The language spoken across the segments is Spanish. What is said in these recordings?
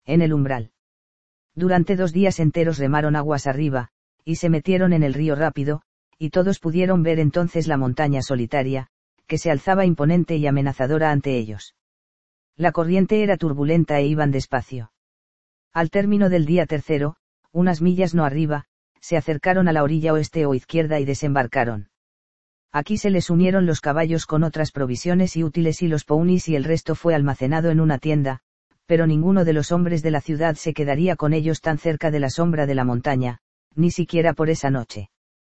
En el umbral. Durante 2 días enteros remaron aguas arriba, y se metieron en el río rápido, y todos pudieron ver entonces la montaña solitaria, que se alzaba imponente y amenazadora ante ellos. La corriente era turbulenta e iban despacio. Al término del día tercero, unas millas no arriba, se acercaron a la orilla oeste o izquierda y desembarcaron. Aquí se les unieron los caballos con otras provisiones y útiles y los ponies y el resto fue almacenado en una tienda, pero ninguno de los hombres de la ciudad se quedaría con ellos tan cerca de la sombra de la montaña, ni siquiera por esa noche.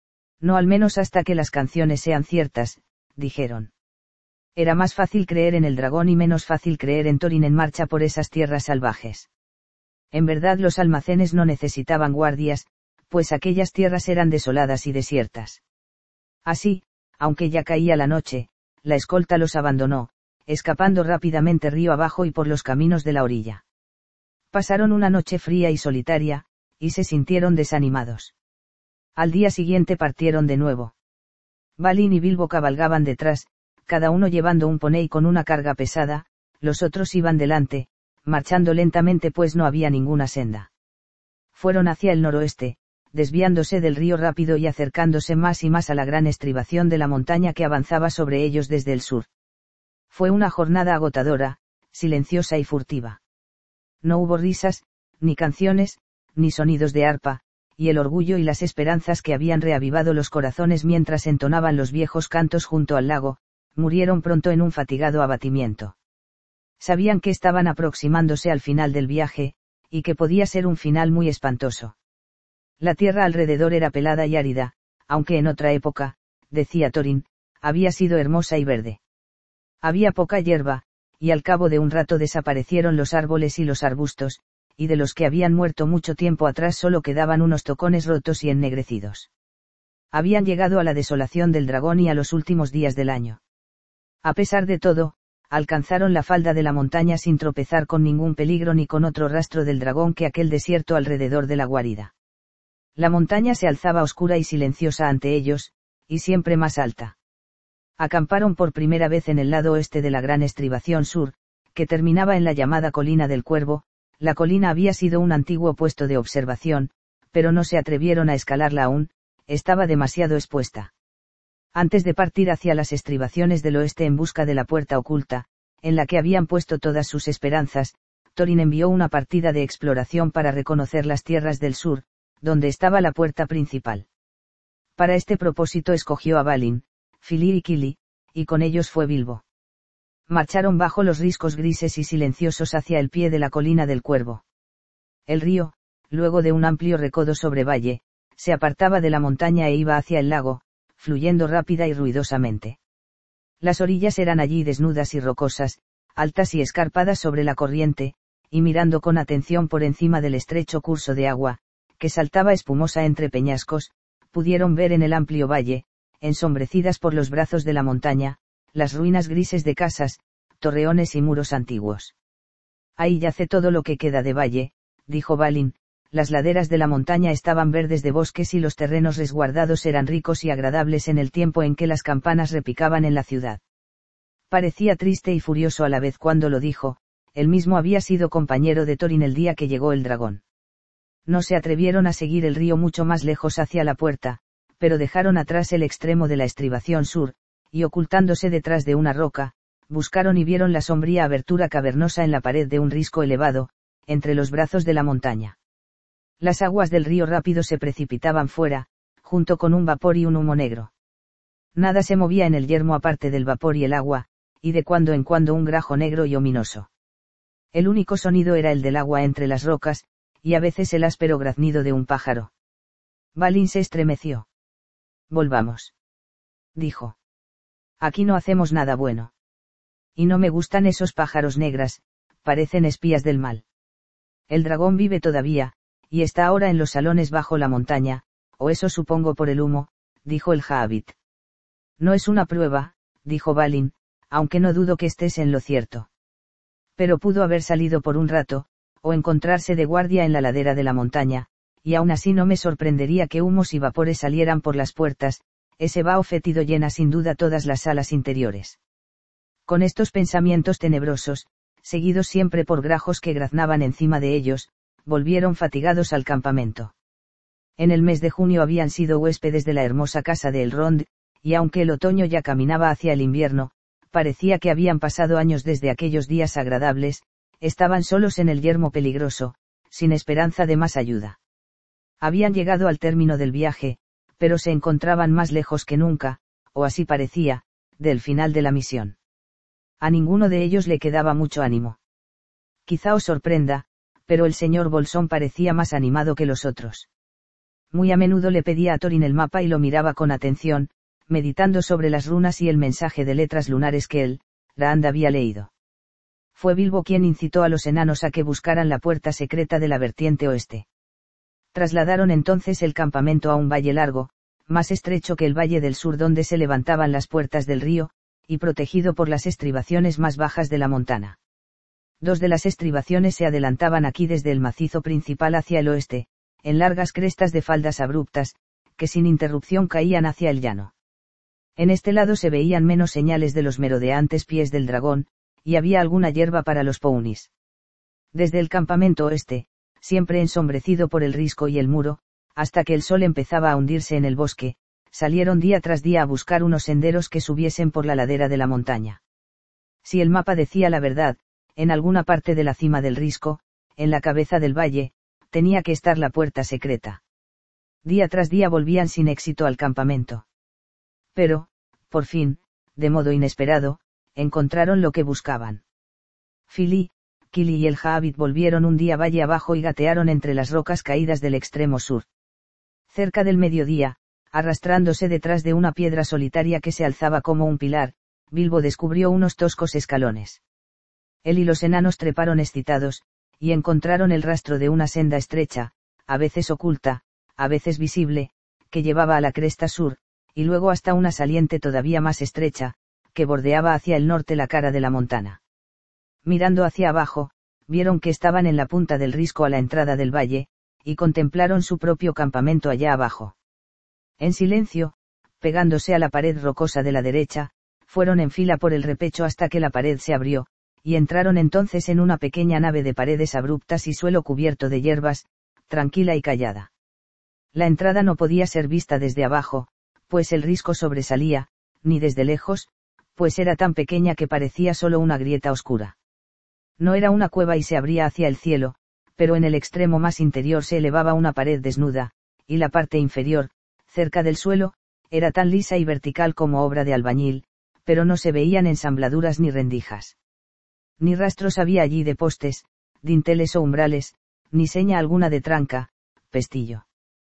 No al menos hasta que las canciones sean ciertas, dijeron. Era más fácil creer en el dragón y menos fácil creer en Thorin en marcha por esas tierras salvajes. En verdad los almacenes no necesitaban guardias, pues aquellas tierras eran desoladas y desiertas. Así, aunque ya caía la noche, la escolta los abandonó, escapando rápidamente río abajo y por los caminos de la orilla. Pasaron una noche fría y solitaria, y se sintieron desanimados. Al día siguiente partieron de nuevo. Balin y Bilbo cabalgaban detrás, cada uno llevando un poney con una carga pesada, los otros iban delante, marchando lentamente pues no había ninguna senda. Fueron hacia el noroeste, desviándose del río rápido y acercándose más y más a la gran estribación de la montaña que avanzaba sobre ellos desde el sur. Fue una jornada agotadora, silenciosa y furtiva. No hubo risas, ni canciones, ni sonidos de arpa, y el orgullo y las esperanzas que habían reavivado los corazones mientras entonaban los viejos cantos junto al lago, murieron pronto en un fatigado abatimiento. Sabían que estaban aproximándose al final del viaje, y que podía ser un final muy espantoso. La tierra alrededor era pelada y árida, aunque en otra época, decía Thorin, había sido hermosa y verde. Había poca hierba, y al cabo de un rato desaparecieron los árboles y los arbustos, y de los que habían muerto mucho tiempo atrás solo quedaban unos tocones rotos y ennegrecidos. Habían llegado a la desolación del dragón y a los últimos días del año. A pesar de todo, alcanzaron la falda de la montaña sin tropezar con ningún peligro ni con otro rastro del dragón que aquel desierto alrededor de la guarida. La montaña se alzaba oscura y silenciosa ante ellos, y siempre más alta. Acamparon por primera vez en el lado oeste de la gran estribación sur, que terminaba en la llamada Colina del Cuervo. La colina había sido un antiguo puesto de observación, pero no se atrevieron a escalarla aún, estaba demasiado expuesta. Antes de partir hacia las estribaciones del oeste en busca de la puerta oculta, en la que habían puesto todas sus esperanzas, Thorin envió una partida de exploración para reconocer las tierras del sur, donde estaba la puerta principal. Para este propósito escogió a Balin, Fili y Kili, y con ellos fue Bilbo. Marcharon bajo los riscos grises y silenciosos hacia el pie de la colina del Cuervo. El río, luego de un amplio recodo sobre valle, se apartaba de la montaña e iba hacia el lago, fluyendo rápida y ruidosamente. Las orillas eran allí desnudas y rocosas, altas y escarpadas sobre la corriente, y mirando con atención por encima del estrecho curso de agua, que saltaba espumosa entre peñascos, pudieron ver en el amplio valle, ensombrecidas por los brazos de la montaña, las ruinas grises de casas, torreones y muros antiguos. Ahí yace todo lo que queda de valle, dijo Balin, las laderas de la montaña estaban verdes de bosques y los terrenos resguardados eran ricos y agradables en el tiempo en que las campanas repicaban en la ciudad. Parecía triste y furioso a la vez cuando lo dijo, él mismo había sido compañero de Thorin el día que llegó el dragón. No se atrevieron a seguir el río mucho más lejos hacia la puerta, pero dejaron atrás el extremo de la estribación sur, y ocultándose detrás de una roca, buscaron y vieron la sombría abertura cavernosa en la pared de un risco elevado, entre los brazos de la montaña. Las aguas del río rápido se precipitaban fuera, junto con un vapor y un humo negro. Nada se movía en el yermo aparte del vapor y el agua, y de cuando en cuando un grajo negro y ominoso. El único sonido era el del agua entre las rocas, y a veces el áspero graznido de un pájaro. Balin se estremeció. Volvamos. Dijo. Aquí no hacemos nada bueno. Y no me gustan esos pájaros negras, parecen espías del mal. El dragón vive todavía, y está ahora en los salones bajo la montaña, o eso supongo por el humo, dijo el Hobbit. No es una prueba, dijo Balin, aunque no dudo que estés en lo cierto. Pero pudo haber salido por un rato, o encontrarse de guardia en la ladera de la montaña, y aún así no me sorprendería que humos y vapores salieran por las puertas, ese vaho fétido llena sin duda todas las salas interiores. Con estos pensamientos tenebrosos, seguidos siempre por grajos que graznaban encima de ellos, volvieron fatigados al campamento. En el mes de junio habían sido huéspedes de la hermosa casa de Elrond, y aunque el otoño ya caminaba hacia el invierno, parecía que habían pasado años desde aquellos días agradables, estaban solos en el yermo peligroso, sin esperanza de más ayuda. Habían llegado al término del viaje, pero se encontraban más lejos que nunca, o así parecía, del final de la misión. A ninguno de ellos le quedaba mucho ánimo. Quizá os sorprenda, pero el señor Bolsón parecía más animado que los otros. Muy a menudo le pedía a Thorin el mapa y lo miraba con atención, meditando sobre las runas y el mensaje de letras lunares que él, Rand, había leído. Fue Bilbo quien incitó a los enanos a que buscaran la puerta secreta de la vertiente oeste. Trasladaron entonces el campamento a un valle largo, más estrecho que el valle del sur donde se levantaban las puertas del río, y protegido por las estribaciones más bajas de la montana. Dos de las estribaciones se adelantaban aquí desde el macizo principal hacia el oeste, en largas crestas de faldas abruptas, que sin interrupción caían hacia el llano. En este lado se veían menos señales de los merodeantes pies del dragón, y había alguna hierba para los pounis. Desde el campamento oeste, siempre ensombrecido por el risco y el muro, hasta que el sol empezaba a hundirse en el bosque, salieron día tras día a buscar unos senderos que subiesen por la ladera de la montaña. Si el mapa decía la verdad, en alguna parte de la cima del risco, en la cabeza del valle, tenía que estar la puerta secreta. Día tras día volvían sin éxito al campamento. Pero, por fin, de modo inesperado, encontraron lo que buscaban. Fili, Kili y el Hobbit volvieron un día valle abajo y gatearon entre las rocas caídas del extremo sur. Cerca del mediodía, arrastrándose detrás de una piedra solitaria que se alzaba como un pilar, Bilbo descubrió unos toscos escalones. Él y los enanos treparon excitados, y encontraron el rastro de una senda estrecha, a veces oculta, a veces visible, que llevaba a la cresta sur, y luego hasta una saliente todavía más estrecha, que bordeaba hacia el norte la cara de la montana. Mirando hacia abajo, vieron que estaban en la punta del risco a la entrada del valle, y contemplaron su propio campamento allá abajo. En silencio, pegándose a la pared rocosa de la derecha, fueron en fila por el repecho hasta que la pared se abrió, y entraron entonces en una pequeña nave de paredes abruptas y suelo cubierto de hierbas, tranquila y callada. La entrada no podía ser vista desde abajo, pues el risco sobresalía, ni desde lejos, pues era tan pequeña que parecía solo una grieta oscura. No era una cueva y se abría hacia el cielo, pero en el extremo más interior se elevaba una pared desnuda, y la parte inferior, cerca del suelo, era tan lisa y vertical como obra de albañil, pero no se veían ensambladuras ni rendijas. Ni rastros había allí de postes, dinteles o umbrales, ni seña alguna de tranca, pestillo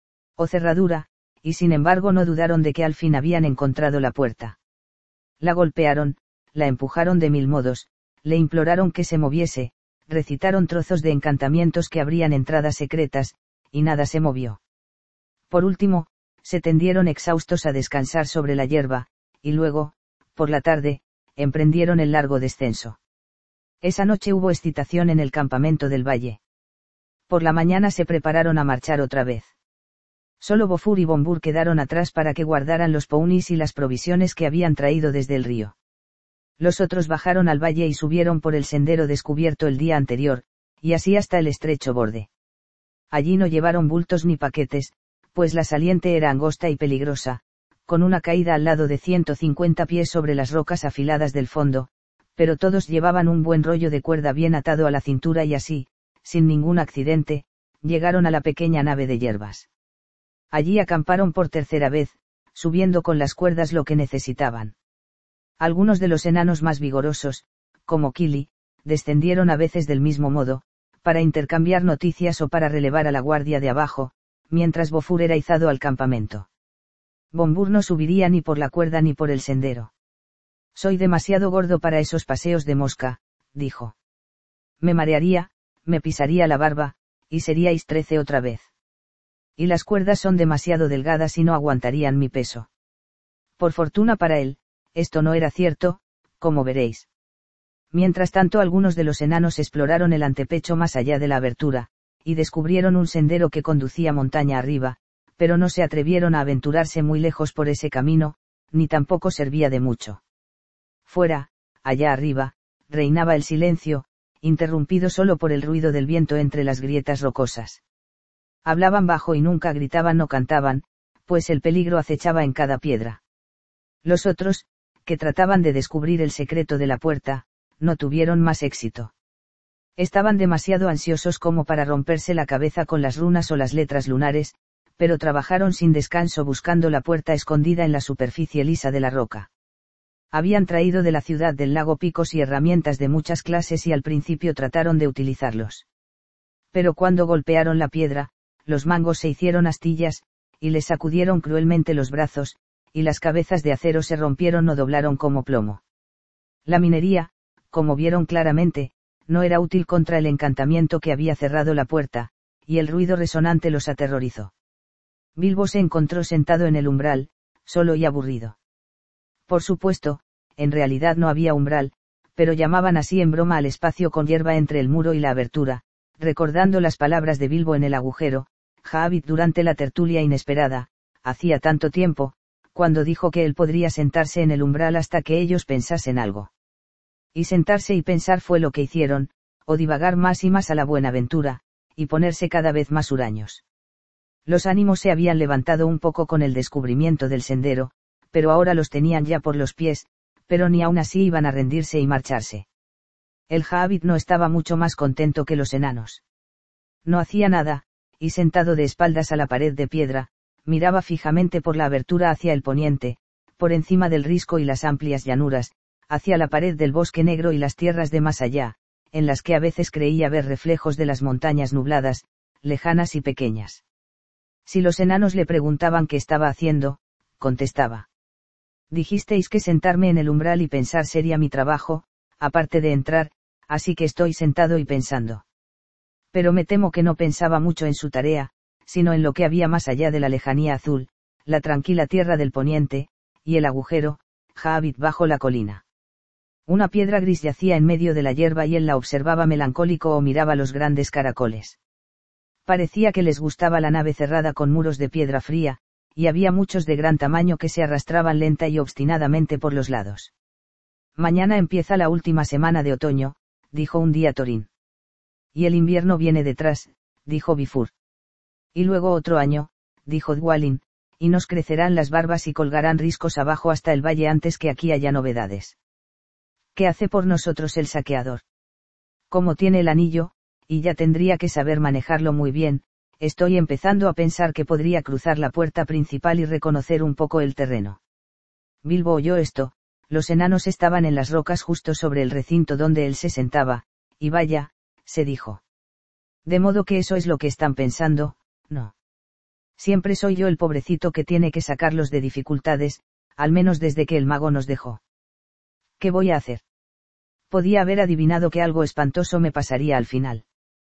o cerradura, y sin embargo no dudaron de que al fin habían encontrado la puerta. La golpearon, la empujaron de mil modos, le imploraron que se moviese, recitaron trozos de encantamientos que abrían entradas secretas, y nada se movió. Por último, se tendieron exhaustos a descansar sobre la hierba, y luego, por la tarde, emprendieron el largo descenso. Esa noche hubo excitación en el campamento del valle. Por la mañana se prepararon a marchar otra vez. Solo Bofur y Bombur quedaron atrás para que guardaran los pounis y las provisiones que habían traído desde el río. Los otros bajaron al valle y subieron por el sendero descubierto el día anterior, y así hasta el estrecho borde. Allí no llevaron bultos ni paquetes, pues la saliente era angosta y peligrosa, con una caída al lado de 150 pies sobre las rocas afiladas del fondo, pero todos llevaban un buen rollo de cuerda bien atado a la cintura y así, sin ningún accidente, llegaron a la pequeña nave de hierbas. Allí acamparon por tercera vez, subiendo con las cuerdas lo que necesitaban. Algunos de los enanos más vigorosos, como Kili, descendieron a veces del mismo modo, para intercambiar noticias o para relevar a la guardia de abajo, mientras Bofur era izado al campamento. Bombur no subiría ni por la cuerda ni por el sendero. Soy demasiado gordo para esos paseos de mosca, dijo. Me marearía, me pisaría la barba, y seríais 13 otra vez. Y las cuerdas son demasiado delgadas y no aguantarían mi peso. Por fortuna para él, esto no era cierto, como veréis. Mientras tanto algunos de los enanos exploraron el antepecho más allá de la abertura, y descubrieron un sendero que conducía montaña arriba, pero no se atrevieron a aventurarse muy lejos por ese camino, ni tampoco servía de mucho. Fuera, allá arriba, reinaba el silencio, interrumpido solo por el ruido del viento entre las grietas rocosas. Hablaban bajo y nunca gritaban o cantaban, pues el peligro acechaba en cada piedra. Los otros, que trataban de descubrir el secreto de la puerta, no tuvieron más éxito. Estaban demasiado ansiosos como para romperse la cabeza con las runas o las letras lunares, pero trabajaron sin descanso buscando la puerta escondida en la superficie lisa de la roca. Habían traído de la ciudad del lago picos y herramientas de muchas clases y al principio trataron de utilizarlos. Pero cuando golpearon la piedra, los mangos se hicieron astillas, y les sacudieron cruelmente los brazos, y las cabezas de acero se rompieron o doblaron como plomo. La minería, como vieron claramente, no era útil contra el encantamiento que había cerrado la puerta, y el ruido resonante los aterrorizó. Bilbo se encontró sentado en el umbral, solo y aburrido. Por supuesto, en realidad no había umbral, pero llamaban así en broma al espacio con hierba entre el muro y la abertura, recordando las palabras de Bilbo en el agujero, Hobbit durante la tertulia inesperada, hacía tanto tiempo, cuando dijo que él podría sentarse en el umbral hasta que ellos pensasen algo. Y sentarse y pensar fue lo que hicieron, o divagar más y más a la Buenaventura, y ponerse cada vez más huraños. Los ánimos se habían levantado un poco con el descubrimiento del sendero, pero ahora los tenían ya por los pies, pero ni aun así iban a rendirse y marcharse. El Hobbit no estaba mucho más contento que los enanos. No hacía nada, y sentado de espaldas a la pared de piedra, miraba fijamente por la abertura hacia el poniente, por encima del risco y las amplias llanuras, hacia la pared del bosque negro y las tierras de más allá, en las que a veces creía ver reflejos de las montañas nubladas, lejanas y pequeñas. Si los enanos le preguntaban qué estaba haciendo, contestaba: dijisteis que sentarme en el umbral y pensar sería mi trabajo, aparte de entrar, así que estoy sentado y pensando. Pero me temo que no pensaba mucho en su tarea, sino en lo que había más allá de la lejanía azul, la tranquila tierra del poniente, y el agujero, Hobbit bajo la colina. Una piedra gris yacía en medio de la hierba y él la observaba melancólico o miraba los grandes caracoles. Parecía que les gustaba la nave cerrada con muros de piedra fría, y había muchos de gran tamaño que se arrastraban lenta y obstinadamente por los lados. Mañana empieza la última semana de otoño, dijo un día Thorin. Y el invierno viene detrás, dijo Bifur. Y luego otro año, dijo Dwalin, y nos crecerán las barbas y colgarán riscos abajo hasta el valle antes que aquí haya novedades. ¿Qué hace por nosotros el saqueador? Como tiene el anillo, y ya tendría que saber manejarlo muy bien, estoy empezando a pensar que podría cruzar la puerta principal y reconocer un poco el terreno. Bilbo oyó esto, los enanos estaban en las rocas justo sobre el recinto donde él se sentaba, y vaya, se dijo. De modo que eso es lo que están pensando, ¿no? Siempre soy yo el pobrecito que tiene que sacarlos de dificultades, al menos desde que el mago nos dejó. ¿Qué voy a hacer? Podía haber adivinado que algo espantoso me pasaría al final.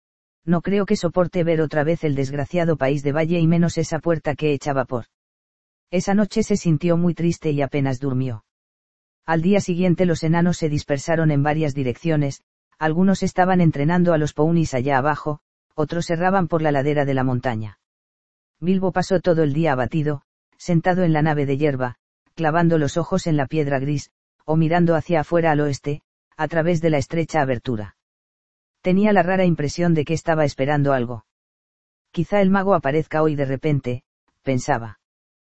No creo que soporte ver otra vez el desgraciado país de Valle y menos esa puerta que echa vapor. Esa noche se sintió muy triste y apenas durmió. Al día siguiente los enanos se dispersaron en varias direcciones, algunos estaban entrenando a los pounis allá abajo, otros erraban por la ladera de la montaña. Bilbo pasó todo el día abatido, sentado en la nave de hierba, clavando los ojos en la piedra gris, o mirando hacia afuera al oeste, a través de la estrecha abertura. Tenía la rara impresión de que estaba esperando algo. Quizá el mago aparezca hoy de repente, pensaba.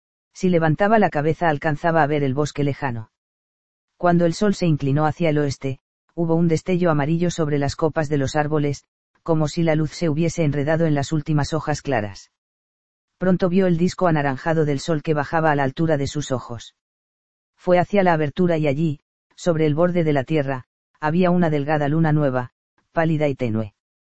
Si levantaba la cabeza alcanzaba a ver el bosque lejano. Cuando el sol se inclinó hacia el oeste, hubo un destello amarillo sobre las copas de los árboles, como si la luz se hubiese enredado en las últimas hojas claras. Pronto vio el disco anaranjado del sol que bajaba a la altura de sus ojos. Fue hacia la abertura y allí, sobre el borde de la tierra, había una delgada luna nueva, pálida y tenue.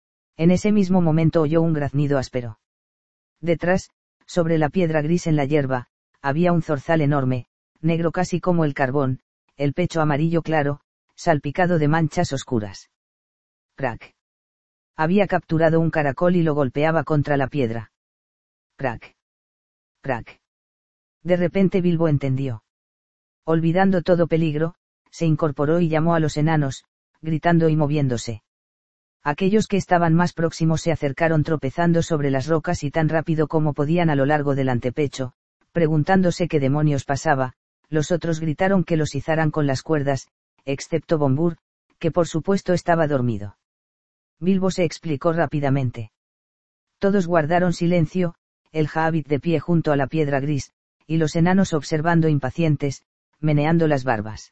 En ese mismo momento oyó un graznido áspero. Detrás, sobre la piedra gris en la hierba, había un zorzal enorme, negro casi como el carbón, el pecho amarillo claro, salpicado de manchas oscuras. Crack. Había capturado un caracol y lo golpeaba contra la piedra. Crack. Crack. De repente Bilbo entendió. Olvidando todo peligro, se incorporó y llamó a los enanos, gritando y moviéndose. Aquellos que estaban más próximos se acercaron tropezando sobre las rocas y tan rápido como podían a lo largo del antepecho, preguntándose qué demonios pasaba. Los otros gritaron que los izaran con las cuerdas, excepto Bombur, que por supuesto estaba dormido. Bilbo se explicó rápidamente. Todos guardaron silencio, el Hobbit de pie junto a la piedra gris, y los enanos observando impacientes, meneando las barbas.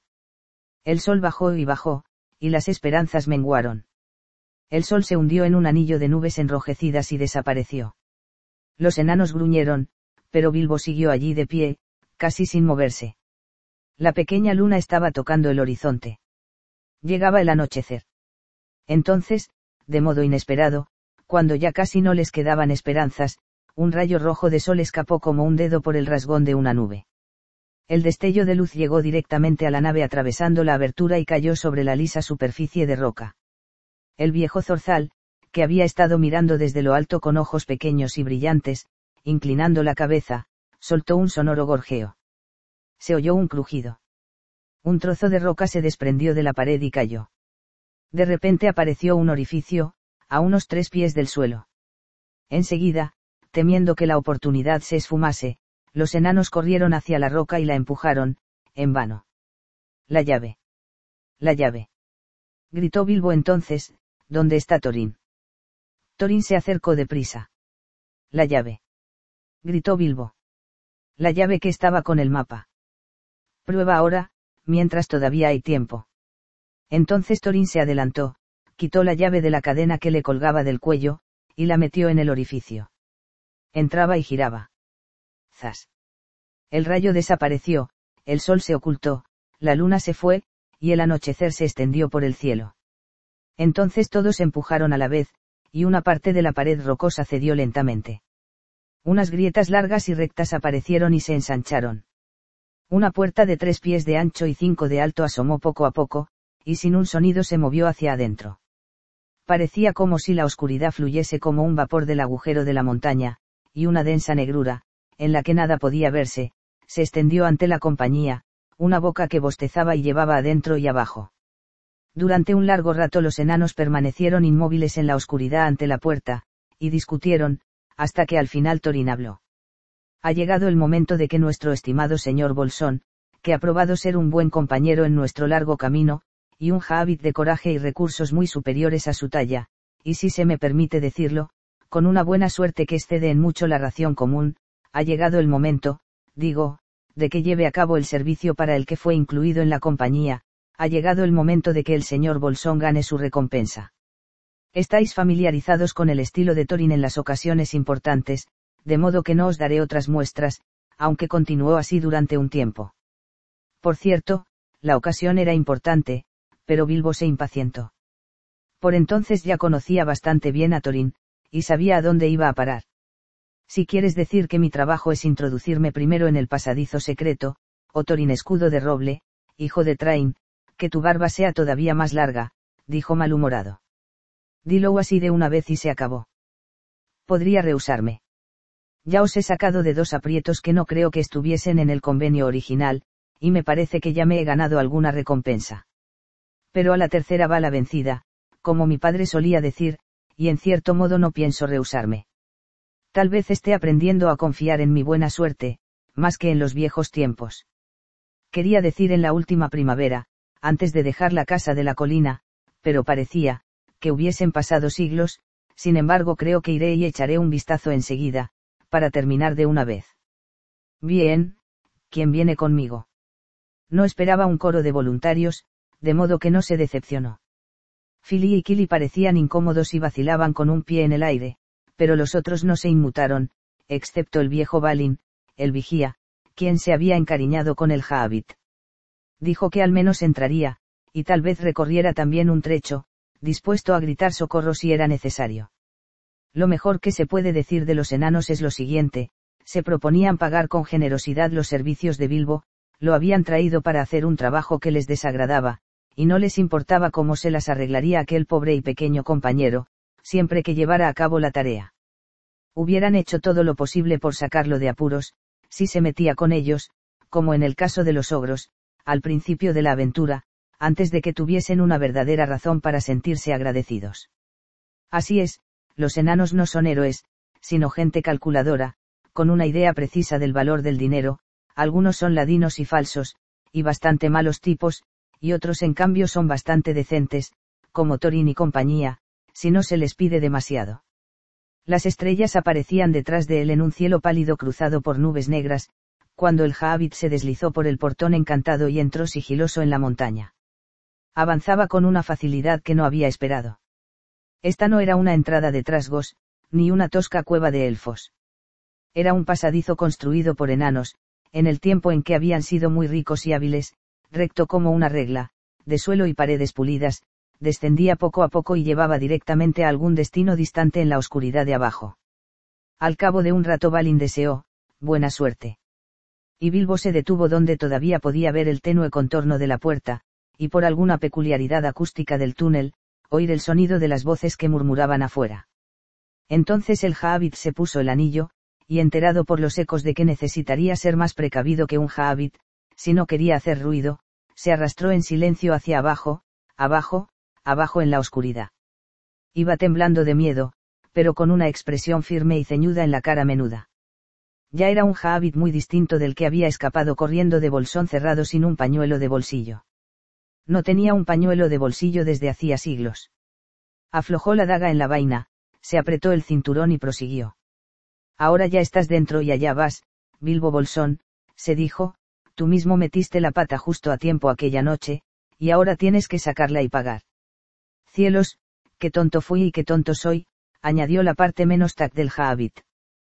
El sol bajó y bajó, y las esperanzas menguaron. El sol se hundió en un anillo de nubes enrojecidas y desapareció. Los enanos gruñeron, pero Bilbo siguió allí de pie, casi sin moverse. La pequeña luna estaba tocando el horizonte. Llegaba el anochecer. Entonces, de modo inesperado, cuando ya casi no les quedaban esperanzas, un rayo rojo de sol escapó como un dedo por el rasgón de una nube. El destello de luz llegó directamente a la nave atravesando la abertura y cayó sobre la lisa superficie de roca. El viejo zorzal, que había estado mirando desde lo alto con ojos pequeños y brillantes, inclinando la cabeza, soltó un sonoro gorjeo. Se oyó un crujido. Un trozo de roca se desprendió de la pared y cayó. De repente apareció un orificio, a unos 3 pies del suelo. Enseguida, temiendo que la oportunidad se esfumase, los enanos corrieron hacia la roca y la empujaron, en vano. La llave. La llave. Gritó Bilbo entonces, ¿dónde está Thorin? Thorin se acercó deprisa. La llave. Gritó Bilbo. La llave que estaba con el mapa. Prueba ahora, mientras todavía hay tiempo. Entonces Thorin se adelantó, quitó la llave de la cadena que le colgaba del cuello, y la metió en el orificio. Entraba y giraba. Zas. El rayo desapareció, el sol se ocultó, la luna se fue, y el anochecer se extendió por el cielo. Entonces todos empujaron a la vez, y una parte de la pared rocosa cedió lentamente. Unas grietas largas y rectas aparecieron y se ensancharon. Una puerta de 3 pies de ancho y 5 de alto asomó poco a poco, y sin un sonido se movió hacia adentro. Parecía como si la oscuridad fluyese como un vapor del agujero de la montaña, y una densa negrura, en la que nada podía verse, se extendió ante la compañía, una boca que bostezaba y llevaba adentro y abajo. Durante un largo rato los enanos permanecieron inmóviles en la oscuridad ante la puerta, y discutieron, hasta que al final Thorin habló. Ha llegado el momento de que nuestro estimado señor Bolsón, que ha probado ser un buen compañero en nuestro largo camino, y un Hobbit de coraje y recursos muy superiores a su talla, y si se me permite decirlo, con una buena suerte que excede en mucho la ración común, ha llegado el momento, digo, de que lleve a cabo el servicio para el que fue incluido en la compañía, ha llegado el momento de que el señor Bolsón gane su recompensa. Estáis familiarizados con el estilo de Thorin en las ocasiones importantes, de modo que no os daré otras muestras, aunque continuó así durante un tiempo. Por cierto, la ocasión era importante, pero Bilbo se impacientó. Por entonces ya conocía bastante bien a Thorin, y sabía a dónde iba a parar. Si quieres decir que mi trabajo es introducirme primero en el pasadizo secreto, oh Thorin escudo de roble, hijo de Thrain, que tu barba sea todavía más larga, dijo malhumorado. Dilo así de una vez y se acabó. Podría rehusarme. Ya os he sacado de 2 aprietos que no creo que estuviesen en el convenio original, y me parece que ya me he ganado alguna recompensa. Pero a la tercera va la vencida, como mi padre solía decir, y en cierto modo no pienso rehusarme. Tal vez esté aprendiendo a confiar en mi buena suerte, más que en los viejos tiempos. Quería decir en la última primavera, antes de dejar la casa de la colina, pero parecía, que hubiesen pasado siglos, sin embargo creo que iré y echaré un vistazo enseguida, para terminar de una vez. Bien, ¿quién viene conmigo? No esperaba un coro de voluntarios, de modo que no se decepcionó. Fili y Kili parecían incómodos y vacilaban con un pie en el aire, pero los otros no se inmutaron, excepto el viejo Balin, el vigía, quien se había encariñado con el Hobbit. Dijo que al menos entraría, y tal vez recorriera también un trecho, dispuesto a gritar socorro si era necesario. Lo mejor que se puede decir de los enanos es lo siguiente: se proponían pagar con generosidad los servicios de Bilbo, lo habían traído para hacer un trabajo que les desagradaba, y no les importaba cómo se las arreglaría aquel pobre y pequeño compañero, siempre que llevara a cabo la tarea. Hubieran hecho todo lo posible por sacarlo de apuros, si se metía con ellos, como en el caso de los ogros, al principio de la aventura, antes de que tuviesen una verdadera razón para sentirse agradecidos. Así es, los enanos no son héroes, sino gente calculadora, con una idea precisa del valor del dinero. Algunos son ladinos y falsos, y bastante malos tipos, y otros en cambio son bastante decentes, como Thorin y compañía, si no se les pide demasiado. Las estrellas aparecían detrás de él en un cielo pálido cruzado por nubes negras, cuando el Jahabit se deslizó por el portón encantado y entró sigiloso en la montaña. Avanzaba con una facilidad que no había esperado. Esta no era una entrada de trasgos, ni una tosca cueva de elfos. Era un pasadizo construido por enanos, en el tiempo en que habían sido muy ricos y hábiles, recto como una regla, de suelo y paredes pulidas, descendía poco a poco y llevaba directamente a algún destino distante en la oscuridad de abajo. Al cabo de un rato Balin deseó, buena suerte. Y Bilbo se detuvo donde todavía podía ver el tenue contorno de la puerta, y por alguna peculiaridad acústica del túnel, oír el sonido de las voces que murmuraban afuera. Entonces el Jahabit se puso el anillo, y enterado por los ecos de que necesitaría ser más precavido que un Jahabit, si no quería hacer ruido, se arrastró en silencio hacia abajo, abajo, abajo en la oscuridad. Iba temblando de miedo, pero con una expresión firme y ceñuda en la cara menuda. Ya era un Jahabit muy distinto del que había escapado corriendo de bolsón cerrado sin un pañuelo de bolsillo. No tenía un pañuelo de bolsillo desde hacía siglos. Aflojó la daga en la vaina, se apretó el cinturón y prosiguió. Ahora ya estás dentro y allá vas, Bilbo Bolsón, se dijo, tú mismo metiste la pata justo a tiempo aquella noche, y ahora tienes que sacarla y pagar. Cielos, qué tonto fui y qué tonto soy, añadió la parte menos tac del Jahabit.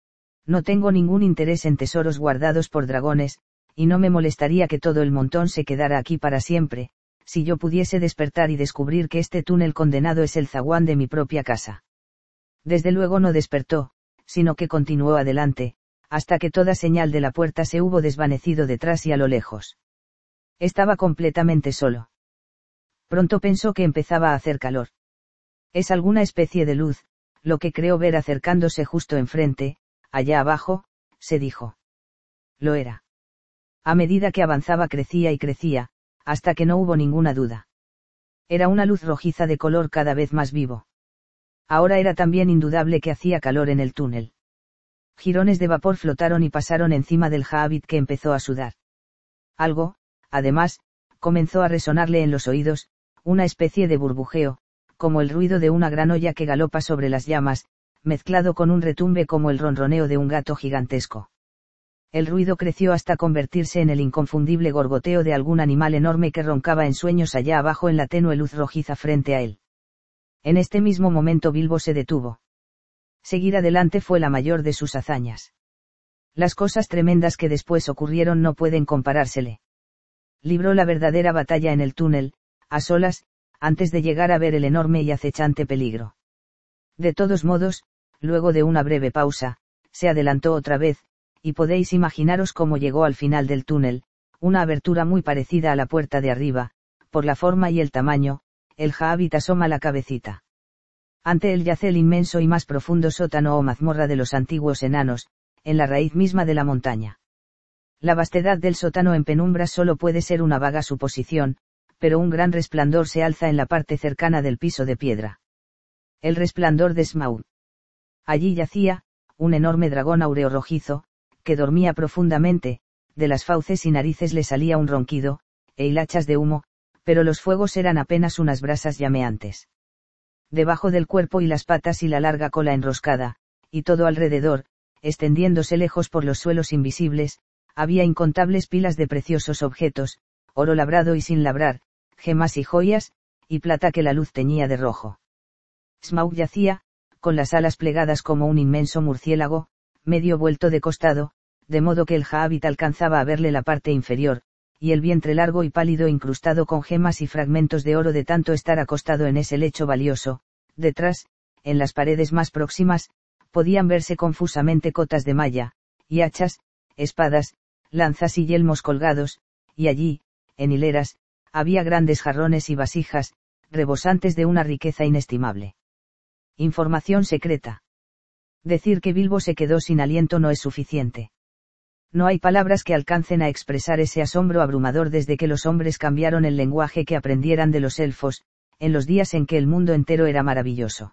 No tengo ningún interés en tesoros guardados por dragones, y no me molestaría que todo el montón se quedara aquí para siempre, si yo pudiese despertar y descubrir que este túnel condenado es el zaguán de mi propia casa. Desde luego no despertó, sino que continuó adelante, hasta que toda señal de la puerta se hubo desvanecido detrás y a lo lejos. Estaba completamente solo. Pronto pensó que empezaba a hacer calor. Es alguna especie de luz, lo que creo ver acercándose justo enfrente, allá abajo, se dijo. Lo era. A medida que avanzaba crecía y crecía, hasta que no hubo ninguna duda. Era una luz rojiza de color cada vez más vivo. Ahora era también indudable que hacía calor en el túnel. Jirones de vapor flotaron y pasaron encima del Jahabit que empezó a sudar. Algo, además, comenzó a resonarle en los oídos, una especie de burbujeo, como el ruido de una gran olla que galopa sobre las llamas, mezclado con un retumbe como el ronroneo de un gato gigantesco. El ruido creció hasta convertirse en el inconfundible gorgoteo de algún animal enorme que roncaba en sueños allá abajo en la tenue luz rojiza frente a él. En este mismo momento Bilbo se detuvo. Seguir adelante fue la mayor de sus hazañas. Las cosas tremendas que después ocurrieron no pueden comparársele. Libró la verdadera batalla en el túnel, a solas, antes de llegar a ver el enorme y acechante peligro. De todos modos, luego de una breve pausa, se adelantó otra vez, y podéis imaginaros cómo llegó al final del túnel, una abertura muy parecida a la puerta de arriba, por la forma y el tamaño, el Jahabit asoma la cabecita. Ante él yace el inmenso y más profundo sótano o mazmorra de los antiguos enanos, en la raíz misma de la montaña. La vastedad del sótano en penumbras solo puede ser una vaga suposición, pero un gran resplandor se alza en la parte cercana del piso de piedra. El resplandor de Smaug. Allí yacía, un enorme dragón áureo rojizo, que dormía profundamente, de las fauces y narices le salía un ronquido, e hilachas de humo, pero los fuegos eran apenas unas brasas llameantes. Debajo del cuerpo y las patas y la larga cola enroscada, y todo alrededor, extendiéndose lejos por los suelos invisibles, había incontables pilas de preciosos objetos, oro labrado y sin labrar, gemas y joyas, y plata que la luz teñía de rojo. Smaug yacía, con las alas plegadas como un inmenso murciélago, medio vuelto de costado, de modo que el Jahabit alcanzaba a verle la parte inferior, y el vientre largo y pálido incrustado con gemas y fragmentos de oro de tanto estar acostado en ese lecho valioso. Detrás, en las paredes más próximas, podían verse confusamente cotas de malla, y hachas, espadas, lanzas y yelmos colgados, y allí, en hileras, había grandes jarrones y vasijas, rebosantes de una riqueza inestimable. Información secreta. Decir que Bilbo se quedó sin aliento no es suficiente. No hay palabras que alcancen a expresar ese asombro abrumador desde que los hombres cambiaron el lenguaje que aprendieran de los elfos, en los días en que el mundo entero era maravilloso.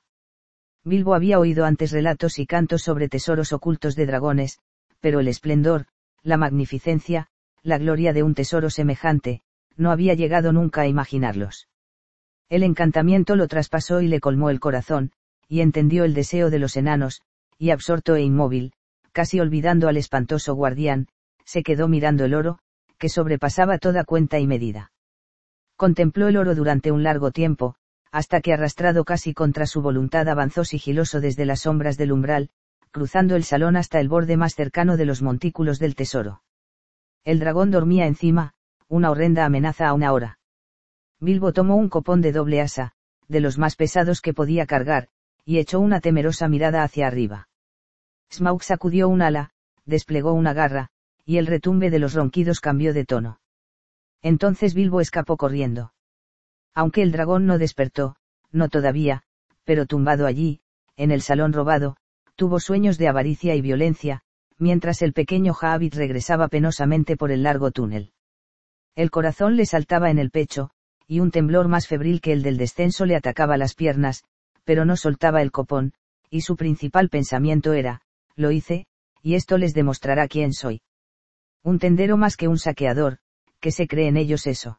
Bilbo había oído antes relatos y cantos sobre tesoros ocultos de dragones, pero el esplendor, la magnificencia, la gloria de un tesoro semejante, no había llegado nunca a imaginarlos. El encantamiento lo traspasó y le colmó el corazón, y entendió el deseo de los enanos, y absorto e inmóvil, casi olvidando al espantoso guardián, se quedó mirando el oro, que sobrepasaba toda cuenta y medida. Contempló el oro durante un largo tiempo, hasta que arrastrado casi contra su voluntad avanzó sigiloso desde las sombras del umbral, cruzando el salón hasta el borde más cercano de los montículos del tesoro. El dragón dormía encima, una horrenda amenaza a una hora. Bilbo tomó un copón de doble asa, de los más pesados que podía cargar, y echó una temerosa mirada hacia arriba. Smaug sacudió un ala, desplegó una garra, y el retumbe de los ronquidos cambió de tono. Entonces Bilbo escapó corriendo. Aunque el dragón no despertó, no todavía, pero tumbado allí, en el salón robado, tuvo sueños de avaricia y violencia, mientras el pequeño Hobbit regresaba penosamente por el largo túnel. El corazón le saltaba en el pecho, y un temblor más febril que el del descenso le atacaba las piernas, pero no soltaba el copón, y su principal pensamiento era, lo hice, y esto les demostrará quién soy. Un tendero más que un saqueador, ¿qué se creen ellos eso?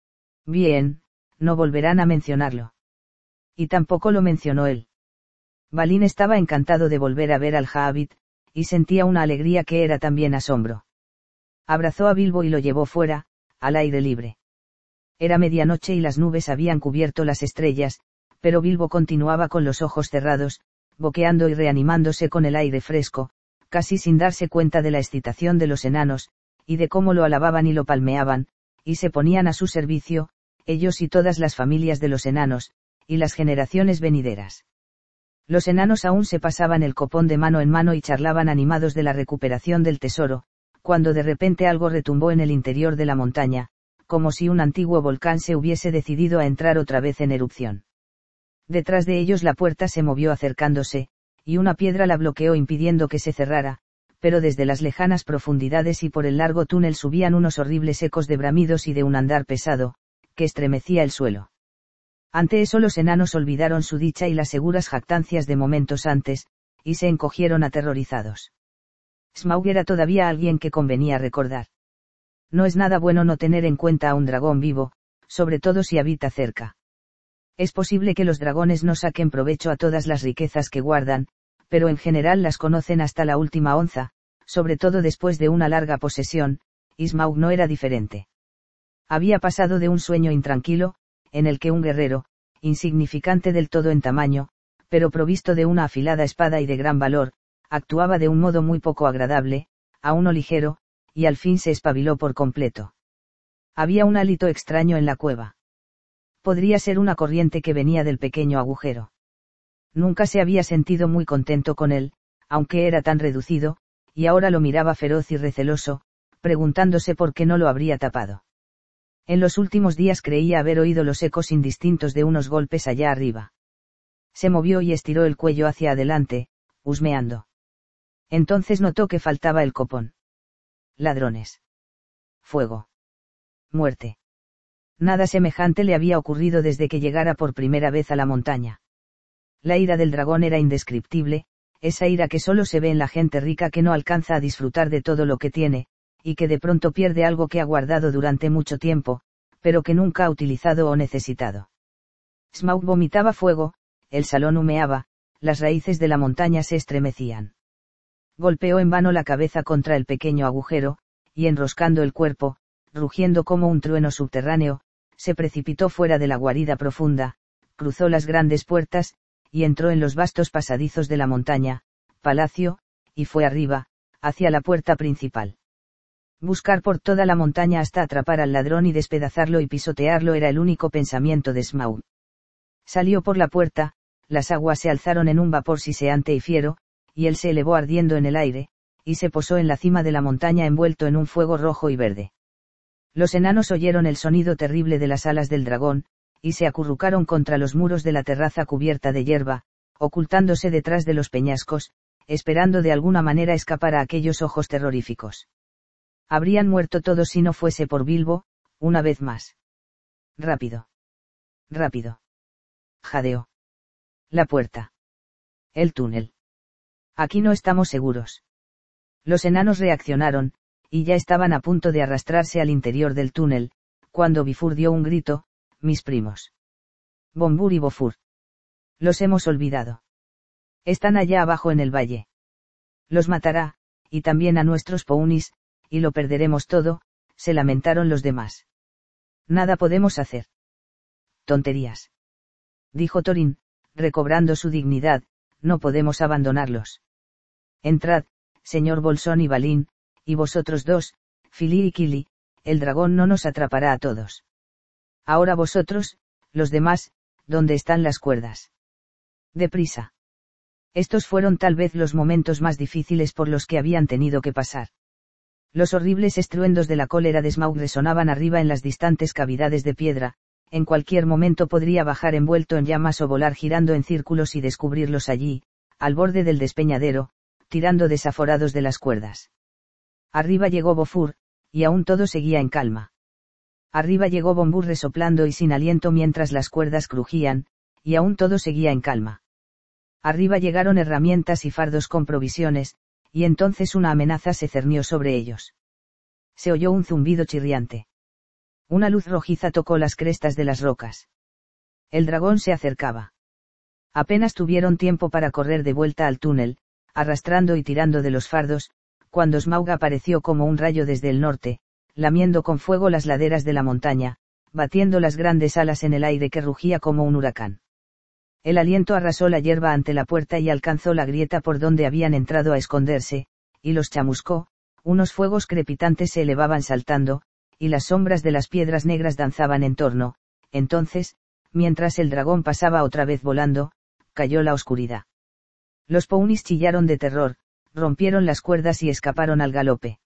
Bien, no volverán a mencionarlo. Y tampoco lo mencionó él. Balin estaba encantado de volver a ver al Hobbit, y sentía una alegría que era también asombro. Abrazó a Bilbo y lo llevó fuera, al aire libre. Era medianoche y las nubes habían cubierto las estrellas, pero Bilbo continuaba con los ojos cerrados, boqueando y reanimándose con el aire fresco, casi sin darse cuenta de la excitación de los enanos, y de cómo lo alababan y lo palmeaban, y se ponían a su servicio, ellos y todas las familias de los enanos, y las generaciones venideras. Los enanos aún se pasaban el copón de mano en mano y charlaban animados de la recuperación del tesoro, cuando de repente algo retumbó en el interior de la montaña, como si un antiguo volcán se hubiese decidido a entrar otra vez en erupción. Detrás de ellos la puerta se movió acercándose, y una piedra la bloqueó impidiendo que se cerrara, pero desde las lejanas profundidades y por el largo túnel subían unos horribles ecos de bramidos y de un andar pesado, que estremecía el suelo. Ante eso los enanos olvidaron su dicha y las seguras jactancias de momentos antes, y se encogieron aterrorizados. Smaug era todavía alguien que convenía recordar. No es nada bueno no tener en cuenta a un dragón vivo, sobre todo si habita cerca. Es posible que los dragones no saquen provecho a todas las riquezas que guardan, pero en general las conocen hasta la última onza, sobre todo después de una larga posesión, y Smaug no era diferente. Había pasado de un sueño intranquilo, en el que un guerrero, insignificante del todo en tamaño, pero provisto de una afilada espada y de gran valor, actuaba de un modo muy poco agradable, a uno ligero, y al fin se espabiló por completo. Había un hálito extraño en la cueva. Podría ser una corriente que venía del pequeño agujero. Nunca se había sentido muy contento con él, aunque era tan reducido, y ahora lo miraba feroz y receloso, preguntándose por qué no lo habría tapado. En los últimos días creía haber oído los ecos indistintos de unos golpes allá arriba. Se movió y estiró el cuello hacia adelante, husmeando. Entonces notó que faltaba el copón. Ladrones. Fuego. Muerte. Nada semejante le había ocurrido desde que llegara por primera vez a la montaña. La ira del dragón era indescriptible, esa ira que solo se ve en la gente rica que no alcanza a disfrutar de todo lo que tiene, y que de pronto pierde algo que ha guardado durante mucho tiempo, pero que nunca ha utilizado o necesitado. Smaug vomitaba fuego, el salón humeaba, las raíces de la montaña se estremecían. Golpeó en vano la cabeza contra el pequeño agujero, y enroscando el cuerpo, rugiendo como un trueno subterráneo, se precipitó fuera de la guarida profunda, cruzó las grandes puertas, y entró en los vastos pasadizos de la montaña, palacio, y fue arriba, hacia la puerta principal. Buscar por toda la montaña hasta atrapar al ladrón y despedazarlo y pisotearlo era el único pensamiento de Smaug. Salió por la puerta, las aguas se alzaron en un vapor siseante y fiero, y él se elevó ardiendo en el aire, y se posó en la cima de la montaña envuelto en un fuego rojo y verde. Los enanos oyeron el sonido terrible de las alas del dragón, y se acurrucaron contra los muros de la terraza cubierta de hierba, ocultándose detrás de los peñascos, esperando de alguna manera escapar a aquellos ojos terroríficos. Habrían muerto todos si no fuese por Bilbo, una vez más. Rápido. Rápido. Jadeó. La puerta. El túnel. Aquí no estamos seguros. Los enanos reaccionaron, y ya estaban a punto de arrastrarse al interior del túnel, cuando Bifur dio un grito, mis primos. Bombur y Bofur. Los hemos olvidado. Están allá abajo en el valle. Los matará, y también a nuestros Pounis, y lo perderemos todo, se lamentaron los demás. Nada podemos hacer. Tonterías. Dijo Thorin, recobrando su dignidad, no podemos abandonarlos. Entrad, señor Bolsón y Balin, y vosotros dos, Fili y Kili, el dragón no nos atrapará a todos. Ahora vosotros, los demás, ¿dónde están las cuerdas? Deprisa. Estos fueron tal vez los momentos más difíciles por los que habían tenido que pasar. Los horribles estruendos de la cólera de Smaug resonaban arriba en las distantes cavidades de piedra, en cualquier momento podría bajar envuelto en llamas o volar girando en círculos y descubrirlos allí, al borde del despeñadero, tirando desaforados de las cuerdas. Arriba llegó Bofur, y aún todo seguía en calma. Arriba llegó Bombur resoplando y sin aliento mientras las cuerdas crujían, y aún todo seguía en calma. Arriba llegaron herramientas y fardos con provisiones, y entonces una amenaza se cernió sobre ellos. Se oyó un zumbido chirriante. Una luz rojiza tocó las crestas de las rocas. El dragón se acercaba. Apenas tuvieron tiempo para correr de vuelta al túnel, arrastrando y tirando de los fardos, cuando Smaug apareció como un rayo desde el norte, lamiendo con fuego las laderas de la montaña, batiendo las grandes alas en el aire que rugía como un huracán. El aliento arrasó la hierba ante la puerta y alcanzó la grieta por donde habían entrado a esconderse, y los chamuscó, unos fuegos crepitantes se elevaban saltando, y las sombras de las piedras negras danzaban en torno. Entonces, mientras el dragón pasaba otra vez volando, cayó la oscuridad. Los Pounis chillaron de terror, rompieron las cuerdas y escaparon al galope.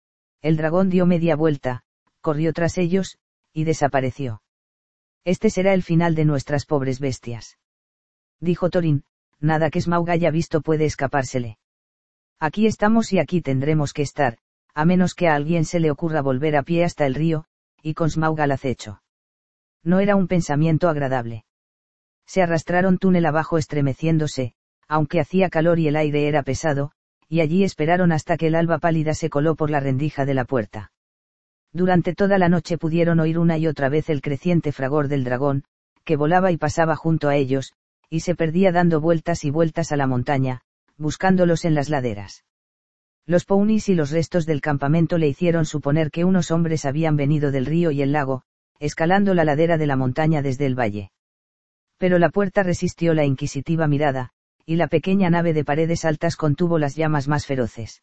El dragón dio media vuelta, corrió tras ellos, y desapareció. Este será el final de nuestras pobres bestias. Dijo Thorin, nada que Smaug haya visto puede escapársele. Aquí estamos y aquí tendremos que estar, a menos que a alguien se le ocurra volver a pie hasta el río, y con Smaug al acecho. No era un pensamiento agradable. Se arrastraron túnel abajo estremeciéndose, aunque hacía calor y el aire era pesado, y allí esperaron hasta que el alba pálida se coló por la rendija de la puerta. Durante toda la noche pudieron oír una y otra vez el creciente fragor del dragón, que volaba y pasaba junto a ellos, y se perdía dando vueltas y vueltas a la montaña, buscándolos en las laderas. Los Pounis y los restos del campamento le hicieron suponer que unos hombres habían venido del río y el lago, escalando la ladera de la montaña desde el valle. Pero la puerta resistió la inquisitiva mirada, y la pequeña nave de paredes altas contuvo las llamas más feroces.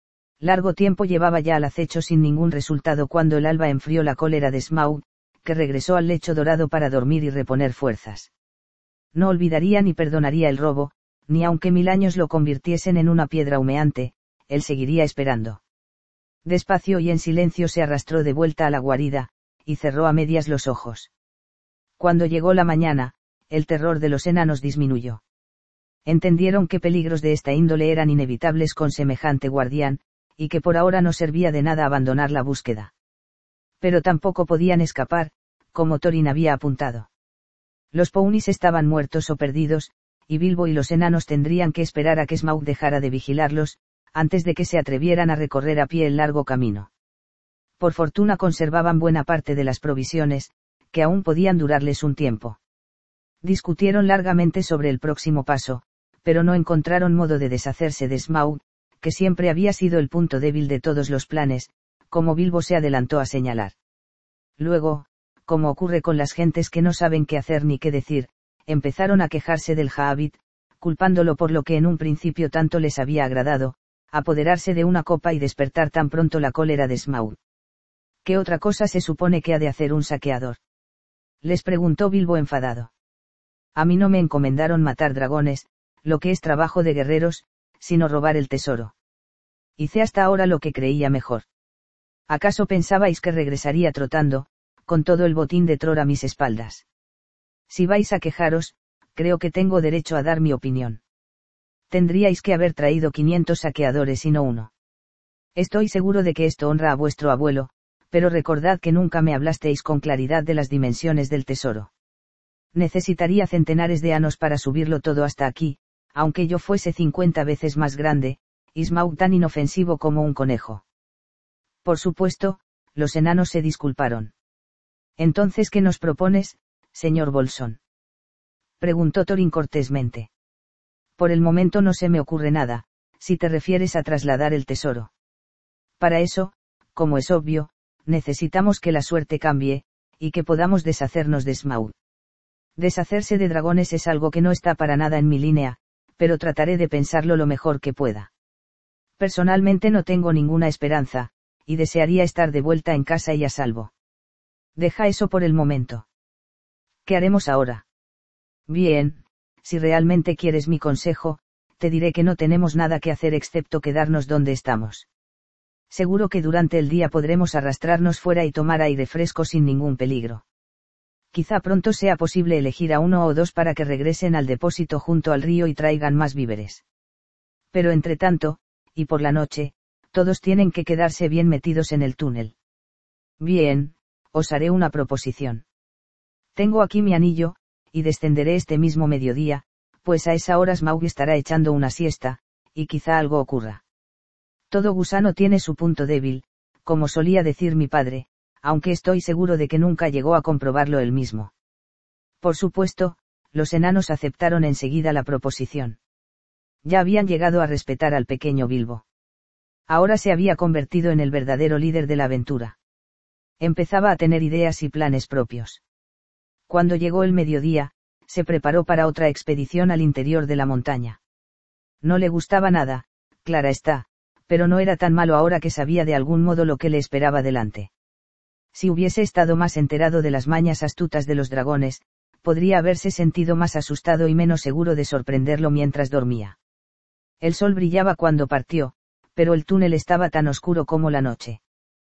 Largo tiempo llevaba ya al acecho sin ningún resultado cuando el alba enfrió la cólera de Smaug, que regresó al lecho dorado para dormir y reponer fuerzas. No olvidaría ni perdonaría el robo, ni aunque 1000 años lo convirtiesen en una piedra humeante, él seguiría esperando. Despacio y en silencio se arrastró de vuelta a la guarida, y cerró a medias los ojos. Cuando llegó la mañana, el terror de los enanos disminuyó. Entendieron que peligros de esta índole eran inevitables con semejante guardián, y que por ahora no servía de nada abandonar la búsqueda. Pero tampoco podían escapar, como Thorin había apuntado. Los Pounis estaban muertos o perdidos, y Bilbo y los enanos tendrían que esperar a que Smaug dejara de vigilarlos, antes de que se atrevieran a recorrer a pie el largo camino. Por fortuna conservaban buena parte de las provisiones, que aún podían durarles un tiempo. Discutieron largamente sobre el próximo paso, pero no encontraron modo de deshacerse de Smaug, que siempre había sido el punto débil de todos los planes, como Bilbo se adelantó a señalar. Luego, como ocurre con las gentes que no saben qué hacer ni qué decir, empezaron a quejarse del Jahabit, culpándolo por lo que en un principio tanto les había agradado, apoderarse de una copa y despertar tan pronto la cólera de Smaug. ¿Qué otra cosa se supone que ha de hacer un saqueador? Les preguntó Bilbo enfadado. A mí no me encomendaron matar dragones, lo que es trabajo de guerreros, sino robar el tesoro. Hice hasta ahora lo que creía mejor. ¿Acaso pensabais que regresaría trotando, con todo el botín de Tror a mis espaldas? Si vais a quejaros, creo que tengo derecho a dar mi opinión. Tendríais que haber traído 500 saqueadores y no uno. Estoy seguro de que esto honra a vuestro abuelo, pero recordad que nunca me hablasteis con claridad de las dimensiones del tesoro. Necesitaría centenares de años para subirlo todo hasta aquí, aunque yo fuese 50 veces más grande, y Smaug tan inofensivo como un conejo. Por supuesto, los enanos se disculparon. Entonces, ¿qué nos propones, señor Bolsón? Preguntó Thorin cortésmente. Por el momento no se me ocurre nada, si te refieres a trasladar el tesoro. Para eso, como es obvio, necesitamos que la suerte cambie, y que podamos deshacernos de Smaug. Deshacerse de dragones es algo que no está para nada en mi línea, pero trataré de pensarlo lo mejor que pueda. Personalmente no tengo ninguna esperanza, y desearía estar de vuelta en casa y a salvo. Deja eso por el momento. ¿Qué haremos ahora? Bien, si realmente quieres mi consejo, te diré que no tenemos nada que hacer excepto quedarnos donde estamos. Seguro que durante el día podremos arrastrarnos fuera y tomar aire fresco sin ningún peligro. Quizá pronto sea posible elegir a uno o dos para que regresen al depósito junto al río y traigan más víveres. Pero entre tanto, y por la noche, todos tienen que quedarse bien metidos en el túnel. Bien, os haré una proposición. Tengo aquí mi anillo, y descenderé este mismo mediodía, pues a esa hora Smaug estará echando una siesta, y quizá algo ocurra. Todo gusano tiene su punto débil, como solía decir mi padre, aunque estoy seguro de que nunca llegó a comprobarlo él mismo. Por supuesto, los enanos aceptaron enseguida la proposición. Ya habían llegado a respetar al pequeño Bilbo. Ahora se había convertido en el verdadero líder de la aventura. Empezaba a tener ideas y planes propios. Cuando llegó el mediodía, se preparó para otra expedición al interior de la montaña. No le gustaba nada, clara está, pero no era tan malo ahora que sabía de algún modo lo que le esperaba delante. Si hubiese estado más enterado de las mañas astutas de los dragones, podría haberse sentido más asustado y menos seguro de sorprenderlo mientras dormía. El sol brillaba cuando partió, pero el túnel estaba tan oscuro como la noche.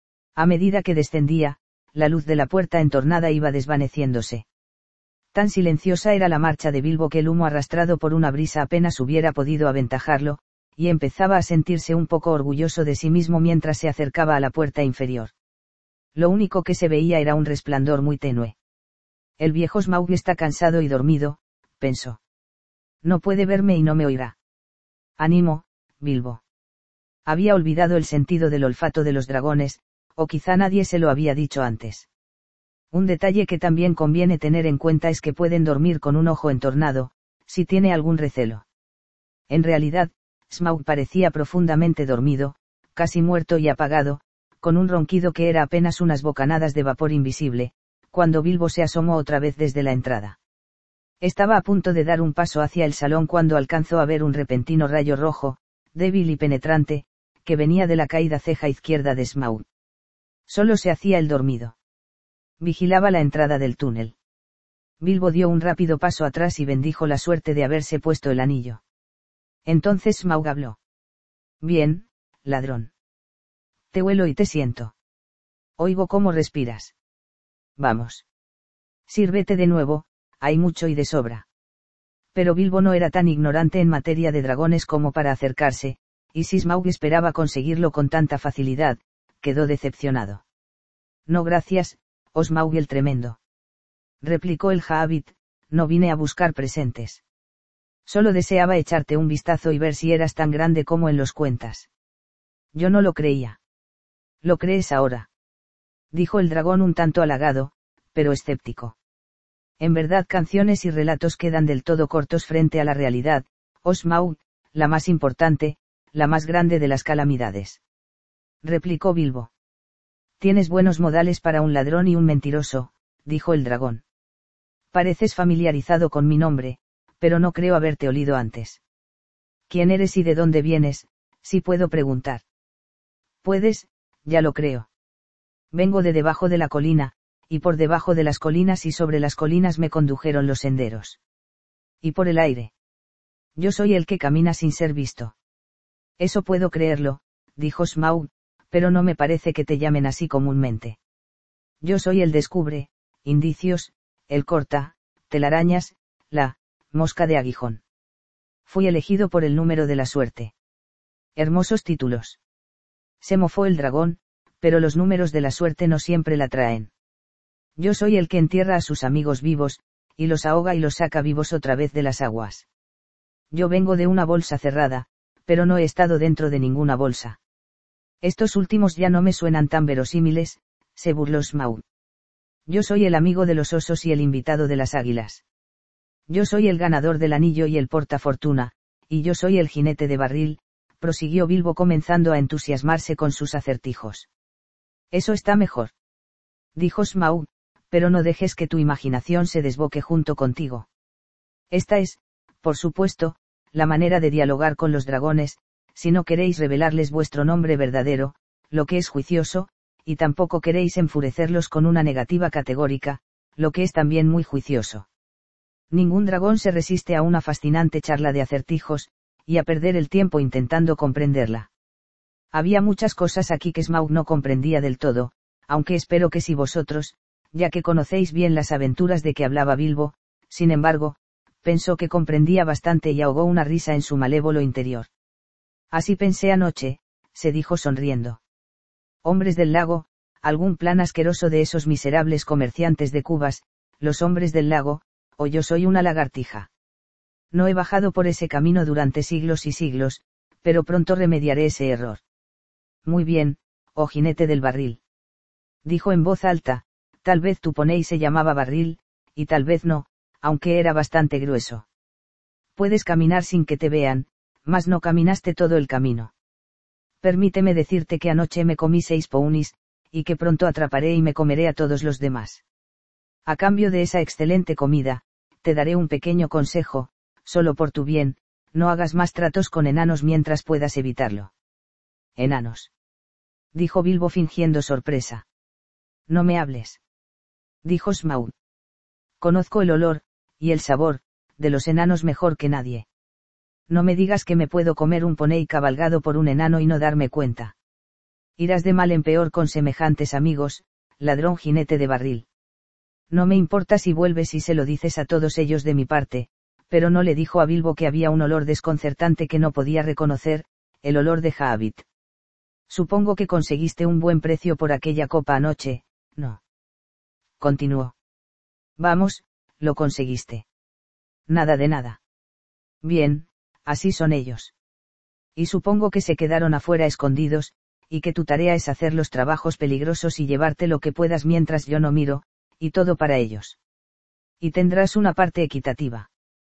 A medida que descendía, la luz de la puerta entornada iba desvaneciéndose. Tan silenciosa era la marcha de Bilbo que el humo arrastrado por una brisa apenas hubiera podido aventajarlo, y empezaba a sentirse un poco orgulloso de sí mismo mientras se acercaba a la puerta inferior. Lo único que se veía era un resplandor muy tenue. El viejo Smaug está cansado y dormido, pensó. No puede verme y no me oirá. Ánimo, Bilbo. Había olvidado el sentido del olfato de los dragones, o quizá nadie se lo había dicho antes. Un detalle que también conviene tener en cuenta es que pueden dormir con un ojo entornado, si tiene algún recelo. En realidad, Smaug parecía profundamente dormido, casi muerto y apagado, con un ronquido que era apenas unas bocanadas de vapor invisible, cuando Bilbo se asomó otra vez desde la entrada. Estaba a punto de dar un paso hacia el salón cuando alcanzó a ver un repentino rayo rojo, débil y penetrante, que venía de la caída ceja izquierda de Smaug. Solo se hacía el dormido. Vigilaba la entrada del túnel. Bilbo dio un rápido paso atrás y bendijo la suerte de haberse puesto el anillo. Entonces Smaug habló. Bien, ladrón. Te huelo y te siento. Oigo cómo respiras. Vamos. Sírvete de nuevo, hay mucho y de sobra. Pero Bilbo no era tan ignorante en materia de dragones como para acercarse, y si Smaug esperaba conseguirlo con tanta facilidad, quedó decepcionado. No gracias, Smaug el tremendo. Replicó el Hobbit, no vine a buscar presentes. Solo deseaba echarte un vistazo y ver si eras tan grande como en los cuentas. Yo no lo creía. ¿Lo crees ahora? Dijo el dragón un tanto halagado, pero escéptico. En verdad canciones y relatos quedan del todo cortos frente a la realidad, Smaug, la más importante, la más grande de las calamidades. Replicó Bilbo. Tienes buenos modales para un ladrón y un mentiroso, dijo el dragón. Pareces familiarizado con mi nombre, pero no creo haberte olido antes. ¿Quién eres y de dónde vienes, si puedo preguntar? Puedes, ya lo creo. Vengo de debajo de la colina, y por debajo de las colinas y sobre las colinas me condujeron los senderos. Y por el aire. Yo soy el que camina sin ser visto. Eso puedo creerlo, dijo Smaug, pero no me parece que te llamen así comúnmente. Yo soy el descubre, indicios, el corta, telarañas, la mosca de aguijón. Fui elegido por el número de la suerte. Hermosos títulos. Se mofó el dragón, pero los números de la suerte no siempre la traen. Yo soy el que entierra a sus amigos vivos, y los ahoga y los saca vivos otra vez de las aguas. Yo vengo de una bolsa cerrada, pero no he estado dentro de ninguna bolsa. Estos últimos ya no me suenan tan verosímiles, se burló Smaug. Yo soy el amigo de los osos y el invitado de las águilas. Yo soy el ganador del anillo y el portafortuna, y yo soy el jinete de barril, prosiguió Bilbo comenzando a entusiasmarse con sus acertijos. Eso está mejor, dijo Smaug, pero no dejes que tu imaginación se desboque junto contigo. Esta es, por supuesto, la manera de dialogar con los dragones, si no queréis revelarles vuestro nombre verdadero, lo que es juicioso, y tampoco queréis enfurecerlos con una negativa categórica, lo que es también muy juicioso. Ningún dragón se resiste a una fascinante charla de acertijos, y a perder el tiempo intentando comprenderla. Había muchas cosas aquí que Smaug no comprendía del todo, aunque espero que si vosotros, ya que conocéis bien las aventuras de que hablaba Bilbo, sin embargo, pensó que comprendía bastante y ahogó una risa en su malévolo interior. Así pensé anoche, se dijo sonriendo. Hombres del lago, algún plan asqueroso de esos miserables comerciantes de cubas, los hombres del lago, o yo soy una lagartija. No he bajado por ese camino durante siglos y siglos, pero pronto remediaré ese error. Muy bien, oh jinete del barril. Dijo en voz alta, tal vez tu poney se llamaba Barril, y tal vez no, aunque era bastante grueso. Puedes caminar sin que te vean, mas no caminaste todo el camino. Permíteme decirte que anoche me comí 6 ponies, y que pronto atraparé y me comeré a todos los demás. A cambio de esa excelente comida, te daré un pequeño consejo, solo por tu bien, no hagas más tratos con enanos mientras puedas evitarlo. Enanos. Dijo Bilbo fingiendo sorpresa. No me hables. Dijo Smaug. Conozco el olor, y el sabor, de los enanos mejor que nadie. No me digas que me puedo comer un poney cabalgado por un enano y no darme cuenta. Irás de mal en peor con semejantes amigos, ladrón jinete de barril. No me importa si vuelves y se lo dices a todos ellos de mi parte, pero no le dijo a Bilbo que había un olor desconcertante que no podía reconocer, el olor de Haabit. Supongo que conseguiste un buen precio por aquella copa anoche, ¿no? Continuó. Vamos, lo conseguiste. Nada de nada. Bien, así son ellos. Y supongo que se quedaron afuera escondidos, y que tu tarea es hacer los trabajos peligrosos y llevarte lo que puedas mientras yo no miro, y todo para ellos. Y tendrás una parte equitativa.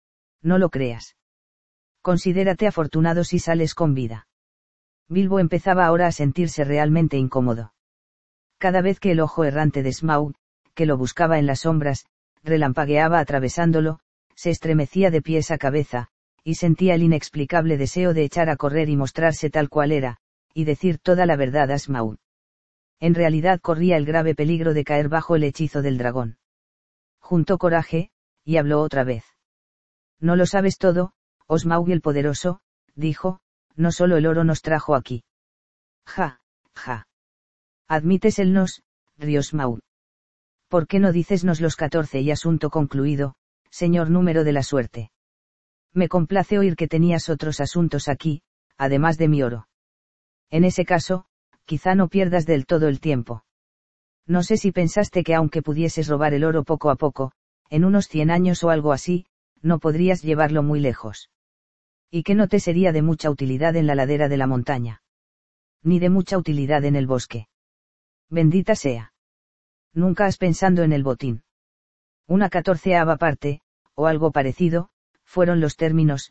No lo creas. Considérate afortunado si sales con vida. Bilbo empezaba ahora a sentirse realmente incómodo. Cada vez que el ojo errante de Smaug, que lo buscaba en las sombras, relampagueaba atravesándolo, se estremecía de pies a cabeza, y sentía el inexplicable deseo de echar a correr y mostrarse tal cual era, y decir toda la verdad a Smaug. En realidad corría el grave peligro de caer bajo el hechizo del dragón. Juntó coraje, y habló otra vez. No lo sabes todo, oh Smaug el poderoso, dijo, no solo el oro nos trajo aquí. Ja, ja. Admites el nos, rió Smaug. ¿Por qué no dicesnos los 14 y asunto concluido, señor número de la suerte? Me complace oír que tenías otros asuntos aquí, además de mi oro. En ese caso, quizá no pierdas del todo el tiempo. No sé si pensaste que aunque pudieses robar el oro poco a poco, en unos 100 años o algo así, no podrías llevarlo muy lejos. Y que no te sería de mucha utilidad en la ladera de la montaña. Ni de mucha utilidad en el bosque. Bendita sea. Nunca has pensado en el botín. Una 14ª parte, o algo parecido, fueron los términos,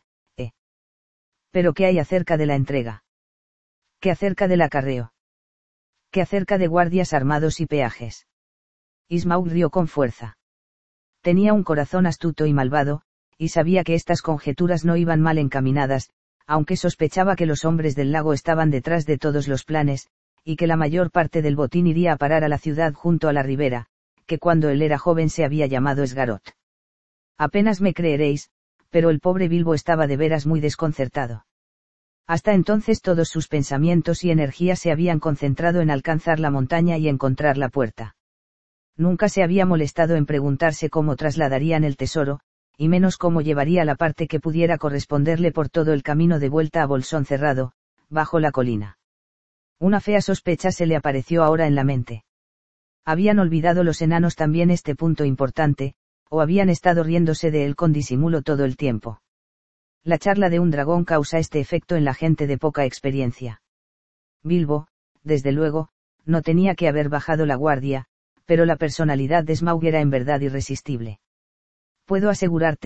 Pero ¿qué hay acerca de la entrega? ¿Qué acerca del acarreo? ¿Qué acerca de guardias armados y peajes? Smaug rió con fuerza. Tenía un corazón astuto y malvado, y sabía que estas conjeturas no iban mal encaminadas, aunque sospechaba que los hombres del lago estaban detrás de todos los planes, y que la mayor parte del botín iría a parar a la ciudad junto a la ribera, que cuando él era joven se había llamado Esgaroth. Apenas me creeréis, pero el pobre Bilbo estaba de veras muy desconcertado. Hasta entonces todos sus pensamientos y energías se habían concentrado en alcanzar la montaña y encontrar la puerta. Nunca se había molestado en preguntarse cómo trasladarían el tesoro, y menos cómo llevaría la parte que pudiera corresponderle por todo el camino de vuelta a Bolsón Cerrado, bajo la colina. Una fea sospecha se le apareció ahora en la mente. Habían olvidado los enanos también este punto importante, o habían estado riéndose de él con disimulo todo el tiempo. La charla de un dragón causa este efecto en la gente de poca experiencia. Bilbo, desde luego, no tenía que haber bajado la guardia, pero la personalidad de Smaug era en verdad irresistible. Puedo asegurarte,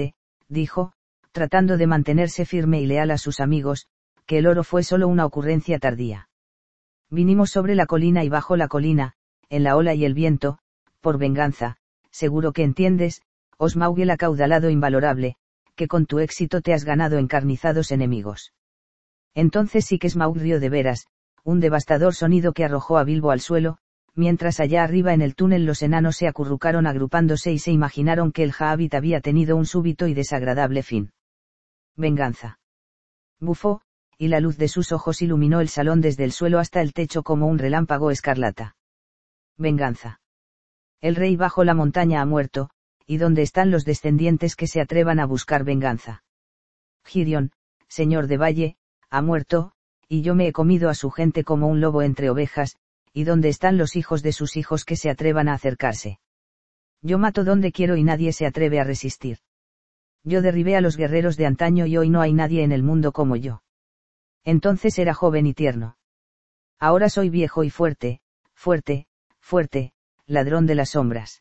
dijo, tratando de mantenerse firme y leal a sus amigos, que el oro fue solo una ocurrencia tardía. Vinimos sobre la colina y bajo la colina, en la ola y el viento, por venganza, seguro que entiendes, oh Smaug el acaudalado invalorable, que con tu éxito te has ganado encarnizados enemigos. Entonces sí que Smaug rió de veras, un devastador sonido que arrojó a Bilbo al suelo, mientras allá arriba en el túnel los enanos se acurrucaron agrupándose y se imaginaron que el Hobbit había tenido un súbito y desagradable fin. Venganza. Bufó, y la luz de sus ojos iluminó el salón desde el suelo hasta el techo como un relámpago escarlata. Venganza. El rey bajo la montaña ha muerto, ¿y dónde están los descendientes que se atrevan a buscar venganza? Girion, señor de Valle, ha muerto, y yo me he comido a su gente como un lobo entre ovejas, ¿y dónde están los hijos de sus hijos que se atrevan a acercarse? Yo mato donde quiero y nadie se atreve a resistir. Yo derribé a los guerreros de antaño y hoy no hay nadie en el mundo como yo. Entonces era joven y tierno. Ahora soy viejo y fuerte, fuerte, fuerte, ladrón de las sombras.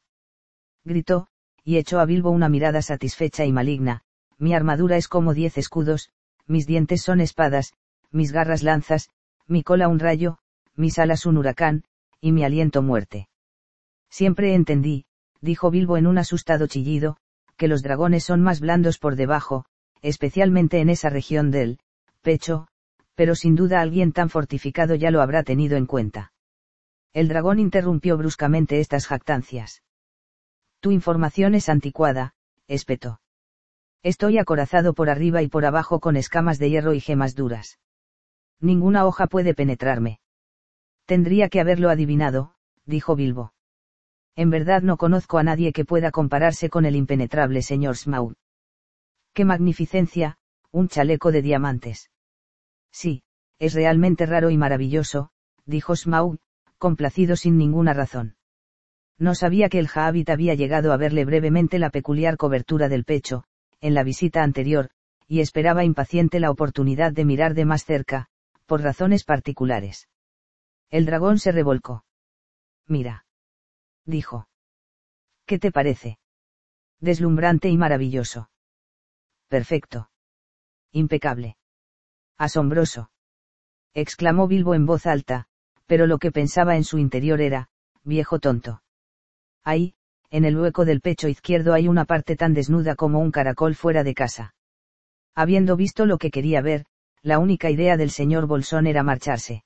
Gritó, y echó a Bilbo una mirada satisfecha y maligna, mi armadura es como 10 escudos, mis dientes son espadas, mis garras lanzas, mi cola un rayo, mis alas un huracán, y mi aliento muerte. Siempre entendí, dijo Bilbo en un asustado chillido, que los dragones son más blandos por debajo, especialmente en esa región del pecho, pero sin duda alguien tan fortificado ya lo habrá tenido en cuenta. El dragón interrumpió bruscamente estas jactancias. Tu información es anticuada, espetó. Estoy acorazado por arriba y por abajo con escamas de hierro y gemas duras. Ninguna hoja puede penetrarme. Tendría que haberlo adivinado, dijo Bilbo. En verdad no conozco a nadie que pueda compararse con el impenetrable señor Smaug. ¡Qué magnificencia, un chaleco de diamantes! Sí, es realmente raro y maravilloso, dijo Smaug, complacido sin ninguna razón. No sabía que el Hobbit había llegado a verle brevemente la peculiar cobertura del pecho, en la visita anterior, y esperaba impaciente la oportunidad de mirar de más cerca, por razones particulares. El dragón se revolcó. Mira. Dijo. ¿Qué te parece? Deslumbrante y maravilloso. Perfecto. Impecable. Asombroso. Exclamó Bilbo en voz alta, pero lo que pensaba en su interior era, viejo tonto. Ahí, en el hueco del pecho izquierdo hay una parte tan desnuda como un caracol fuera de casa. Habiendo visto lo que quería ver, la única idea del señor Bolsón era marcharse.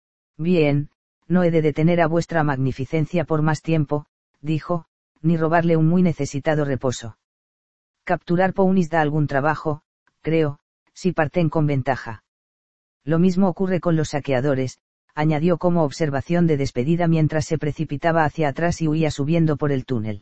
Bien, no he de detener a vuestra magnificencia por más tiempo, dijo, ni robarle un muy necesitado reposo. Capturar Pounis da algún trabajo, creo, si parten con ventaja. Lo mismo ocurre con los saqueadores, añadió como observación de despedida mientras se precipitaba hacia atrás y huía subiendo por el túnel.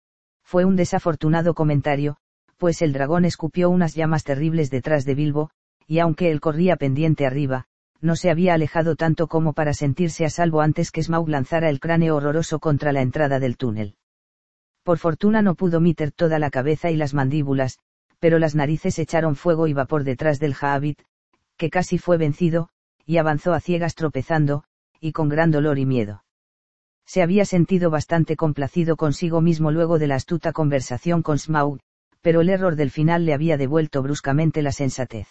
Fue un desafortunado comentario, pues el dragón escupió unas llamas terribles detrás de Bilbo, y aunque él corría pendiente arriba, no se había alejado tanto como para sentirse a salvo antes que Smaug lanzara el cráneo horroroso contra la entrada del túnel. Por fortuna no pudo meter toda la cabeza y las mandíbulas, pero las narices echaron fuego y vapor detrás del Hobbit, que casi fue vencido, y avanzó a ciegas tropezando, y con gran dolor y miedo. Se había sentido bastante complacido consigo mismo luego de la astuta conversación con Smaug, pero el error del final le había devuelto bruscamente la sensatez.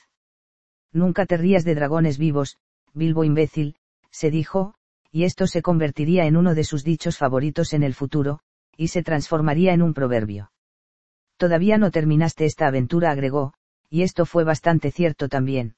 Nunca te rías de dragones vivos, Bilbo imbécil, se dijo, y esto se convertiría en uno de sus dichos favoritos en el futuro, y se transformaría en un proverbio. Todavía no terminaste esta aventura, agregó, y esto fue bastante cierto también.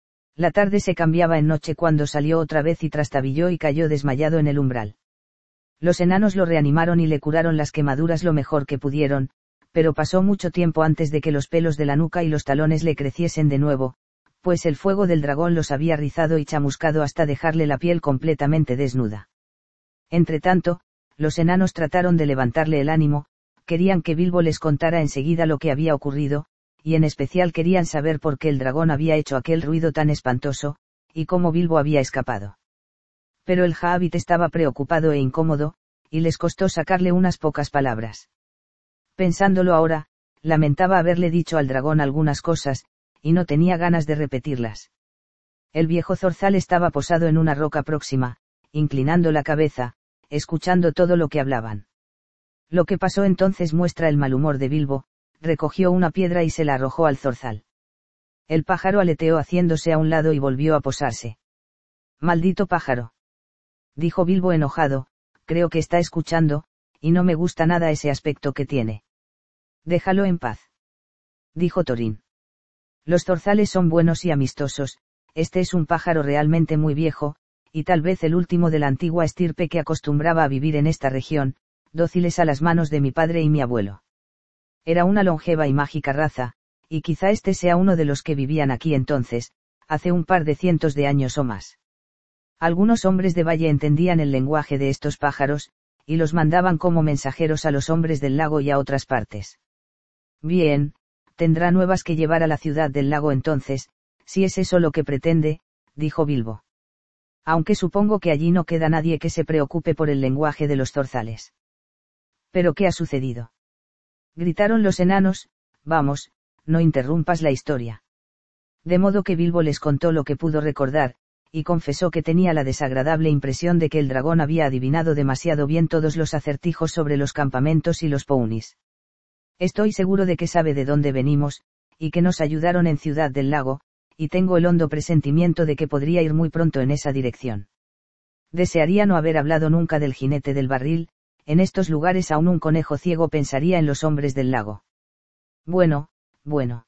La tarde se cambiaba en noche cuando salió otra vez y trastabilló y cayó desmayado en el umbral. Los enanos lo reanimaron y le curaron las quemaduras lo mejor que pudieron, pero pasó mucho tiempo antes de que los pelos de la nuca y los talones le creciesen de nuevo, pues el fuego del dragón los había rizado y chamuscado hasta dejarle la piel completamente desnuda. Entretanto, los enanos trataron de levantarle el ánimo, querían que Bilbo les contara enseguida lo que había ocurrido, y en especial querían saber por qué el dragón había hecho aquel ruido tan espantoso, y cómo Bilbo había escapado. Pero el Hobbit estaba preocupado e incómodo, y les costó sacarle unas pocas palabras. Pensándolo ahora, lamentaba haberle dicho al dragón algunas cosas, y no tenía ganas de repetirlas. El viejo zorzal estaba posado en una roca próxima, inclinando la cabeza, escuchando todo lo que hablaban. Lo que pasó entonces muestra el mal humor de Bilbo, recogió una piedra y se la arrojó al zorzal. El pájaro aleteó haciéndose a un lado y volvió a posarse. «Maldito pájaro», dijo Bilbo enojado, «creo que está escuchando, y no me gusta nada ese aspecto que tiene». «Déjalo en paz», dijo Thorin. «Los zorzales son buenos y amistosos, este es un pájaro realmente muy viejo, y tal vez el último de la antigua estirpe que acostumbraba a vivir en esta región, dóciles a las manos de mi padre y mi abuelo. Era una longeva y mágica raza, y quizá este sea uno de los que vivían aquí entonces, hace un par de cientos de años o más. Algunos hombres de valle entendían el lenguaje de estos pájaros, y los mandaban como mensajeros a los hombres del lago y a otras partes. Bien, tendrá nuevas que llevar a la ciudad del lago entonces, si es eso lo que pretende», dijo Bilbo. «Aunque supongo que allí no queda nadie que se preocupe por el lenguaje de los zorzales». «¿Pero qué ha sucedido?», gritaron los enanos. «Vamos, no interrumpas la historia». De modo que Bilbo les contó lo que pudo recordar, y confesó que tenía la desagradable impresión de que el dragón había adivinado demasiado bien todos los acertijos sobre los campamentos y los pounis. «Estoy seguro de que sabe de dónde venimos, y que nos ayudaron en Ciudad del Lago, y tengo el hondo presentimiento de que podría ir muy pronto en esa dirección. Desearía no haber hablado nunca del jinete del barril, en estos lugares aún un conejo ciego pensaría en los hombres del lago». «Bueno, bueno.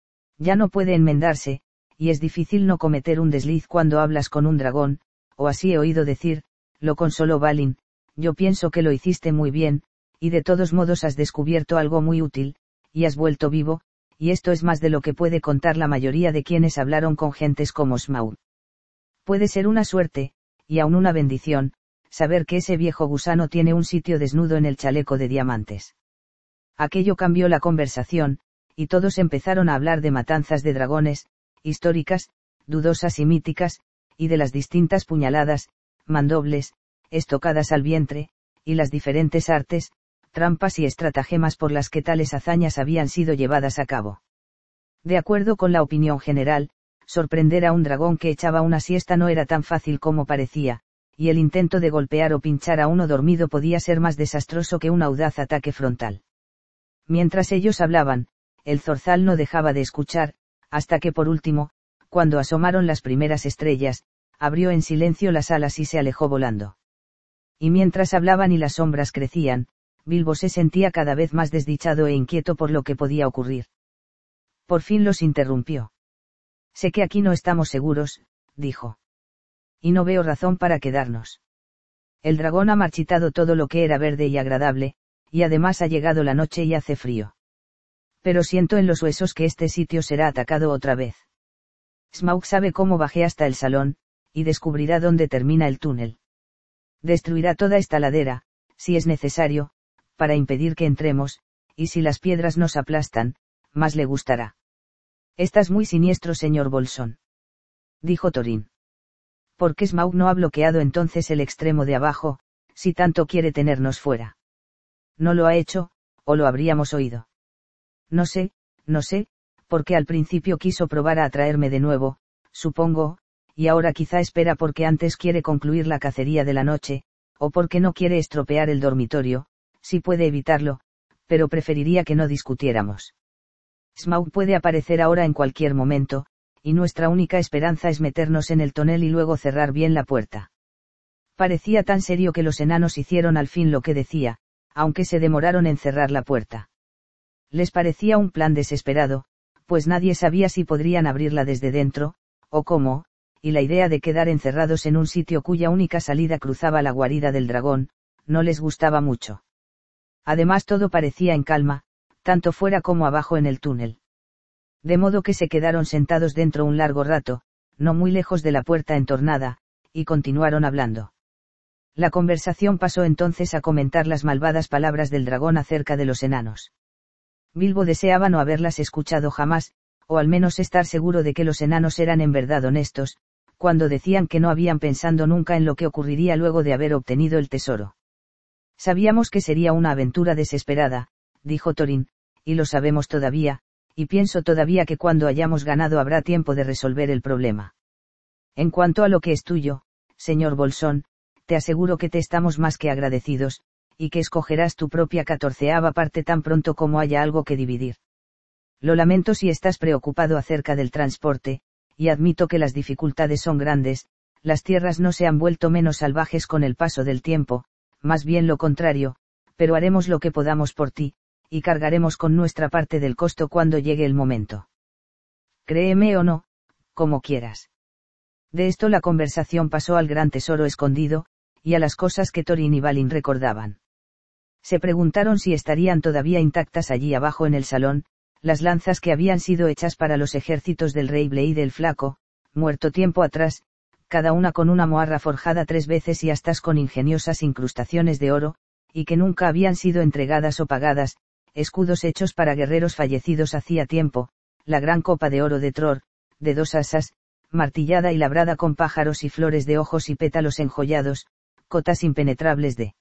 Ya no puede enmendarse, y es difícil no cometer un desliz cuando hablas con un dragón, o así he oído decir», lo consoló Balin. «Yo pienso que lo hiciste muy bien, y de todos modos has descubierto algo muy útil, y has vuelto vivo, y esto es más de lo que puede contar la mayoría de quienes hablaron con gentes como Smaug. Puede ser una suerte, y aún una bendición, saber que ese viejo gusano tiene un sitio desnudo en el chaleco de diamantes». Aquello cambió la conversación, y todos empezaron a hablar de matanzas de dragones, históricas, dudosas y míticas, y de las distintas puñaladas, mandobles, estocadas al vientre, y las diferentes artes, trampas y estratagemas por las que tales hazañas habían sido llevadas a cabo. De acuerdo con la opinión general, sorprender a un dragón que echaba una siesta no era tan fácil como parecía, y el intento de golpear o pinchar a uno dormido podía ser más desastroso que un audaz ataque frontal. Mientras ellos hablaban, el zorzal no dejaba de escuchar, hasta que por último, cuando asomaron las primeras estrellas, abrió en silencio las alas y se alejó volando. Y mientras hablaban y las sombras crecían, Bilbo se sentía cada vez más desdichado e inquieto por lo que podía ocurrir. Por fin los interrumpió. «Sé que aquí no estamos seguros», dijo. «Y no veo razón para quedarnos. El dragón ha marchitado todo lo que era verde y agradable, y además ha llegado la noche y hace frío. Pero siento en los huesos que este sitio será atacado otra vez. Smaug sabe cómo bajé hasta el salón, y descubrirá dónde termina el túnel. Destruirá toda esta ladera, si es necesario, para impedir que entremos, y si las piedras nos aplastan, más le gustará». «Estás muy siniestro, señor Bolsón», dijo Thorin. «¿Por qué Smaug no ha bloqueado entonces el extremo de abajo, si tanto quiere tenernos fuera? No lo ha hecho, o lo habríamos oído». No sé, porque al principio quiso probar a atraerme de nuevo, supongo, y ahora quizá espera porque antes quiere concluir la cacería de la noche, o porque no quiere estropear el dormitorio, si puede evitarlo, pero preferiría que no discutiéramos. Smaug puede aparecer ahora en cualquier momento, y nuestra única esperanza es meternos en el tonel y luego cerrar bien la puerta». Parecía tan serio que los enanos hicieron al fin lo que decía, aunque se demoraron en cerrar la puerta. Les parecía un plan desesperado, pues nadie sabía si podrían abrirla desde dentro, o cómo, y la idea de quedar encerrados en un sitio cuya única salida cruzaba la guarida del dragón, no les gustaba mucho. Además todo parecía en calma, tanto fuera como abajo en el túnel. De modo que se quedaron sentados dentro un largo rato, no muy lejos de la puerta entornada, y continuaron hablando. La conversación pasó entonces a comentar las malvadas palabras del dragón acerca de los enanos. Bilbo deseaba no haberlas escuchado jamás, o al menos estar seguro de que los enanos eran en verdad honestos, cuando decían que no habían pensado nunca en lo que ocurriría luego de haber obtenido el tesoro. «Sabíamos que sería una aventura desesperada», dijo Thorin, «y lo sabemos todavía, y pienso todavía que cuando hayamos ganado habrá tiempo de resolver el problema. En cuanto a lo que es tuyo, señor Bolsón, te aseguro que te estamos más que agradecidos, y que escogerás tu propia 14ª parte tan pronto como haya algo que dividir. Lo lamento si estás preocupado acerca del transporte, y admito que las dificultades son grandes, las tierras no se han vuelto menos salvajes con el paso del tiempo, más bien lo contrario, pero haremos lo que podamos por ti, y cargaremos con nuestra parte del costo cuando llegue el momento. Créeme o no, como quieras. De esto la conversación pasó al gran tesoro escondido, y a las cosas que Thorin y Balin recordaban. Se preguntaron si estarían todavía intactas allí abajo en el salón, las lanzas que habían sido hechas para los ejércitos del rey Blade el Flaco, muerto tiempo atrás, cada una con una moarra forjada 3 veces y astas con ingeniosas incrustaciones de oro, y que nunca habían sido entregadas o pagadas, escudos hechos para guerreros fallecidos hacía tiempo, la gran copa de oro de Tror, de 2 asas, martillada y labrada con pájaros y flores de ojos y pétalos enjollados, cotas impenetrables de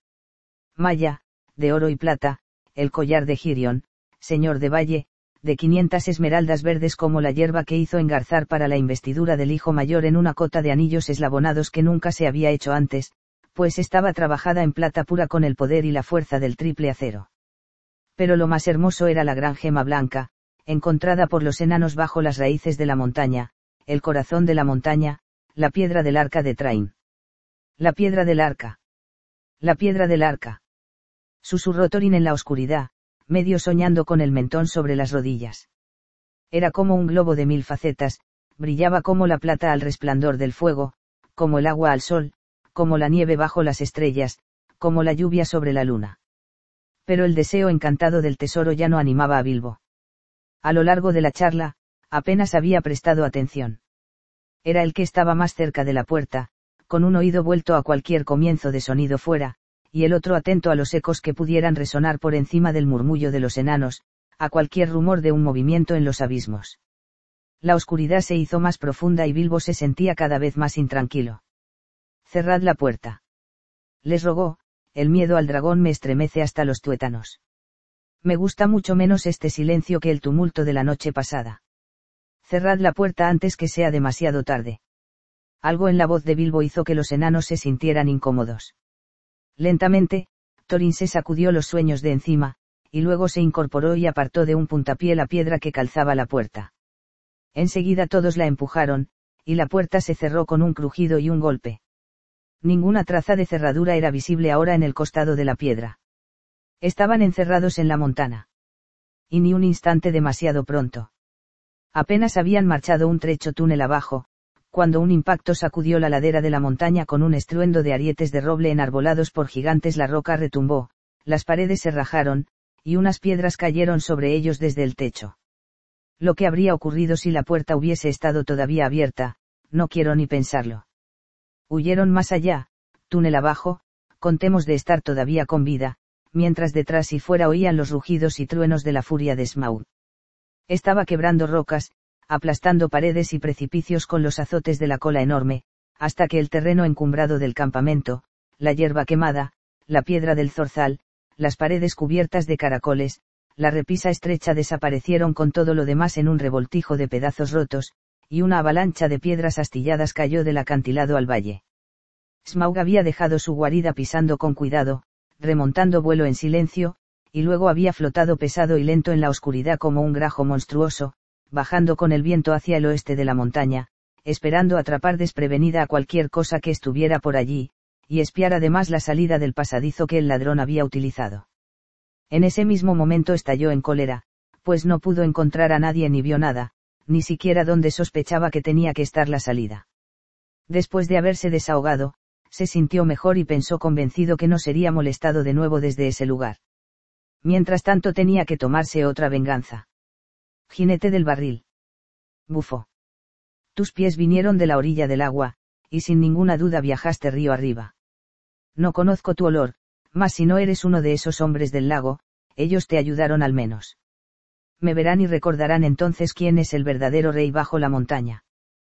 malla, de oro y plata, el collar de Girion, señor de Valle, de 500 esmeraldas verdes como la hierba que hizo engarzar para la investidura del hijo mayor en una cota de anillos eslabonados que nunca se había hecho antes, pues estaba trabajada en plata pura con el poder y la fuerza del triple acero. Pero lo más hermoso era la gran gema blanca, encontrada por los enanos bajo las raíces de la montaña, el corazón de la montaña, la piedra del arca de Train. La piedra del arca. La piedra del arca. Susurró Thorin en la oscuridad, medio soñando con el mentón sobre las rodillas. Era como un globo de 1000 facetas, brillaba como la plata al resplandor del fuego, como el agua al sol, como la nieve bajo las estrellas, como la lluvia sobre la luna. Pero el deseo encantado del tesoro ya no animaba a Bilbo. A lo largo de la charla, apenas había prestado atención. Era el que estaba más cerca de la puerta, con un oído vuelto a cualquier comienzo de sonido fuera, y el otro atento a los ecos que pudieran resonar por encima del murmullo de los enanos, a cualquier rumor de un movimiento en los abismos. La oscuridad se hizo más profunda y Bilbo se sentía cada vez más intranquilo. Cerrad la puerta. Les rogó, el miedo al dragón me estremece hasta los tuétanos. Me gusta mucho menos este silencio que el tumulto de la noche pasada. Cerrad la puerta antes que sea demasiado tarde. Algo en la voz de Bilbo hizo que los enanos se sintieran incómodos. Lentamente, Thorin se sacudió los sueños de encima, y luego se incorporó y apartó de un puntapié la piedra que calzaba la puerta. Enseguida todos la empujaron, y la puerta se cerró con un crujido y un golpe. Ninguna traza de cerradura era visible ahora en el costado de la piedra. Estaban encerrados en la montana. Y ni un instante demasiado pronto. Apenas habían marchado un trecho túnel abajo, cuando un impacto sacudió la ladera de la montaña con un estruendo de arietes de roble enarbolados por gigantes. La roca retumbó, las paredes se rajaron, y unas piedras cayeron sobre ellos desde el techo. Lo que habría ocurrido si la puerta hubiese estado todavía abierta, no quiero ni pensarlo. Huyeron más allá, túnel abajo, contemos de estar todavía con vida, mientras detrás y fuera oían los rugidos y truenos de la furia de Smaug. Estaba quebrando rocas, aplastando paredes y precipicios con los azotes de la cola enorme, hasta que el terreno encumbrado del campamento, la hierba quemada, la piedra del zorzal, las paredes cubiertas de caracoles, la repisa estrecha desaparecieron con todo lo demás en un revoltijo de pedazos rotos, y una avalancha de piedras astilladas cayó del acantilado al valle. Smaug había dejado su guarida pisando con cuidado, remontando vuelo en silencio, y luego había flotado pesado y lento en la oscuridad como un grajo monstruoso, bajando con el viento hacia el oeste de la montaña, esperando atrapar desprevenida a cualquier cosa que estuviera por allí, y espiar además la salida del pasadizo que el ladrón había utilizado. En ese mismo momento estalló en cólera, pues no pudo encontrar a nadie ni vio nada, ni siquiera donde sospechaba que tenía que estar la salida. Después de haberse desahogado, se sintió mejor y pensó convencido que no sería molestado de nuevo desde ese lugar. Mientras tanto tenía que tomarse otra venganza. Jinete del barril. Bufó. Tus pies vinieron de la orilla del agua, y sin ninguna duda viajaste río arriba. No conozco tu olor, mas si no eres uno de esos hombres del lago, ellos te ayudaron al menos. Me verán y recordarán entonces quién es el verdadero rey bajo la montaña.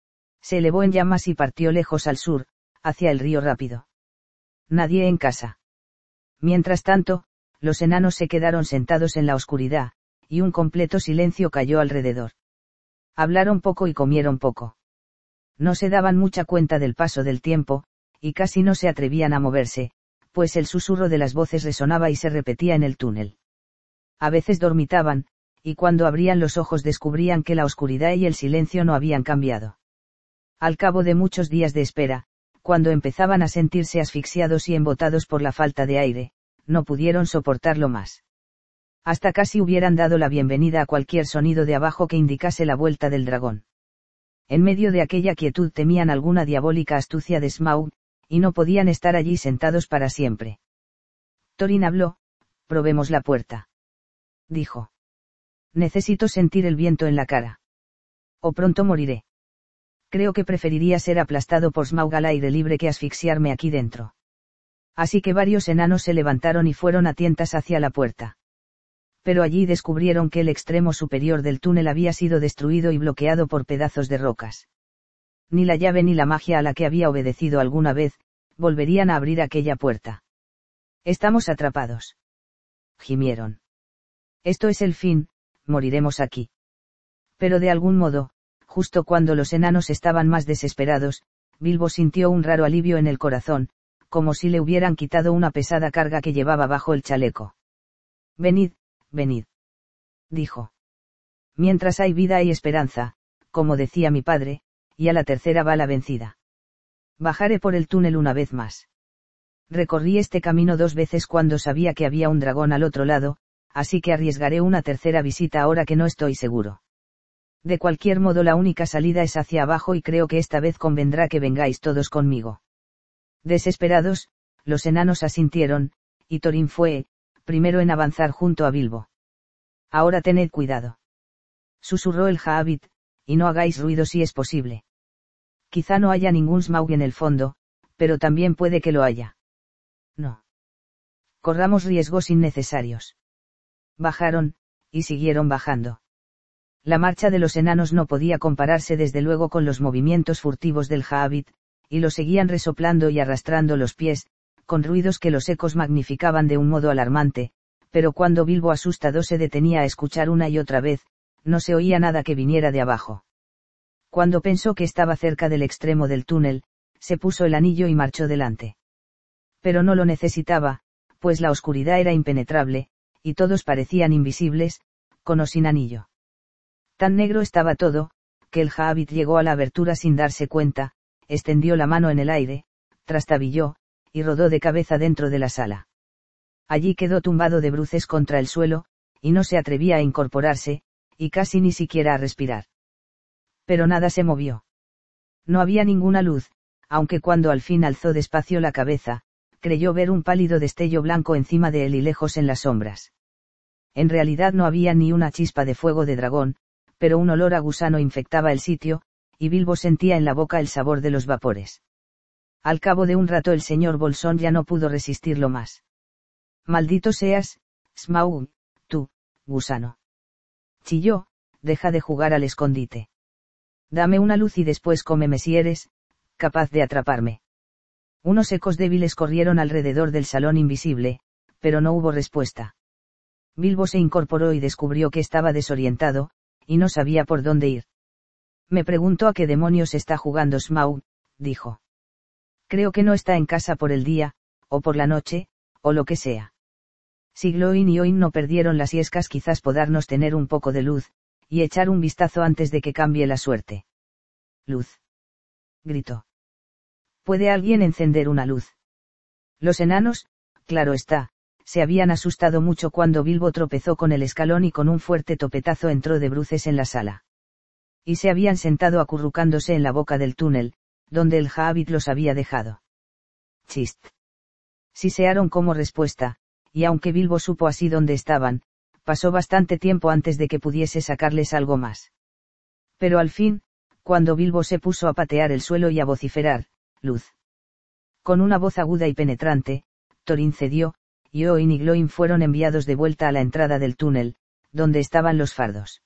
Se elevó en llamas y partió lejos al sur, hacia el río rápido. Nadie en casa. Mientras tanto, los enanos se quedaron sentados en la oscuridad, y un completo silencio cayó alrededor. Hablaron poco y comieron poco. No se daban mucha cuenta del paso del tiempo, y casi no se atrevían a moverse, pues el susurro de las voces resonaba y se repetía en el túnel. A veces dormitaban, y cuando abrían los ojos descubrían que la oscuridad y el silencio no habían cambiado. Al cabo de muchos días de espera, cuando empezaban a sentirse asfixiados y embotados por la falta de aire, no pudieron soportarlo más. Hasta casi hubieran dado la bienvenida a cualquier sonido de abajo que indicase la vuelta del dragón. En medio de aquella quietud temían alguna diabólica astucia de Smaug, y no podían estar allí sentados para siempre. Thorin habló: «Probemos la puerta», dijo. «Necesito sentir el viento en la cara. O pronto moriré. Creo que preferiría ser aplastado por Smaug al aire libre que asfixiarme aquí dentro». Así que varios enanos se levantaron y fueron a tientas hacia la puerta. Pero allí descubrieron que el extremo superior del túnel había sido destruido y bloqueado por pedazos de rocas. Ni la llave ni la magia a la que había obedecido alguna vez, volverían a abrir aquella puerta. «Estamos atrapados», gimieron. «Esto es el fin, moriremos aquí». Pero de algún modo, justo cuando los enanos estaban más desesperados, Bilbo sintió un raro alivio en el corazón, como si le hubieran quitado una pesada carga que llevaba bajo el chaleco. «Venid, venid», dijo. «Mientras hay vida hay esperanza, como decía mi padre, y a la tercera va la vencida. Bajaré por el túnel una vez más. Recorrí este camino 2 veces cuando sabía que había un dragón al otro lado, así que arriesgaré una tercera visita ahora que no estoy seguro. De cualquier modo la única salida es hacia abajo y creo que esta vez convendrá que vengáis todos conmigo». Desesperados, los enanos asintieron, y Thorin fue, primero en avanzar junto a Bilbo. «Ahora tened cuidado», susurró el Hobbit, «y no hagáis ruido si es posible. Quizá no haya ningún Smaug en el fondo, pero también puede que lo haya. No corramos riesgos innecesarios». Bajaron, y siguieron bajando. La marcha de los enanos no podía compararse desde luego con los movimientos furtivos del Hobbit, y lo seguían resoplando y arrastrando los pies, con ruidos que los ecos magnificaban de un modo alarmante, pero cuando Bilbo asustado se detenía a escuchar una y otra vez, no se oía nada que viniera de abajo. Cuando pensó que estaba cerca del extremo del túnel, se puso el anillo y marchó delante. Pero no lo necesitaba, pues la oscuridad era impenetrable, y todos parecían invisibles, con o sin anillo. Tan negro estaba todo, que el Hobbit llegó a la abertura sin darse cuenta, extendió la mano en el aire, trastabilló, y rodó de cabeza dentro de la sala. Allí quedó tumbado de bruces contra el suelo, y no se atrevía a incorporarse, y casi ni siquiera a respirar. Pero nada se movió. No había ninguna luz, aunque cuando al fin alzó despacio la cabeza, creyó ver un pálido destello blanco encima de él y lejos en las sombras. En realidad no había ni una chispa de fuego de dragón, pero un olor a gusano infectaba el sitio, y Bilbo sentía en la boca el sabor de los vapores. Al cabo de un rato el señor Bolsón ya no pudo resistirlo más. «Maldito seas, Smaug, tú, gusano», chilló, «deja de jugar al escondite. Dame una luz y después cómeme si eres capaz de atraparme». Unos ecos débiles corrieron alrededor del salón invisible, pero no hubo respuesta. Bilbo se incorporó y descubrió que estaba desorientado, y no sabía por dónde ir. «Me pregunto a qué demonios está jugando Smaug», dijo. «Creo que no está en casa por el día, o por la noche, o lo que sea. Si Glóin y Oin no perdieron las yescas, quizás podarnos tener un poco de luz, y echar un vistazo antes de que cambie la suerte». «Luz», gritó. «¿Puede alguien encender una luz?». Los enanos, claro está, se habían asustado mucho cuando Bilbo tropezó con el escalón y con un fuerte topetazo entró de bruces en la sala. Y se habían sentado acurrucándose en la boca del túnel, donde el Hobbit los había dejado. «Chist». Sisearon como respuesta, y aunque Bilbo supo así dónde estaban, pasó bastante tiempo antes de que pudiese sacarles algo más. Pero al fin, cuando Bilbo se puso a patear el suelo y a vociferar, «luz». Con una voz aguda y penetrante, Thorin cedió, y Oin y Glóin fueron enviados de vuelta a la entrada del túnel, donde estaban los fardos.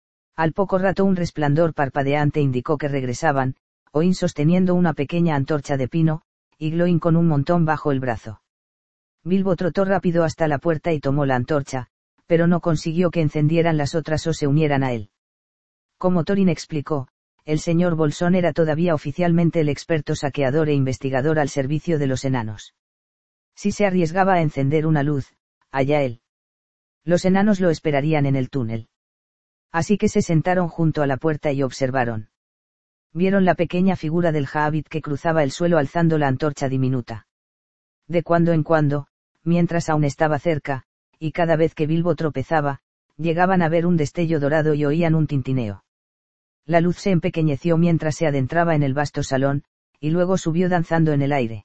Al poco rato un resplandor parpadeante indicó que regresaban, Oin sosteniendo una pequeña antorcha de pino, y Glóin con un montón bajo el brazo. Bilbo trotó rápido hasta la puerta y tomó la antorcha, pero no consiguió que encendieran las otras o se unieran a él. Como Thorin explicó, el señor Bolsón era todavía oficialmente el experto saqueador e investigador al servicio de los enanos. Si se arriesgaba a encender una luz, allá él. Los enanos lo esperarían en el túnel. Así que se sentaron junto a la puerta y observaron. Vieron la pequeña figura del Hobbit que cruzaba el suelo alzando la antorcha diminuta. De cuando en cuando, mientras aún estaba cerca, y cada vez que Bilbo tropezaba, llegaban a ver un destello dorado y oían un tintineo. La luz se empequeñeció mientras se adentraba en el vasto salón, y luego subió danzando en el aire.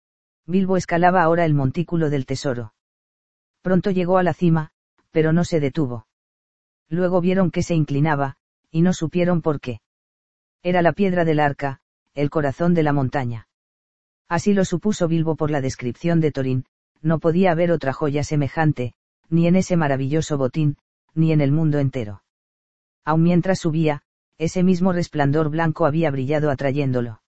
Bilbo escalaba ahora el montículo del tesoro. Pronto llegó a la cima, pero no se detuvo. Luego vieron que se inclinaba, y no supieron por qué. Era la piedra del arca, el corazón de la montaña. Así lo supuso Bilbo por la descripción de Thorin, no podía haber otra joya semejante, ni en ese maravilloso botín, ni en el mundo entero. Aun mientras subía, ese mismo resplandor blanco había brillado atrayéndolo.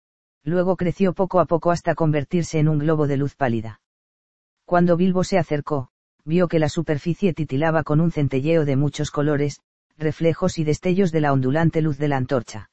Luego creció poco a poco hasta convertirse en un globo de luz pálida. Cuando Bilbo se acercó, vio que la superficie titilaba con un centelleo de muchos colores, reflejos y destellos de la ondulante luz de la antorcha.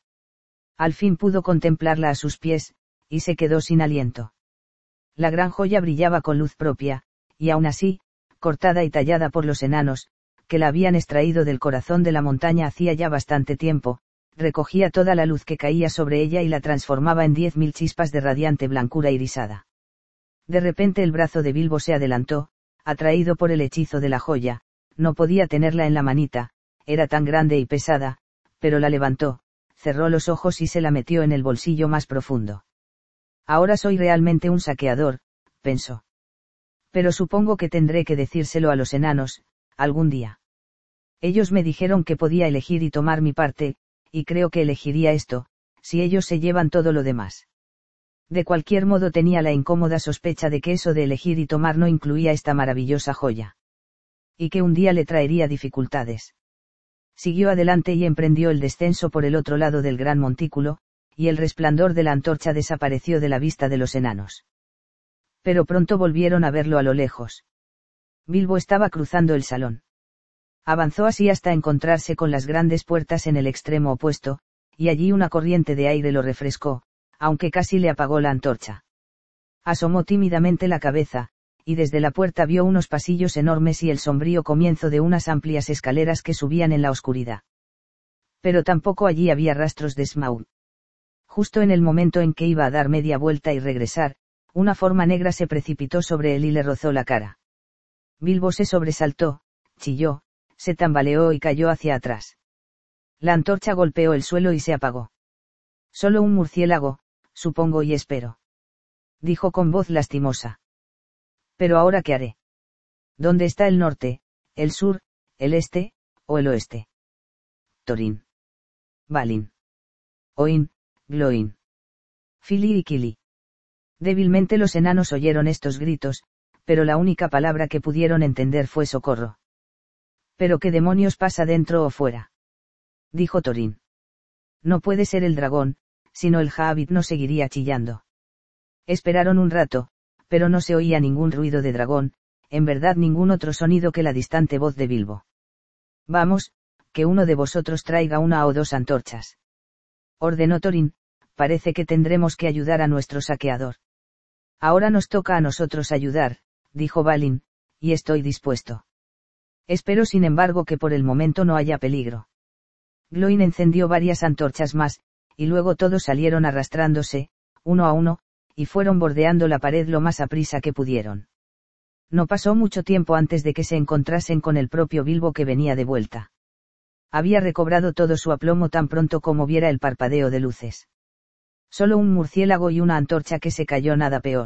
Al fin pudo contemplarla a sus pies, y se quedó sin aliento. La gran joya brillaba con luz propia, y aún así, cortada y tallada por los enanos, que la habían extraído del corazón de la montaña hacía ya bastante tiempo, recogía toda la luz que caía sobre ella y la transformaba en 10.000 chispas de radiante blancura irisada. De repente el brazo de Bilbo se adelantó, atraído por el hechizo de la joya, no podía tenerla en la manita, era tan grande y pesada, pero la levantó, cerró los ojos y se la metió en el bolsillo más profundo. Ahora soy realmente un saqueador, pensó. Pero supongo que tendré que decírselo a los enanos, algún día. Ellos me dijeron que podía elegir y tomar mi parte, y creo que elegiría esto, si ellos se llevan todo lo demás. De cualquier modo tenía la incómoda sospecha de que eso de elegir y tomar no incluía esta maravillosa joya. Y que un día le traería dificultades. Siguió adelante y emprendió el descenso por el otro lado del gran montículo, y el resplandor de la antorcha desapareció de la vista de los enanos. Pero pronto volvieron a verlo a lo lejos. Bilbo estaba cruzando el salón. Avanzó así hasta encontrarse con las grandes puertas en el extremo opuesto, y allí una corriente de aire lo refrescó, aunque casi le apagó la antorcha. Asomó tímidamente la cabeza, y desde la puerta vio unos pasillos enormes y el sombrío comienzo de unas amplias escaleras que subían en la oscuridad. Pero tampoco allí había rastros de Smaug. Justo en el momento en que iba a dar media vuelta y regresar, una forma negra se precipitó sobre él y le rozó la cara. Bilbo se sobresaltó, chilló, se tambaleó y cayó hacia atrás. La antorcha golpeó el suelo y se apagó. Solo un murciélago, supongo y espero. Dijo con voz lastimosa. Pero ahora ¿qué haré? ¿Dónde está el norte, el sur, el este, o el oeste? Thorin. Balin. Oin, Gloin. Fili y Kili. Débilmente los enanos oyeron estos gritos, pero la única palabra que pudieron entender fue socorro. ¿Pero qué demonios pasa dentro o fuera? Dijo Thorin. No puede ser el dragón, sino el Hobbit no seguiría chillando. Esperaron un rato, pero no se oía ningún ruido de dragón, en verdad ningún otro sonido que la distante voz de Bilbo. Vamos, que uno de vosotros traiga una o dos antorchas. Ordenó Thorin, parece que tendremos que ayudar a nuestro saqueador. Ahora nos toca a nosotros ayudar, dijo Balin, y estoy dispuesto. Espero sin embargo que por el momento no haya peligro. Gloin encendió varias antorchas más, y luego todos salieron arrastrándose, uno a uno, y fueron bordeando la pared lo más aprisa que pudieron. No pasó mucho tiempo antes de que se encontrasen con el propio Bilbo que venía de vuelta. Había recobrado todo su aplomo tan pronto como viera el parpadeo de luces. Solo un murciélago y una antorcha que se cayó, nada peor.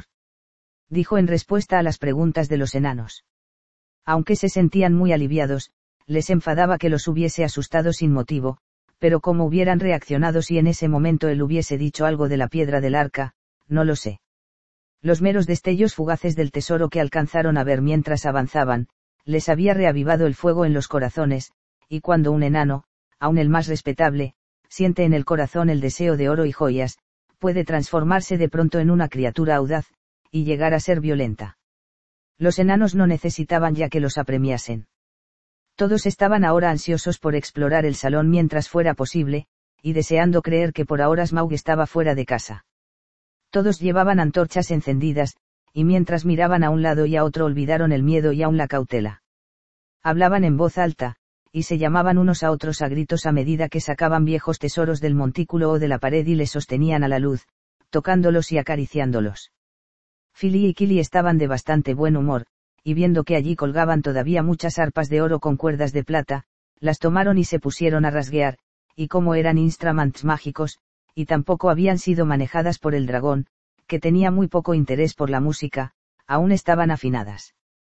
Dijo en respuesta a las preguntas de los enanos. Aunque se sentían muy aliviados, les enfadaba que los hubiese asustado sin motivo, pero cómo hubieran reaccionado si en ese momento él hubiese dicho algo de la piedra del arca, no lo sé. Los meros destellos fugaces del tesoro que alcanzaron a ver mientras avanzaban, les había reavivado el fuego en los corazones, y cuando un enano, aun el más respetable, siente en el corazón el deseo de oro y joyas, puede transformarse de pronto en una criatura audaz, y llegar a ser violenta. Los enanos no necesitaban ya que los apremiasen. Todos estaban ahora ansiosos por explorar el salón mientras fuera posible, y deseando creer que por ahora Smaug estaba fuera de casa. Todos llevaban antorchas encendidas, y mientras miraban a un lado y a otro olvidaron el miedo y aún la cautela. Hablaban en voz alta, y se llamaban unos a otros a gritos a medida que sacaban viejos tesoros del montículo o de la pared y les sostenían a la luz, tocándolos y acariciándolos. Philly y Killy estaban de bastante buen humor, y viendo que allí colgaban todavía muchas arpas de oro con cuerdas de plata, las tomaron y se pusieron a rasguear, y como eran instruments mágicos, y tampoco habían sido manejadas por el dragón, que tenía muy poco interés por la música, aún estaban afinadas.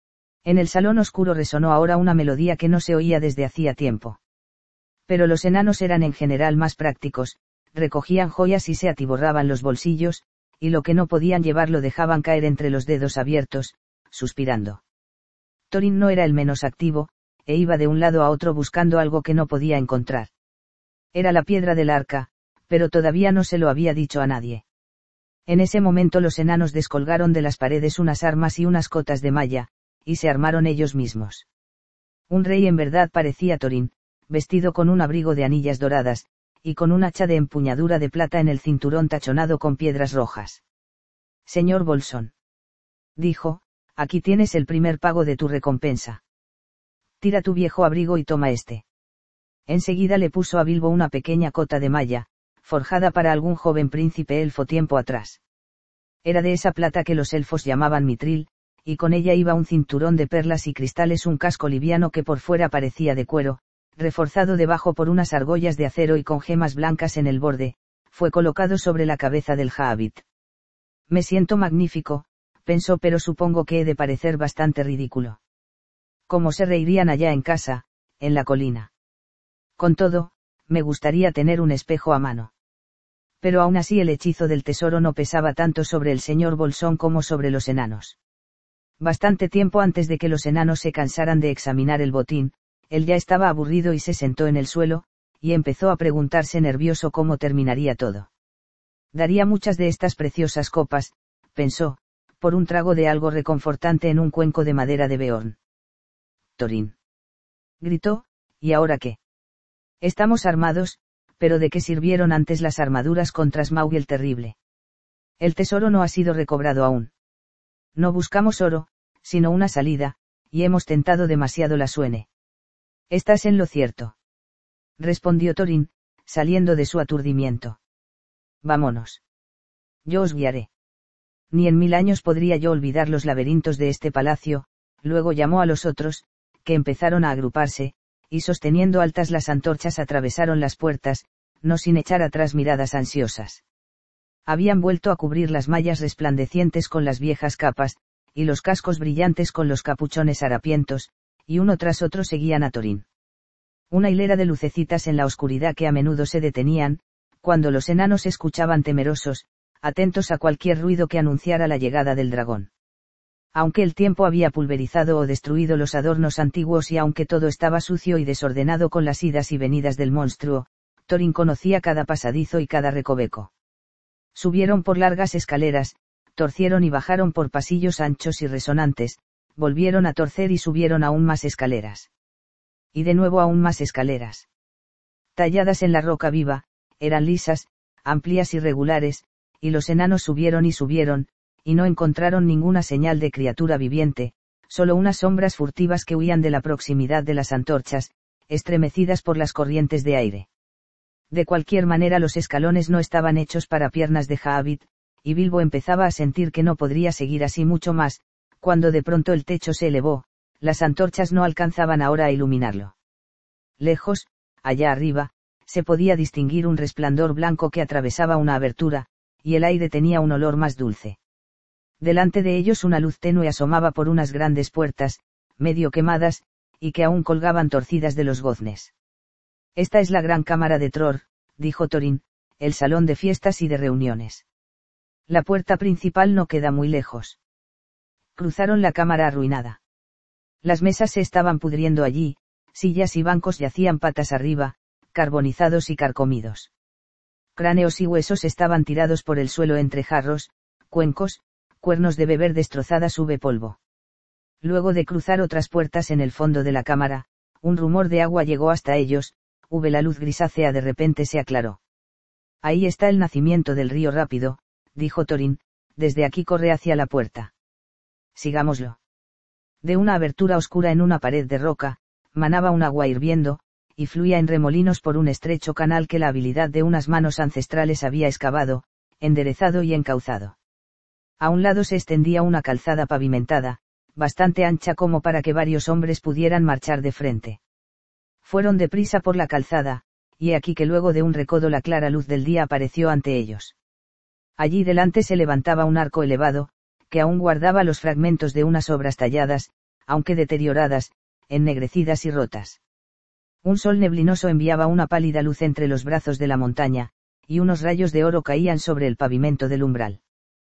En el salón oscuro resonó ahora una melodía que no se oía desde hacía tiempo. Pero los enanos eran en general más prácticos, recogían joyas y se atiborraban los bolsillos, y lo que no podían llevar lo dejaban caer entre los dedos abiertos, suspirando. Thorin no era el menos activo, e iba de un lado a otro buscando algo que no podía encontrar. Era la piedra del arca, pero todavía no se lo había dicho a nadie. En ese momento los enanos descolgaron de las paredes unas armas y unas cotas de malla, y se armaron ellos mismos. Un rey en verdad parecía Thorin, vestido con un abrigo de anillas doradas, y con un hacha de empuñadura de plata en el cinturón tachonado con piedras rojas. Señor Bolsón, dijo, aquí tienes el primer pago de tu recompensa. Tira tu viejo abrigo y toma este. Enseguida le puso a Bilbo una pequeña cota de malla, forjada para algún joven príncipe elfo tiempo atrás. Era de esa plata que los elfos llamaban mitril, y con ella iba un cinturón de perlas y cristales, un casco liviano que por fuera parecía de cuero, reforzado debajo por unas argollas de acero y con gemas blancas en el borde, fue colocado sobre la cabeza del Hobbit. Me siento magnífico, pensó, pero supongo que he de parecer bastante ridículo. ¿Cómo se reirían allá en casa, en la colina? Con todo, me gustaría tener un espejo a mano. Pero aún así el hechizo del tesoro no pesaba tanto sobre el señor Bolsón como sobre los enanos. Bastante tiempo antes de que los enanos se cansaran de examinar el botín, él ya estaba aburrido y se sentó en el suelo, y empezó a preguntarse nervioso cómo terminaría todo. Daría muchas de estas preciosas copas, pensó, por un trago de algo reconfortante en un cuenco de madera de Beorn. Thorin, gritó, ¿y ahora qué? Estamos armados, pero ¿de qué sirvieron antes las armaduras contra Smaug el Terrible? El tesoro no ha sido recobrado aún. No buscamos oro, sino una salida, y hemos tentado demasiado la Suene. Estás en lo cierto, respondió Thorin, saliendo de su aturdimiento. Vámonos. Yo os guiaré. Ni en 1000 años podría yo olvidar los laberintos de este palacio. Luego llamó a los otros, que empezaron a agruparse, y sosteniendo altas las antorchas atravesaron las puertas, no sin echar atrás miradas ansiosas. Habían vuelto a cubrir las mallas resplandecientes con las viejas capas, y los cascos brillantes con los capuchones harapientos, y uno tras otro seguían a Thorin. Una hilera de lucecitas en la oscuridad que a menudo se detenían, cuando los enanos escuchaban temerosos, atentos a cualquier ruido que anunciara la llegada del dragón. Aunque el tiempo había pulverizado o destruido los adornos antiguos y aunque todo estaba sucio y desordenado con las idas y venidas del monstruo, Thorin conocía cada pasadizo y cada recoveco. Subieron por largas escaleras, torcieron y bajaron por pasillos anchos y resonantes, volvieron a torcer y subieron aún más escaleras. Y de nuevo aún más escaleras. Talladas en la roca viva, eran lisas, amplias y regulares, y los enanos subieron y subieron, y no encontraron ninguna señal de criatura viviente, solo unas sombras furtivas que huían de la proximidad de las antorchas, estremecidas por las corrientes de aire. De cualquier manera los escalones no estaban hechos para piernas de Hobbit, y Bilbo empezaba a sentir que no podría seguir así mucho más, cuando de pronto el techo se elevó, las antorchas no alcanzaban ahora a iluminarlo. Lejos, allá arriba, se podía distinguir un resplandor blanco que atravesaba una abertura, y el aire tenía un olor más dulce. Delante de ellos una luz tenue asomaba por unas grandes puertas, medio quemadas, y que aún colgaban torcidas de los goznes. Esta es la gran cámara de Tror, dijo Thorin, el salón de fiestas y de reuniones. La puerta principal no queda muy lejos. Cruzaron la cámara arruinada. Las mesas se estaban pudriendo allí, sillas y bancos yacían patas arriba, carbonizados y carcomidos. Cráneos y huesos estaban tirados por el suelo entre jarros, cuencos, cuernos de beber destrozada polvo. Luego de cruzar otras puertas en el fondo de la cámara, un rumor de agua llegó hasta ellos, la luz grisácea de repente se aclaró. Ahí está el nacimiento del río rápido, dijo Thorin, desde aquí corre hacia la puerta. Sigámoslo. De una abertura oscura en una pared de roca, manaba un agua hirviendo, y fluía en remolinos por un estrecho canal que la habilidad de unas manos ancestrales había excavado, enderezado y encauzado. A un lado se extendía una calzada pavimentada, bastante ancha como para que varios hombres pudieran marchar de frente. Fueron deprisa por la calzada, y he aquí que luego de un recodo la clara luz del día apareció ante ellos. Allí delante se levantaba un arco elevado, que aún guardaba los fragmentos de unas obras talladas, aunque deterioradas, ennegrecidas y rotas. Un sol neblinoso enviaba una pálida luz entre los brazos de la montaña, y unos rayos de oro caían sobre el pavimento del umbral.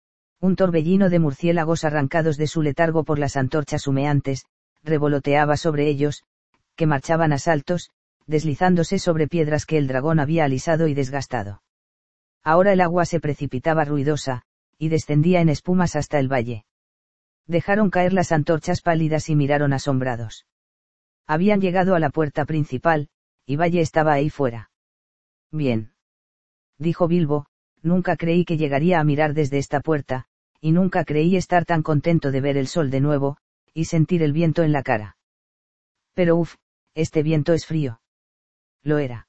Un torbellino de murciélagos arrancados de su letargo por las antorchas humeantes, revoloteaba sobre ellos, que marchaban a saltos, deslizándose sobre piedras que el dragón había alisado y desgastado. Ahora el agua se precipitaba ruidosa, y descendía en espumas hasta el valle. Dejaron caer las antorchas pálidas y miraron asombrados. Habían llegado a la puerta principal, y Valle estaba ahí fuera. Bien. Dijo Bilbo, nunca creí que llegaría a mirar desde esta puerta, y nunca creí estar tan contento de ver el sol de nuevo, y sentir el viento en la cara. Pero este viento es frío. Lo era.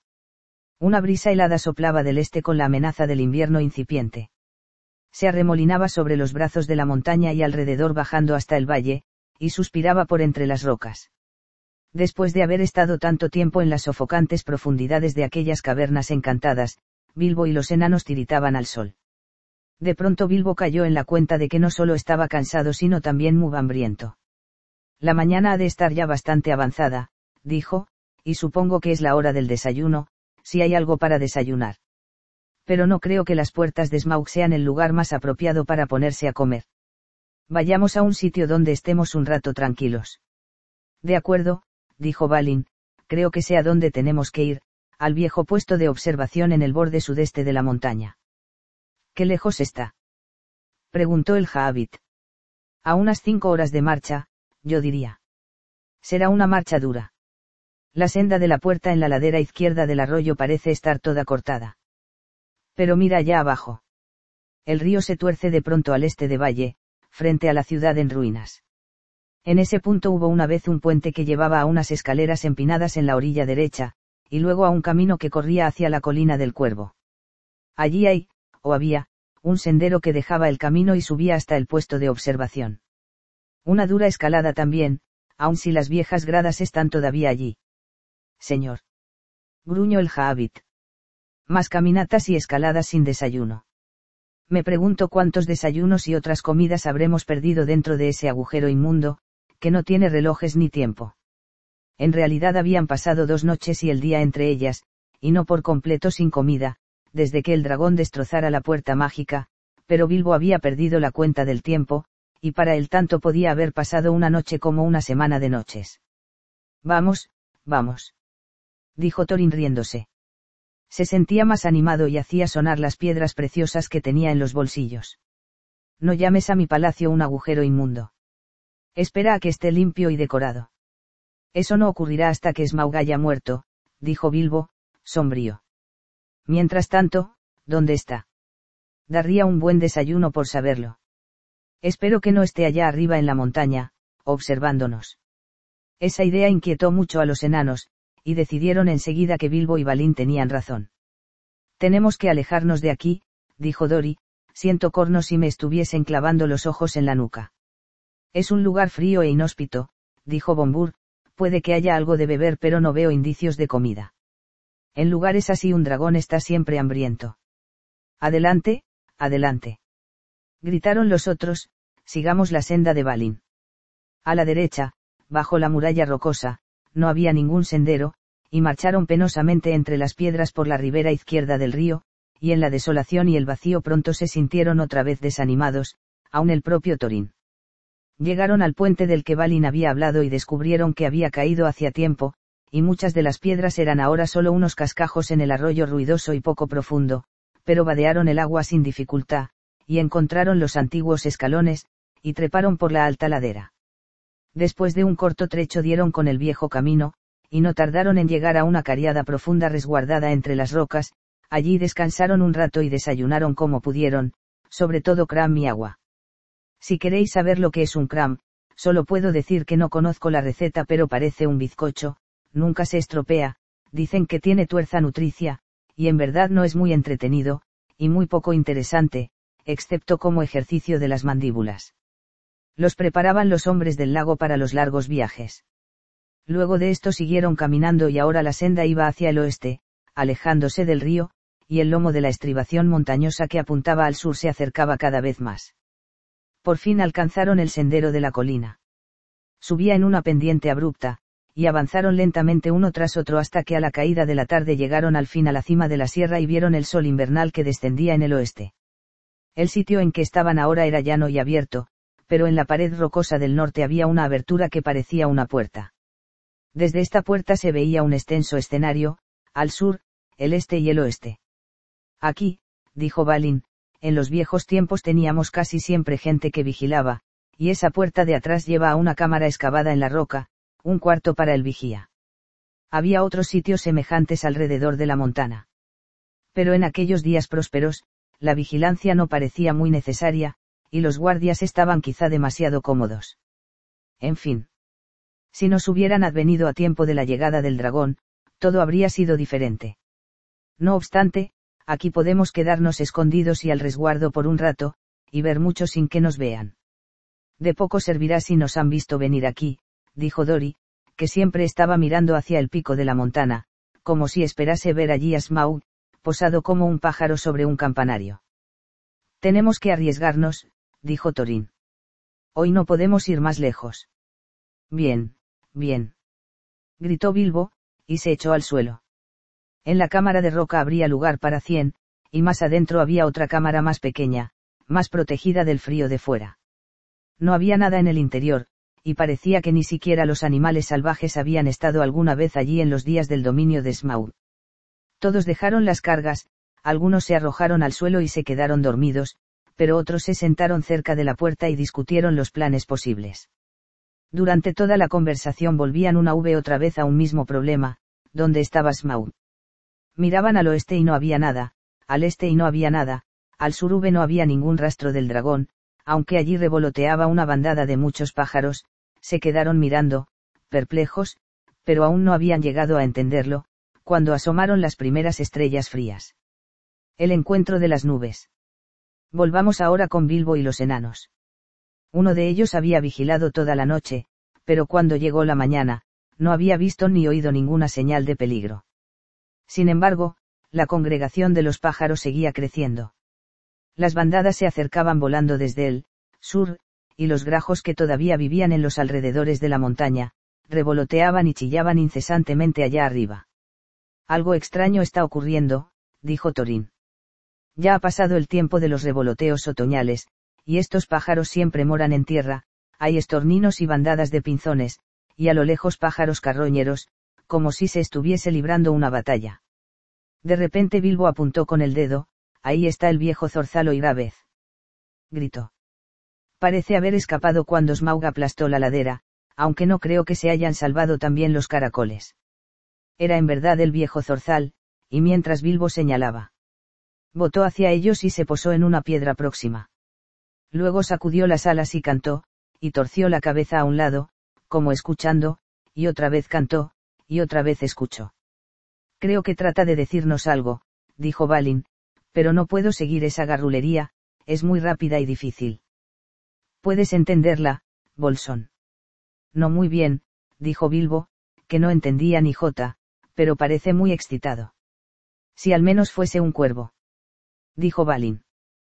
Una brisa helada soplaba del este con la amenaza del invierno incipiente. Se arremolinaba sobre los brazos de la montaña y alrededor bajando hasta el valle, y suspiraba por entre las rocas. Después de haber estado tanto tiempo en las sofocantes profundidades de aquellas cavernas encantadas, Bilbo y los enanos tiritaban al sol. De pronto Bilbo cayó en la cuenta de que no solo estaba cansado sino también muy hambriento. La mañana ha de estar ya bastante avanzada, dijo, y supongo que es la hora del desayuno, si hay algo para desayunar. Pero no creo que las puertas de Smaug sean el lugar más apropiado para ponerse a comer. Vayamos a un sitio donde estemos un rato tranquilos. De acuerdo, dijo Balin, creo que sé a dónde tenemos que ir, al viejo puesto de observación en el borde sudeste de la montaña. ¿Qué lejos está?, preguntó el Hobbit. A unas 5 horas de marcha, yo diría. Será una marcha dura. La senda de la puerta en la ladera izquierda del arroyo parece estar toda cortada. Pero mira allá abajo. El río se tuerce de pronto al este de Valle, frente a la ciudad en ruinas. En ese punto hubo una vez un puente que llevaba a unas escaleras empinadas en la orilla derecha, y luego a un camino que corría hacia la colina del Cuervo. Allí hay, o había, un sendero que dejaba el camino y subía hasta el puesto de observación. Una dura escalada también, aun si las viejas gradas están todavía allí. Señor. Gruñó el Hobbit. Más caminatas y escaladas sin desayuno. Me pregunto cuántos desayunos y otras comidas habremos perdido dentro de ese agujero inmundo, que no tiene relojes ni tiempo. En realidad habían pasado 2 noches y el día entre ellas, y no por completo sin comida, desde que el dragón destrozara la puerta mágica, pero Bilbo había perdido la cuenta del tiempo, y para él tanto podía haber pasado una noche como una semana de noches. Vamos, vamos. Dijo Thorin riéndose. Se sentía más animado y hacía sonar las piedras preciosas que tenía en los bolsillos. No llames a mi palacio un agujero inmundo. Espera a que esté limpio y decorado. Eso no ocurrirá hasta que Smaug haya muerto, dijo Bilbo, sombrío. Mientras tanto, ¿dónde está? Daría un buen desayuno por saberlo. Espero que no esté allá arriba en la montaña, observándonos. Esa idea inquietó mucho a los enanos, y decidieron enseguida que Bilbo y Balin tenían razón. Tenemos que alejarnos de aquí, dijo Dori, siento cornos si me estuviesen clavando los ojos en la nuca. Es un lugar frío e inhóspito, dijo Bombur, puede que haya algo de beber pero no veo indicios de comida. En lugares así un dragón está siempre hambriento. Adelante, adelante. Gritaron los otros, sigamos la senda de Balin. A la derecha, bajo la muralla rocosa, no había ningún sendero, y marcharon penosamente entre las piedras por la ribera izquierda del río, y en la desolación y el vacío pronto se sintieron otra vez desanimados, aun el propio Thorin. Llegaron al puente del que Balin había hablado y descubrieron que había caído hacía tiempo, y muchas de las piedras eran ahora solo unos cascajos en el arroyo ruidoso y poco profundo, pero vadearon el agua sin dificultad, y encontraron los antiguos escalones, y treparon por la alta ladera. Después de un corto trecho dieron con el viejo camino, y no tardaron en llegar a una cariada profunda resguardada entre las rocas, allí descansaron un rato y desayunaron como pudieron, sobre todo cram y agua. Si queréis saber lo que es un cram, solo puedo decir que no conozco la receta, pero parece un bizcocho, nunca se estropea, dicen que tiene tuerza nutricia, y en verdad no es muy entretenido, y muy poco interesante, excepto como ejercicio de las mandíbulas. Los preparaban los hombres del lago para los largos viajes. Luego de esto siguieron caminando y ahora la senda iba hacia el oeste, alejándose del río, y el lomo de la estribación montañosa que apuntaba al sur se acercaba cada vez más. Por fin alcanzaron el sendero de la colina. Subía en una pendiente abrupta, y avanzaron lentamente uno tras otro hasta que a la caída de la tarde llegaron al fin a la cima de la sierra y vieron el sol invernal que descendía en el oeste. El sitio en que estaban ahora era llano y abierto, pero en la pared rocosa del norte había una abertura que parecía una puerta. Desde esta puerta se veía un extenso escenario, al sur, el este y el oeste. Aquí, dijo Balin, en los viejos tiempos teníamos casi siempre gente que vigilaba, y esa puerta de atrás lleva a una cámara excavada en la roca, un cuarto para el vigía. Había otros sitios semejantes alrededor de la montana. Pero en aquellos días prósperos, la vigilancia no parecía muy necesaria, y los guardias estaban quizá demasiado cómodos. En fin. Si nos hubieran advenido a tiempo de la llegada del dragón, todo habría sido diferente. No obstante, aquí podemos quedarnos escondidos y al resguardo por un rato, y ver mucho sin que nos vean. De poco servirá si nos han visto venir aquí, dijo Dori, que siempre estaba mirando hacia el pico de la montana, como si esperase ver allí a Smaug, posado como un pájaro sobre un campanario. Tenemos que arriesgarnos, dijo Thorin. Hoy no podemos ir más lejos. Bien, bien. Gritó Bilbo, y se echó al suelo. En la cámara de roca habría lugar para 100, y más adentro había otra cámara más pequeña, más protegida del frío de fuera. No había nada en el interior, y parecía que ni siquiera los animales salvajes habían estado alguna vez allí en los días del dominio de Smaug. Todos dejaron las cargas, algunos se arrojaron al suelo y se quedaron dormidos, pero otros se sentaron cerca de la puerta y discutieron los planes posibles. Durante toda la conversación volvían una y otra vez a un mismo problema: ¿dónde estaba Smaug? Miraban al oeste y no había nada, al este y no había nada, al sur no había ningún rastro del dragón, aunque allí revoloteaba una bandada de muchos pájaros. Se quedaron mirando, perplejos, pero aún no habían llegado a entenderlo, cuando asomaron las primeras estrellas frías. El encuentro de las nubes. Volvamos ahora con Bilbo y los enanos. Uno de ellos había vigilado toda la noche, pero cuando llegó la mañana, no había visto ni oído ninguna señal de peligro. Sin embargo, la congregación de los pájaros seguía creciendo. Las bandadas se acercaban volando desde el sur, y los grajos que todavía vivían en los alrededores de la montaña, revoloteaban y chillaban incesantemente allá arriba. Algo extraño está ocurriendo, dijo Thorin. Ya ha pasado el tiempo de los revoloteos otoñales, y estos pájaros siempre moran en tierra. Hay estorninos y bandadas de pinzones, y a lo lejos pájaros carroñeros, como si se estuviese librando una batalla. De repente Bilbo apuntó con el dedo: ahí está el viejo zorzal otra vez. Gritó. Parece haber escapado cuando Smaug aplastó la ladera, aunque no creo que se hayan salvado también los caracoles. Era en verdad el viejo zorzal, y mientras Bilbo señalaba, botó hacia ellos y se posó en una piedra próxima. Luego sacudió las alas y cantó, y torció la cabeza a un lado, como escuchando, y otra vez cantó, y otra vez escuchó. Creo que trata de decirnos algo, dijo Balin, pero no puedo seguir esa garrulería, es muy rápida y difícil. ¿Puedes entenderla, Bolsón? No muy bien, dijo Bilbo, que no entendía ni jota, pero parece muy excitado. Si al menos fuese un cuervo. Dijo Balin.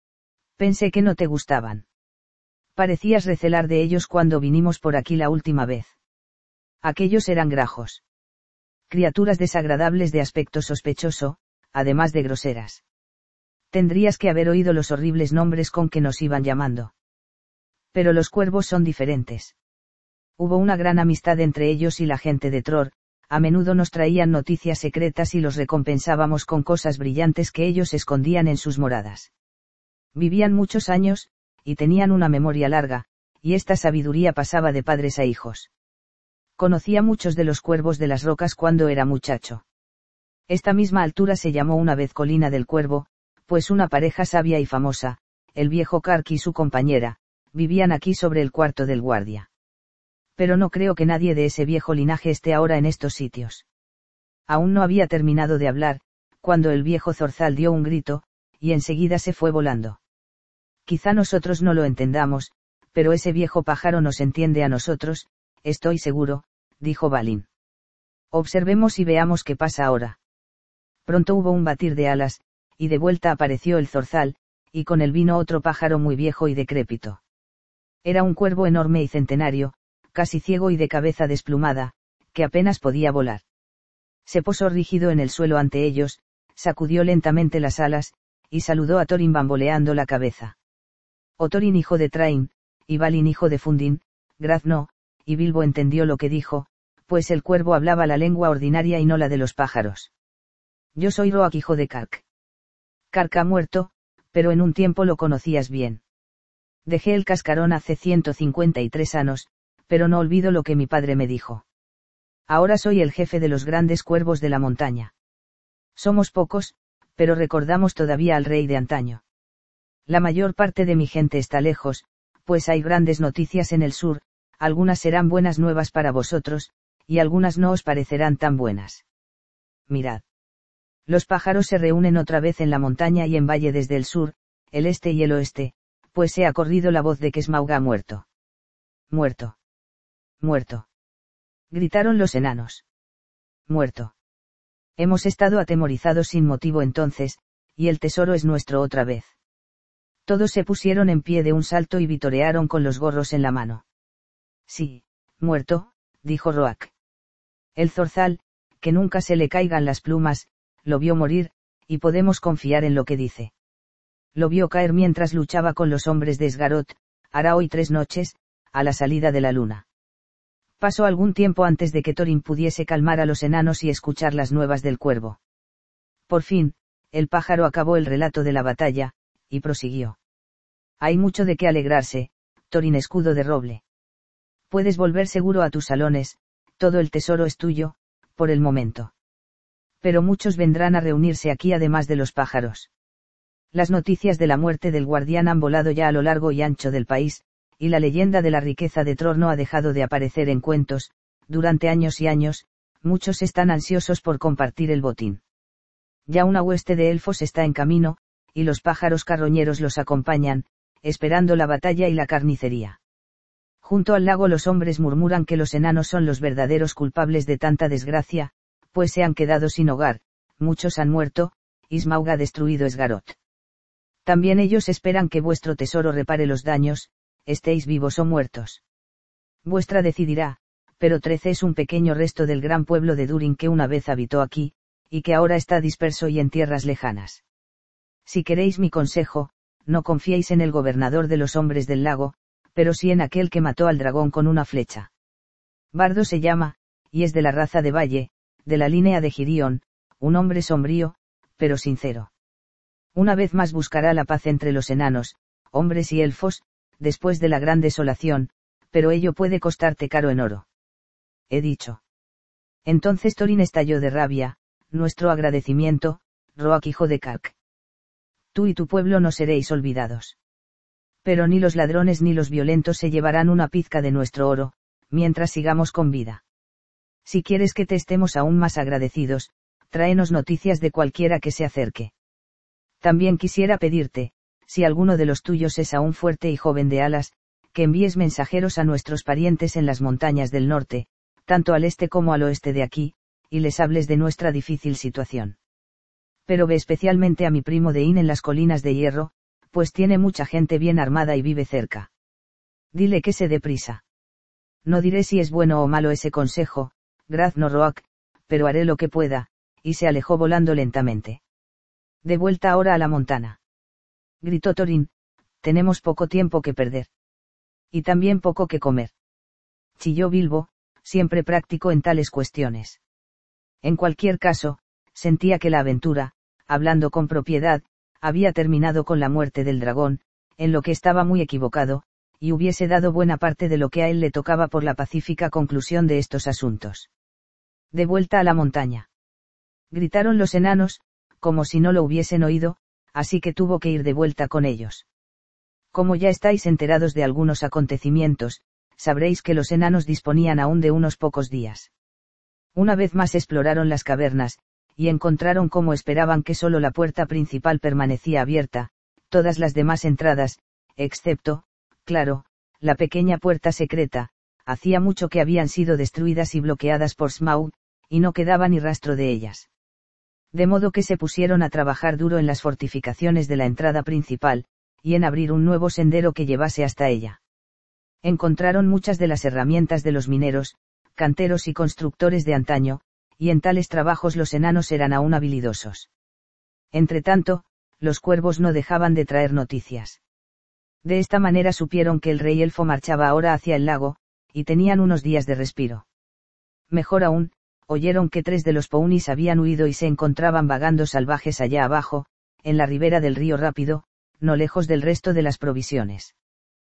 Pensé que no te gustaban. Parecías recelar de ellos cuando vinimos por aquí la última vez. Aquellos eran grajos. Criaturas desagradables de aspecto sospechoso, además de groseras. Tendrías que haber oído los horribles nombres con que nos iban llamando. Pero los cuervos son diferentes. Hubo una gran amistad entre ellos y la gente de Tror. A menudo nos traían noticias secretas y los recompensábamos con cosas brillantes que ellos escondían en sus moradas. Vivían muchos años, y tenían una memoria larga, y esta sabiduría pasaba de padres a hijos. Conocía muchos de los cuervos de las rocas cuando era muchacho. Esta misma altura se llamó una vez Colina del Cuervo, pues una pareja sabia y famosa, el viejo Kark y su compañera, vivían aquí sobre el cuarto del guardia. Pero no creo que nadie de ese viejo linaje esté ahora en estos sitios. Aún no había terminado de hablar, cuando el viejo zorzal dio un grito, y enseguida se fue volando. Quizá nosotros no lo entendamos, pero ese viejo pájaro nos entiende a nosotros, estoy seguro, dijo Balin. Observemos y veamos qué pasa ahora. Pronto hubo un batir de alas, y de vuelta apareció el zorzal, y con él vino otro pájaro muy viejo y decrépito. Era un cuervo enorme y centenario, casi ciego y de cabeza desplumada, que apenas podía volar. Se posó rígido en el suelo ante ellos, sacudió lentamente las alas, y saludó a Thorin bamboleando la cabeza. O Thorin hijo de Train, y Balin hijo de Fundin, graznó, y Bilbo entendió lo que dijo, pues el cuervo hablaba la lengua ordinaria y no la de los pájaros. Yo soy Roak hijo de Kark. Kark ha muerto, pero en un tiempo lo conocías bien. Dejé el cascarón hace 153 años, pero no olvido lo que mi padre me dijo. Ahora soy el jefe de los grandes cuervos de la montaña. Somos pocos, pero recordamos todavía al rey de antaño. La mayor parte de mi gente está lejos, pues hay grandes noticias en el sur, algunas serán buenas nuevas para vosotros, y algunas no os parecerán tan buenas. Mirad. Los pájaros se reúnen otra vez en la montaña y en valle desde el sur, el este y el oeste, pues se ha corrido la voz de que Smaug ha muerto. Muerto. Muerto. Gritaron los enanos. Muerto. Hemos estado atemorizados sin motivo entonces, y el tesoro es nuestro otra vez. Todos se pusieron en pie de un salto y vitorearon con los gorros en la mano. Sí, muerto, dijo Roak. El zorzal, que nunca se le caigan las plumas, lo vio morir, y podemos confiar en lo que dice. Lo vio caer mientras luchaba con los hombres de Sgarot, hará hoy 3 noches, a la salida de la luna. Pasó algún tiempo antes de que Thorin pudiese calmar a los enanos y escuchar las nuevas del cuervo. Por fin, el pájaro acabó el relato de la batalla, y prosiguió. Hay mucho de qué alegrarse, Thorin escudo de roble. Puedes volver seguro a tus salones, todo el tesoro es tuyo, por el momento. Pero muchos vendrán a reunirse aquí además de los pájaros. Las noticias de la muerte del guardián han volado ya a lo largo y ancho del país, y la leyenda de la riqueza de Tror no ha dejado de aparecer en cuentos, durante años y años, muchos están ansiosos por compartir el botín. Ya una hueste de elfos está en camino, y los pájaros carroñeros los acompañan, esperando la batalla y la carnicería. Junto al lago los hombres murmuran que los enanos son los verdaderos culpables de tanta desgracia, pues se han quedado sin hogar, muchos han muerto, y Smaug ha destruido Sgarot. También ellos esperan que vuestro tesoro repare los daños, estéis vivos o muertos. Vuestra decidirá, pero 13 es un pequeño resto del gran pueblo de Durin que una vez habitó aquí, y que ahora está disperso y en tierras lejanas. Si queréis mi consejo, no confiéis en el gobernador de los hombres del lago, pero sí en aquel que mató al dragón con una flecha. Bardo se llama, y es de la raza de Valle, de la línea de Girión, un hombre sombrío, pero sincero. Una vez más buscará la paz entre los enanos, hombres y elfos, después de la gran desolación, pero ello puede costarte caro en oro. He dicho. Entonces Thorin estalló de rabia, nuestro agradecimiento, Roak hijo de Kark. Tú y tu pueblo no seréis olvidados. Pero ni los ladrones ni los violentos se llevarán una pizca de nuestro oro, mientras sigamos con vida. Si quieres que te estemos aún más agradecidos, tráenos noticias de cualquiera que se acerque. También quisiera pedirte, si alguno de los tuyos es aún fuerte y joven de alas, que envíes mensajeros a nuestros parientes en las montañas del norte, tanto al este como al oeste de aquí, y les hables de nuestra difícil situación. Pero ve especialmente a mi primo Dein en las colinas de hierro, pues tiene mucha gente bien armada y vive cerca. Dile que se dé prisa. No diré si es bueno o malo ese consejo, grazno Roak, pero haré lo que pueda, y se alejó volando lentamente. De vuelta ahora a la montana. Gritó Thorin, tenemos poco tiempo que perder. Y también poco que comer. Chilló Bilbo, siempre práctico en tales cuestiones. En cualquier caso, sentía que la aventura, hablando con propiedad, había terminado con la muerte del dragón, en lo que estaba muy equivocado, y hubiese dado buena parte de lo que a él le tocaba por la pacífica conclusión de estos asuntos. De vuelta a la montaña. Gritaron los enanos, como si no lo hubiesen oído, así que tuvo que ir de vuelta con ellos. Como ya estáis enterados de algunos acontecimientos, sabréis que los enanos disponían aún de unos pocos días. Una vez más exploraron las cavernas, y encontraron como esperaban que solo la puerta principal permanecía abierta, todas las demás entradas, excepto, claro, la pequeña puerta secreta, hacía mucho que habían sido destruidas y bloqueadas por Smaug, y no quedaba ni rastro de ellas. De modo que se pusieron a trabajar duro en las fortificaciones de la entrada principal, y en abrir un nuevo sendero que llevase hasta ella. Encontraron muchas de las herramientas de los mineros, canteros y constructores de antaño, y en tales trabajos los enanos eran aún habilidosos. Entretanto, los cuervos no dejaban de traer noticias. De esta manera supieron que el rey elfo marchaba ahora hacia el lago, y tenían unos días de respiro. Mejor aún, oyeron que 3 de los Pounis habían huido y se encontraban vagando salvajes allá abajo, en la ribera del río Rápido, no lejos del resto de las provisiones.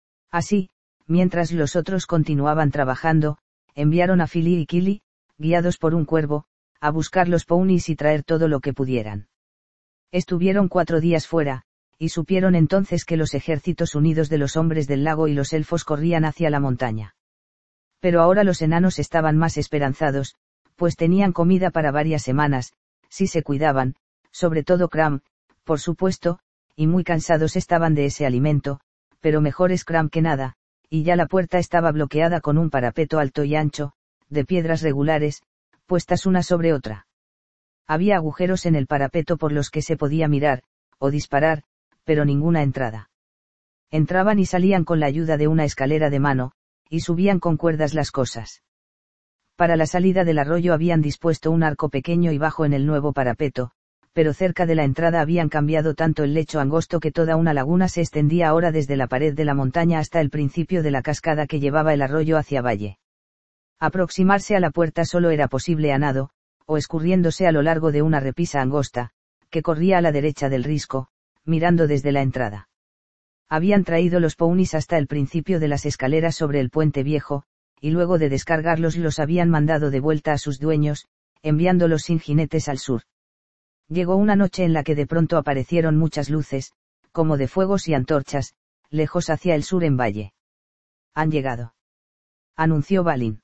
Así, mientras los otros continuaban trabajando, enviaron a Fili y Kili, guiados por un cuervo, a buscar los Pounis y traer todo lo que pudieran. Estuvieron 4 días fuera, y supieron entonces que los ejércitos unidos de los hombres del lago y los elfos corrían hacia la montaña. Pero ahora los enanos estaban más esperanzados, pues tenían comida para varias semanas, si se cuidaban, sobre todo Cram, por supuesto, y muy cansados estaban de ese alimento, pero mejor es Cram que nada, y ya la puerta estaba bloqueada con un parapeto alto y ancho, de piedras regulares, puestas una sobre otra. Había agujeros en el parapeto por los que se podía mirar, o disparar, pero ninguna entrada. Entraban y salían con la ayuda de una escalera de mano, y subían con cuerdas las cosas. Para la salida del arroyo habían dispuesto un arco pequeño y bajo en el nuevo parapeto, pero cerca de la entrada habían cambiado tanto el lecho angosto que toda una laguna se extendía ahora desde la pared de la montaña hasta el principio de la cascada que llevaba el arroyo hacia valle. Aproximarse a la puerta solo era posible a nado, o escurriéndose a lo largo de una repisa angosta, que corría a la derecha del risco, mirando desde la entrada. Habían traído los Pounis hasta el principio de las escaleras sobre el puente viejo, y luego de descargarlos los habían mandado de vuelta a sus dueños, enviándolos sin jinetes al sur. Llegó una noche en la que de pronto aparecieron muchas luces, como de fuegos y antorchas, lejos hacia el sur en valle. Han llegado, anunció Balin.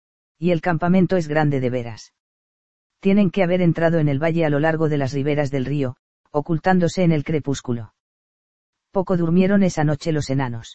Y el campamento es grande de veras. Tienen que haber entrado en el valle a lo largo de las riberas del río, ocultándose en el crepúsculo. Poco durmieron esa noche los enanos.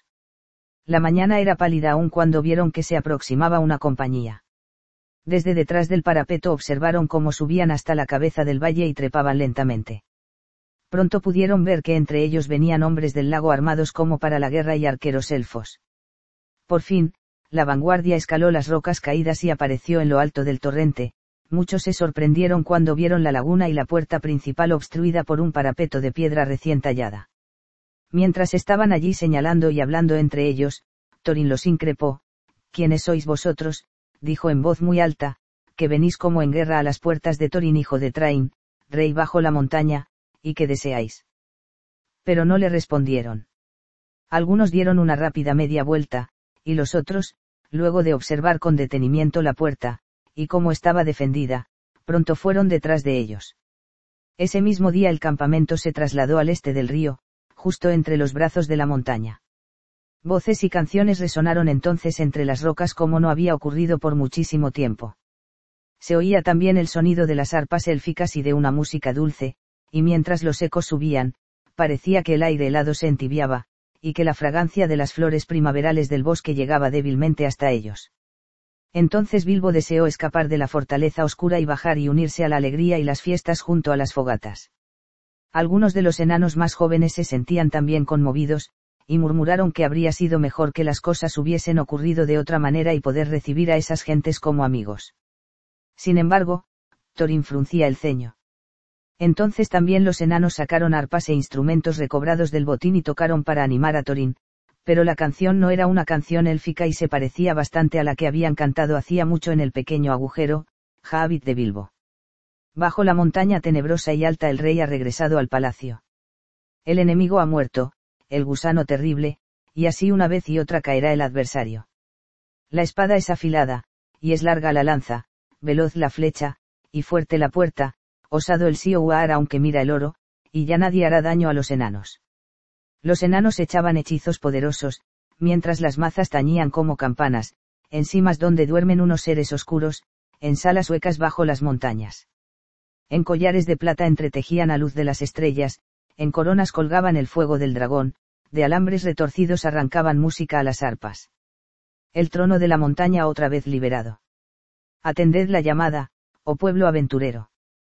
La mañana era pálida aún cuando vieron que se aproximaba una compañía. Desde detrás del parapeto observaron cómo subían hasta la cabeza del valle y trepaban lentamente. Pronto pudieron ver que entre ellos venían hombres del lago armados como para la guerra y arqueros elfos. Por fin, la vanguardia escaló las rocas caídas y apareció en lo alto del torrente. Muchos se sorprendieron cuando vieron la laguna y la puerta principal obstruida por un parapeto de piedra recién tallada. Mientras estaban allí señalando y hablando entre ellos, Thorin los increpó. ¿Quiénes sois vosotros?, dijo en voz muy alta, que venís como en guerra a las puertas de Thorin hijo de Train, rey bajo la montaña, y que deseáis. Pero no le respondieron. Algunos dieron una rápida media vuelta, y los otros, luego de observar con detenimiento la puerta, y cómo estaba defendida, pronto fueron detrás de ellos. Ese mismo día el campamento se trasladó al este del río, justo entre los brazos de la montaña. Voces y canciones resonaron entonces entre las rocas como no había ocurrido por muchísimo tiempo. Se oía también el sonido de las arpas élficas y de una música dulce, y mientras los ecos subían, parecía que el aire helado se entibiaba, y que la fragancia de las flores primaverales del bosque llegaba débilmente hasta ellos. Entonces Bilbo deseó escapar de la fortaleza oscura y bajar y unirse a la alegría y las fiestas junto a las fogatas. Algunos de los enanos más jóvenes se sentían también conmovidos, y murmuraron que habría sido mejor que las cosas hubiesen ocurrido de otra manera y poder recibir a esas gentes como amigos. Sin embargo, Thorin fruncía el ceño. Entonces también los enanos sacaron arpas e instrumentos recobrados del botín y tocaron para animar a Thorin, pero la canción no era una canción élfica y se parecía bastante a la que habían cantado hacía mucho en el pequeño agujero, Hobbit de Bilbo. Bajo la montaña tenebrosa y alta el rey ha regresado al palacio. El enemigo ha muerto, el gusano terrible, y así una vez y otra caerá el adversario. La espada es afilada, y es larga la lanza, veloz la flecha, y fuerte la puerta, osado el Sioar aunque mira el oro, y ya nadie hará daño a los enanos. Los enanos echaban hechizos poderosos, mientras las mazas tañían como campanas, en cimas donde duermen unos seres oscuros, en salas huecas bajo las montañas. En collares de plata entretejían a luz de las estrellas, en coronas colgaban el fuego del dragón, de alambres retorcidos arrancaban música a las arpas. El trono de la montaña otra vez liberado. Atended la llamada, oh pueblo aventurero.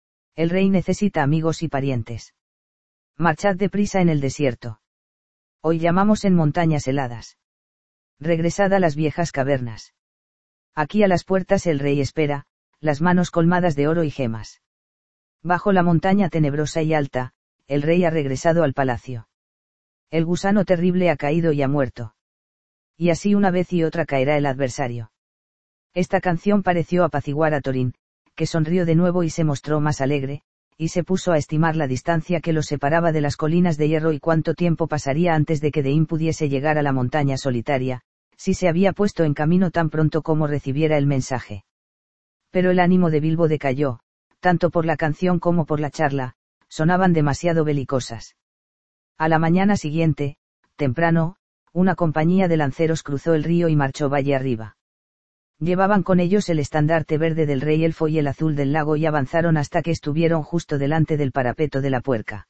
El rey necesita amigos y parientes. Marchad deprisa en el desierto. Hoy llamamos en montañas heladas. Regresad a las viejas cavernas. Aquí a las puertas el rey espera, las manos colmadas de oro y gemas. Bajo la montaña tenebrosa y alta, el rey ha regresado al palacio. El gusano terrible ha caído y ha muerto. Y así una vez y otra caerá el adversario. Esta canción pareció apaciguar a Thorin, que sonrió de nuevo y se mostró más alegre, y se puso a estimar la distancia que los separaba de las colinas de hierro y cuánto tiempo pasaría antes de que Dain pudiese llegar a la montaña solitaria, si se había puesto en camino tan pronto como recibiera el mensaje. Pero el ánimo de Bilbo decayó, tanto por la canción como por la charla, sonaban demasiado belicosas. A la mañana siguiente, temprano, una compañía de lanceros cruzó el río y marchó valle arriba. Llevaban con ellos el estandarte verde del rey elfo y el azul del lago y avanzaron hasta que estuvieron justo delante del parapeto de la puerca.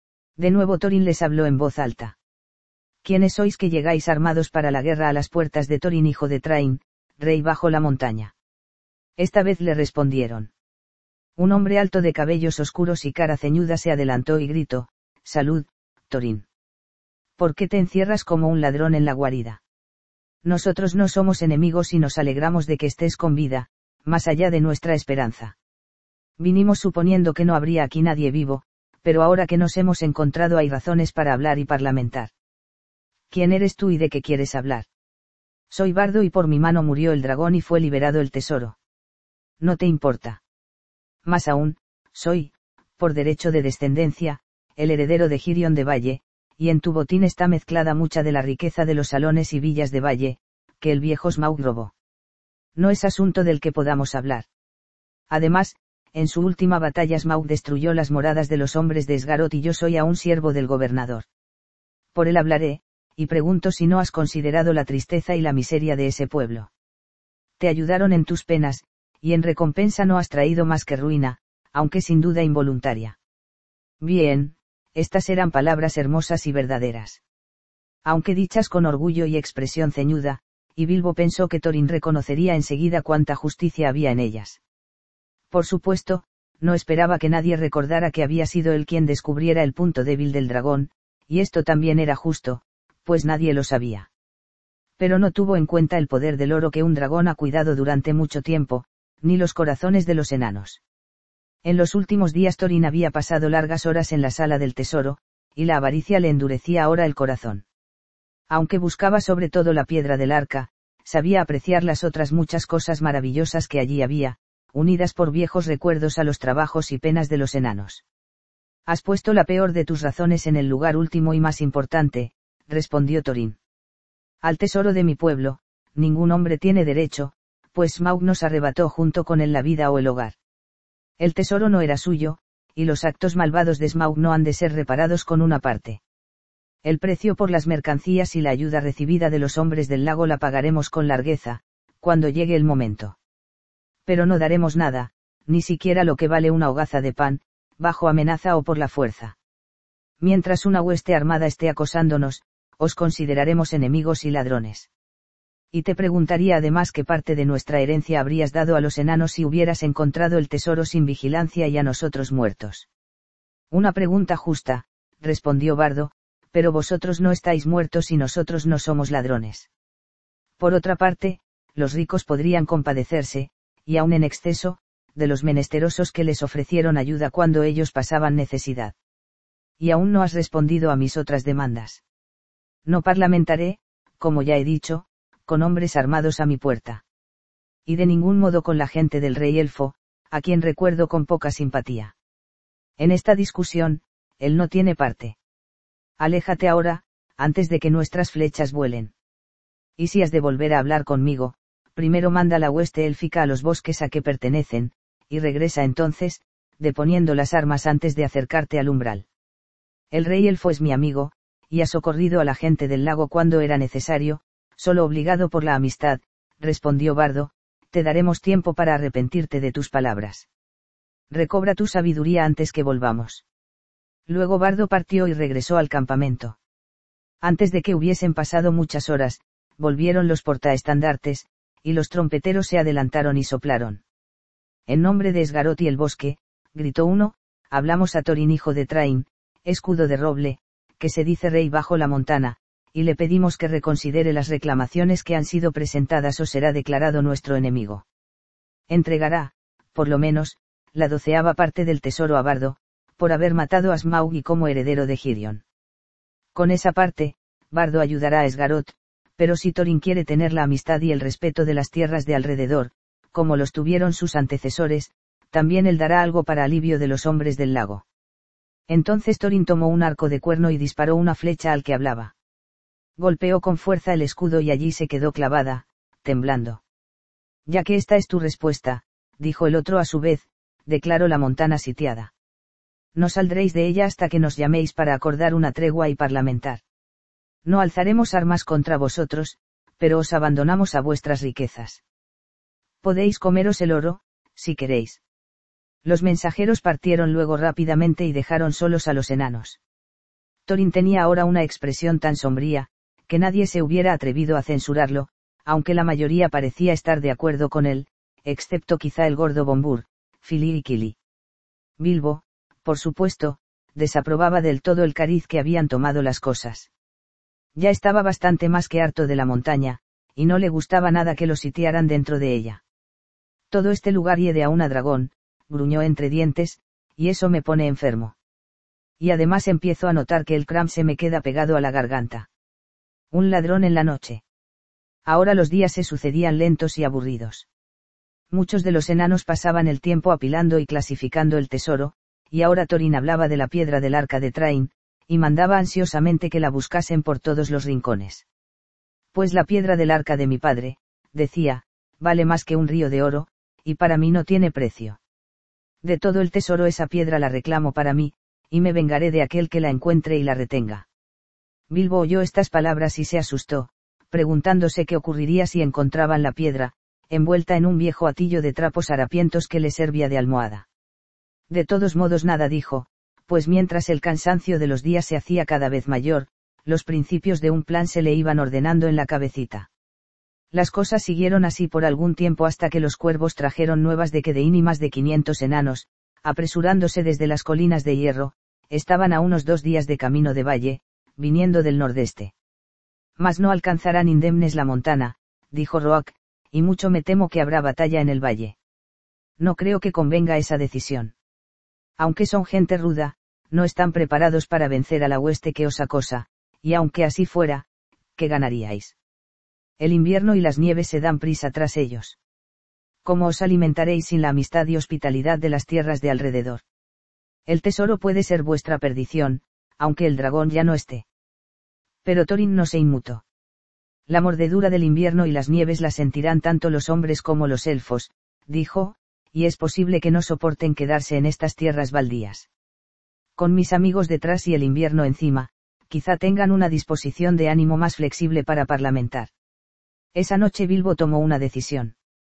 De nuevo Thorin les habló en voz alta. ¿Quiénes sois que llegáis armados para la guerra a las puertas de Thorin hijo de Thrain, rey bajo la montaña? Esta vez le respondieron. Un hombre alto de cabellos oscuros y cara ceñuda se adelantó y gritó, «Salud, Thorin. ¿Por qué te encierras como un ladrón en la guarida? Nosotros no somos enemigos y nos alegramos de que estés con vida, más allá de nuestra esperanza. Vinimos suponiendo que no habría aquí nadie vivo, pero ahora que nos hemos encontrado hay razones para hablar y parlamentar. ¿Quién eres tú y de qué quieres hablar? Soy bardo y por mi mano murió el dragón y fue liberado el tesoro. ¿No te importa? Más aún, soy, por derecho de descendencia, el heredero de Girion de Valle, y en tu botín está mezclada mucha de la riqueza de los salones y villas de Valle, que el viejo Smaug robó. No es asunto del que podamos hablar. Además, en su última batalla Smaug destruyó las moradas de los hombres de Esgaroth y yo soy aún siervo del gobernador. Por él hablaré, y pregunto si no has considerado la tristeza y la miseria de ese pueblo. Te ayudaron en tus penas, y en recompensa no has traído más que ruina, aunque sin duda involuntaria. Bien, estas eran palabras hermosas y verdaderas. Aunque dichas con orgullo y expresión ceñuda, y Bilbo pensó que Thorin reconocería enseguida cuánta justicia había en ellas. Por supuesto, no esperaba que nadie recordara que había sido él quien descubriera el punto débil del dragón, y esto también era justo, pues nadie lo sabía. Pero no tuvo en cuenta el poder del oro que un dragón ha cuidado durante mucho tiempo, ni los corazones de los enanos. En los últimos días Thorin había pasado largas horas en la sala del tesoro, y la avaricia le endurecía ahora el corazón. Aunque buscaba sobre todo la piedra del arca, sabía apreciar las otras muchas cosas maravillosas que allí había, unidas por viejos recuerdos a los trabajos y penas de los enanos. Has puesto la peor de tus razones en el lugar último y más importante, respondió Thorin. Al tesoro de mi pueblo, ningún hombre tiene derecho, pues Smaug nos arrebató junto con él la vida o el hogar. El tesoro no era suyo, y los actos malvados de Smaug no han de ser reparados con una parte. El precio por las mercancías y la ayuda recibida de los hombres del lago la pagaremos con largueza, cuando llegue el momento. Pero no daremos nada, ni siquiera lo que vale una hogaza de pan, bajo amenaza o por la fuerza. Mientras una hueste armada esté acosándonos, os consideraremos enemigos y ladrones. Y te preguntaría además qué parte de nuestra herencia habrías dado a los enanos si hubieras encontrado el tesoro sin vigilancia y a nosotros muertos. Una pregunta justa, respondió Bardo, pero vosotros no estáis muertos y nosotros no somos ladrones. Por otra parte, los ricos podrían compadecerse, y aun en exceso, de los menesterosos que les ofrecieron ayuda cuando ellos pasaban necesidad. Y aún no has respondido a mis otras demandas. No parlamentaré, como ya he dicho, con hombres armados a mi puerta. Y de ningún modo con la gente del rey elfo, a quien recuerdo con poca simpatía. En esta discusión, él no tiene parte. Aléjate ahora, antes de que nuestras flechas vuelen. Y si has de volver a hablar conmigo, primero manda la hueste élfica a los bosques a que pertenecen, y regresa entonces, deponiendo las armas antes de acercarte al umbral. El rey elfo es mi amigo, y has socorrido a la gente del lago cuando era necesario, solo obligado por la amistad, respondió Bardo, te daremos tiempo para arrepentirte de tus palabras. Recobra tu sabiduría antes que volvamos. Luego Bardo partió y regresó al campamento. Antes de que hubiesen pasado muchas horas, volvieron los portaestandartes, y los trompeteros se adelantaron y soplaron. En nombre de Esgarot y el bosque, gritó uno, hablamos a Thorin hijo de Train, escudo de roble, que se dice rey bajo la montana, y le pedimos que reconsidere las reclamaciones que han sido presentadas o será declarado nuestro enemigo. Entregará, por lo menos, la 12ª parte del tesoro a Bardo, por haber matado a Smaug como heredero de Girion. Con esa parte, Bardo ayudará a Esgarot, pero si Thorin quiere tener la amistad y el respeto de las tierras de alrededor, como los tuvieron sus antecesores, también él dará algo para alivio de los hombres del lago. Entonces Thorin tomó un arco de cuerno y disparó una flecha al que hablaba. Golpeó con fuerza el escudo y allí se quedó clavada, temblando. Ya que esta es tu respuesta, dijo el otro a su vez, declaró la montana sitiada. No saldréis de ella hasta que nos llaméis para acordar una tregua y parlamentar. No alzaremos armas contra vosotros, pero os abandonamos a vuestras riquezas. Podéis comeros el oro, si queréis. Los mensajeros partieron luego rápidamente y dejaron solos a los enanos. Thorin tenía ahora una expresión tan sombría, que nadie se hubiera atrevido a censurarlo, aunque la mayoría parecía estar de acuerdo con él, excepto quizá el gordo Bombur, Fili y Kili. Bilbo, por supuesto, desaprobaba del todo el cariz que habían tomado las cosas. Ya estaba bastante más que harto de la montaña, y no le gustaba nada que lo sitiaran dentro de ella. Todo este lugar hiede a una dragón, gruñó entre dientes, y eso me pone enfermo. Y además empiezo a notar que el cram se me queda pegado a la garganta. Un ladrón en la noche. Ahora los días se sucedían lentos y aburridos. Muchos de los enanos pasaban el tiempo apilando y clasificando el tesoro, y ahora Thorin hablaba de la piedra del arca de Train, y mandaba ansiosamente que la buscasen por todos los rincones. Pues la piedra del arca de mi padre, decía, vale más que un río de oro, y para mí no tiene precio. De todo el tesoro esa piedra la reclamo para mí, y me vengaré de aquel que la encuentre y la retenga. Bilbo oyó estas palabras y se asustó, preguntándose qué ocurriría si encontraban la piedra, envuelta en un viejo atillo de trapos harapientos que le servía de almohada. De todos modos nada dijo, pues mientras el cansancio de los días se hacía cada vez mayor, los principios de un plan se le iban ordenando en la cabecita. Las cosas siguieron así por algún tiempo hasta que los cuervos trajeron nuevas de que Dein y más de 500 enanos, apresurándose desde las colinas de hierro, estaban a unos 2 días de camino de valle, viniendo del nordeste. Mas no alcanzarán indemnes la montana, dijo Roak, y mucho me temo que habrá batalla en el valle. No creo que convenga esa decisión. Aunque son gente ruda, no están preparados para vencer a la hueste que os acosa, y aunque así fuera, ¿qué ganaríais? El invierno y las nieves se dan prisa tras ellos. ¿Cómo os alimentaréis sin la amistad y hospitalidad de las tierras de alrededor? El tesoro puede ser vuestra perdición, aunque el dragón ya no esté. Pero Thorin no se inmutó. La mordedura del invierno y las nieves la sentirán tanto los hombres como los elfos, dijo, y es posible que no soporten quedarse en estas tierras baldías. Con mis amigos detrás y el invierno encima, quizá tengan una disposición de ánimo más flexible para parlamentar. Esa noche Bilbo tomó una decisión.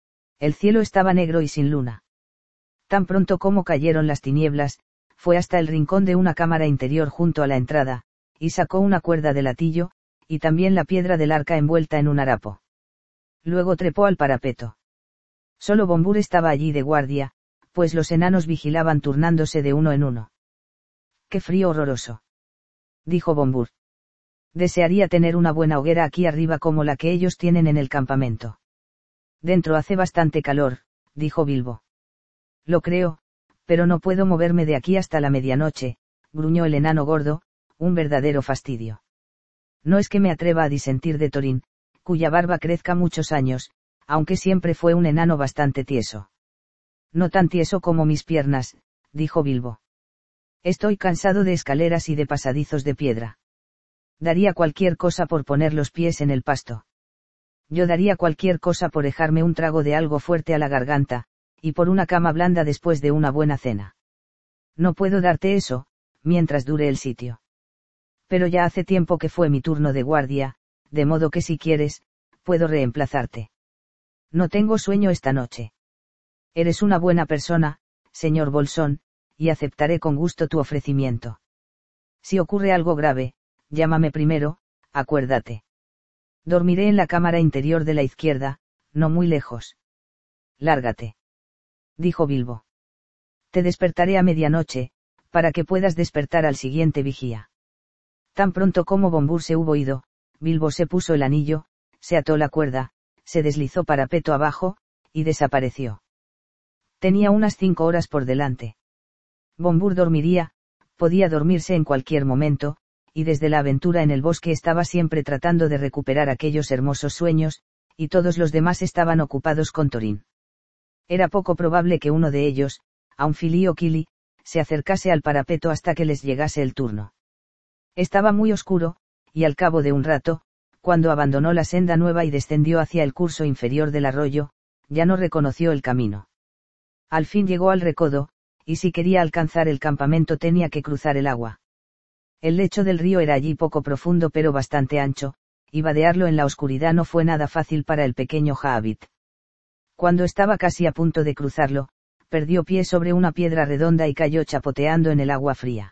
El cielo estaba negro y sin luna. Tan pronto como cayeron las tinieblas, fue hasta el rincón de una cámara interior junto a la entrada, y sacó una cuerda de latillo, y también la piedra del arca envuelta en un harapo. Luego trepó al parapeto. Solo Bombur estaba allí de guardia, pues los enanos vigilaban turnándose de uno en uno. ¡Qué frío horroroso!, dijo Bombur. Desearía tener una buena hoguera aquí arriba como la que ellos tienen en el campamento. Dentro hace bastante calor, dijo Bilbo. Lo creo, pero no puedo moverme de aquí hasta la medianoche, gruñó el enano gordo, un verdadero fastidio. No es que me atreva a disentir de Thorin, cuya barba crezca muchos años, aunque siempre fue un enano bastante tieso. No tan tieso como mis piernas, dijo Bilbo. Estoy cansado de escaleras y de pasadizos de piedra. Daría cualquier cosa por poner los pies en el pasto. Yo daría cualquier cosa por dejarme un trago de algo fuerte a la garganta, y por una cama blanda después de una buena cena. No puedo darte eso, mientras dure el sitio. Pero ya hace tiempo que fue mi turno de guardia, de modo que si quieres, puedo reemplazarte. No tengo sueño esta noche. Eres una buena persona, señor Bolsón, y aceptaré con gusto tu ofrecimiento. Si ocurre algo grave, llámame primero, acuérdate. Dormiré en la cámara interior de la izquierda, no muy lejos. Lárgate. Dijo Bilbo. Te despertaré a medianoche, para que puedas despertar al siguiente vigía. Tan pronto como Bombur se hubo ido, Bilbo se puso el anillo, se ató la cuerda, se deslizó parapeto abajo, y desapareció. Tenía unas 5 horas por delante. Bombur dormiría, podía dormirse en cualquier momento, y desde la aventura en el bosque estaba siempre tratando de recuperar aquellos hermosos sueños, y todos los demás estaban ocupados con Thorin. Era poco probable que uno de ellos, aun Fili o Kili, se acercase al parapeto hasta que les llegase el turno. Estaba muy oscuro, y al cabo de un rato, cuando abandonó la senda nueva y descendió hacia el curso inferior del arroyo, ya no reconoció el camino. Al fin llegó al recodo, y si quería alcanzar el campamento tenía que cruzar el agua. El lecho del río era allí poco profundo pero bastante ancho, y vadearlo en la oscuridad no fue nada fácil para el pequeño Hobbit. Cuando estaba casi a punto de cruzarlo, perdió pie sobre una piedra redonda y cayó chapoteando en el agua fría.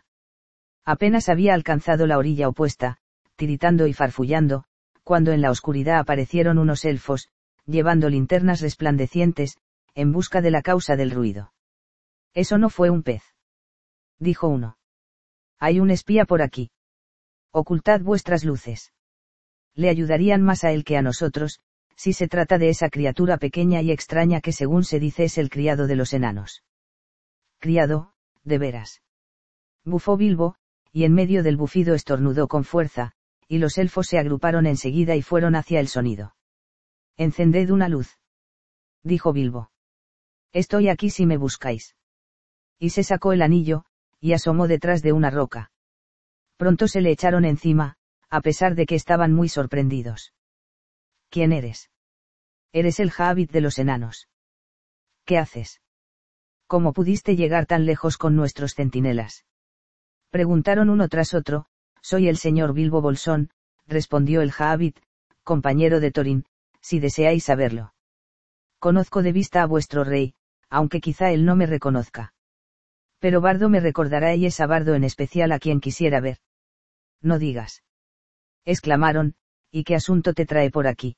Apenas había alcanzado la orilla opuesta, tiritando y farfullando, cuando en la oscuridad aparecieron unos elfos, llevando linternas resplandecientes, en busca de la causa del ruido. Eso no fue un pez. Dijo uno. Hay un espía por aquí. Ocultad vuestras luces. Le ayudarían más a él que a nosotros, si se trata de esa criatura pequeña y extraña que según se dice es el criado de los enanos. Criado, de veras. Bufó Bilbo, y en medio del bufido estornudó con fuerza, y los elfos se agruparon enseguida y fueron hacia el sonido. Encended una luz. Dijo Bilbo. Estoy aquí si me buscáis. Y se sacó el anillo, y asomó detrás de una roca. Pronto se le echaron encima, a pesar de que estaban muy sorprendidos. ¿Quién eres? Eres el Hobbit de los enanos. ¿Qué haces? ¿Cómo pudiste llegar tan lejos con nuestros centinelas? Preguntaron uno tras otro. Soy el señor Bilbo Bolsón, respondió el Hobbit, compañero de Thorin, si deseáis saberlo. Conozco de vista a vuestro rey, aunque quizá él no me reconozca. Pero Bardo me recordará y es a Bardo en especial a quien quisiera ver. No digas. Exclamaron, ¿y qué asunto te trae por aquí?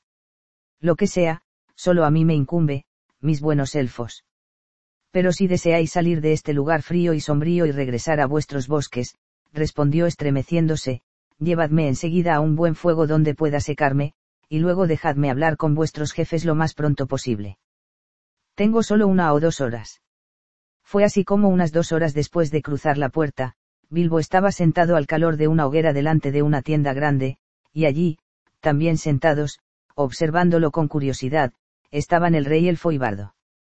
Lo que sea, solo a mí me incumbe, mis buenos elfos. Pero si deseáis salir de este lugar frío y sombrío y regresar a vuestros bosques, respondió estremeciéndose, llevadme enseguida a un buen fuego donde pueda secarme, y luego dejadme hablar con vuestros jefes lo más pronto posible. Tengo solo 1 o 2 horas. Fue así como unas 2 horas después de cruzar la puerta, Bilbo estaba sentado al calor de una hoguera delante de una tienda grande, y allí, también sentados, observándolo con curiosidad, estaban el rey elfo y Bardo.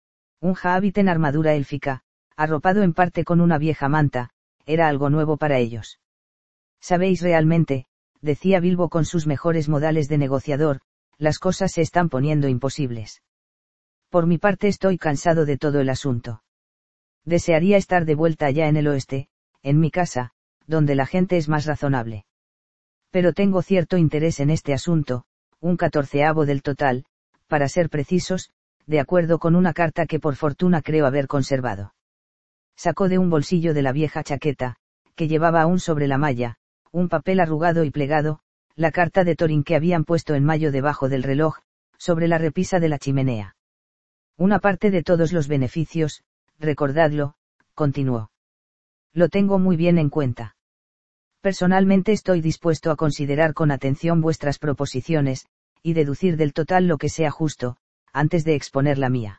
Un Hobbit en armadura élfica, arropado en parte con una vieja manta, era algo nuevo para ellos. Sabéis realmente, decía Bilbo con sus mejores modales de negociador, las cosas se están poniendo imposibles. Por mi parte estoy cansado de todo el asunto. Desearía estar de vuelta allá en el oeste, en mi casa, donde la gente es más razonable. Pero tengo cierto interés en este asunto, un 14avo del total, para ser precisos, de acuerdo con una carta que por fortuna creo haber conservado. Sacó de un bolsillo de la vieja chaqueta, que llevaba aún sobre la malla, un papel arrugado y plegado, la carta de Thorin que habían puesto en mayo debajo del reloj, sobre la repisa de la chimenea. Una parte de todos los beneficios, recordadlo, continuó. Lo tengo muy bien en cuenta. Personalmente estoy dispuesto a considerar con atención vuestras proposiciones, y deducir del total lo que sea justo, antes de exponer la mía.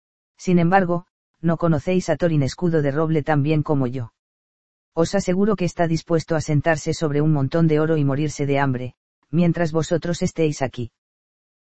Sin embargo, no conocéis a Thorin Escudo de Roble tan bien como yo. Os aseguro que está dispuesto a sentarse sobre un montón de oro y morirse de hambre, mientras vosotros estéis aquí.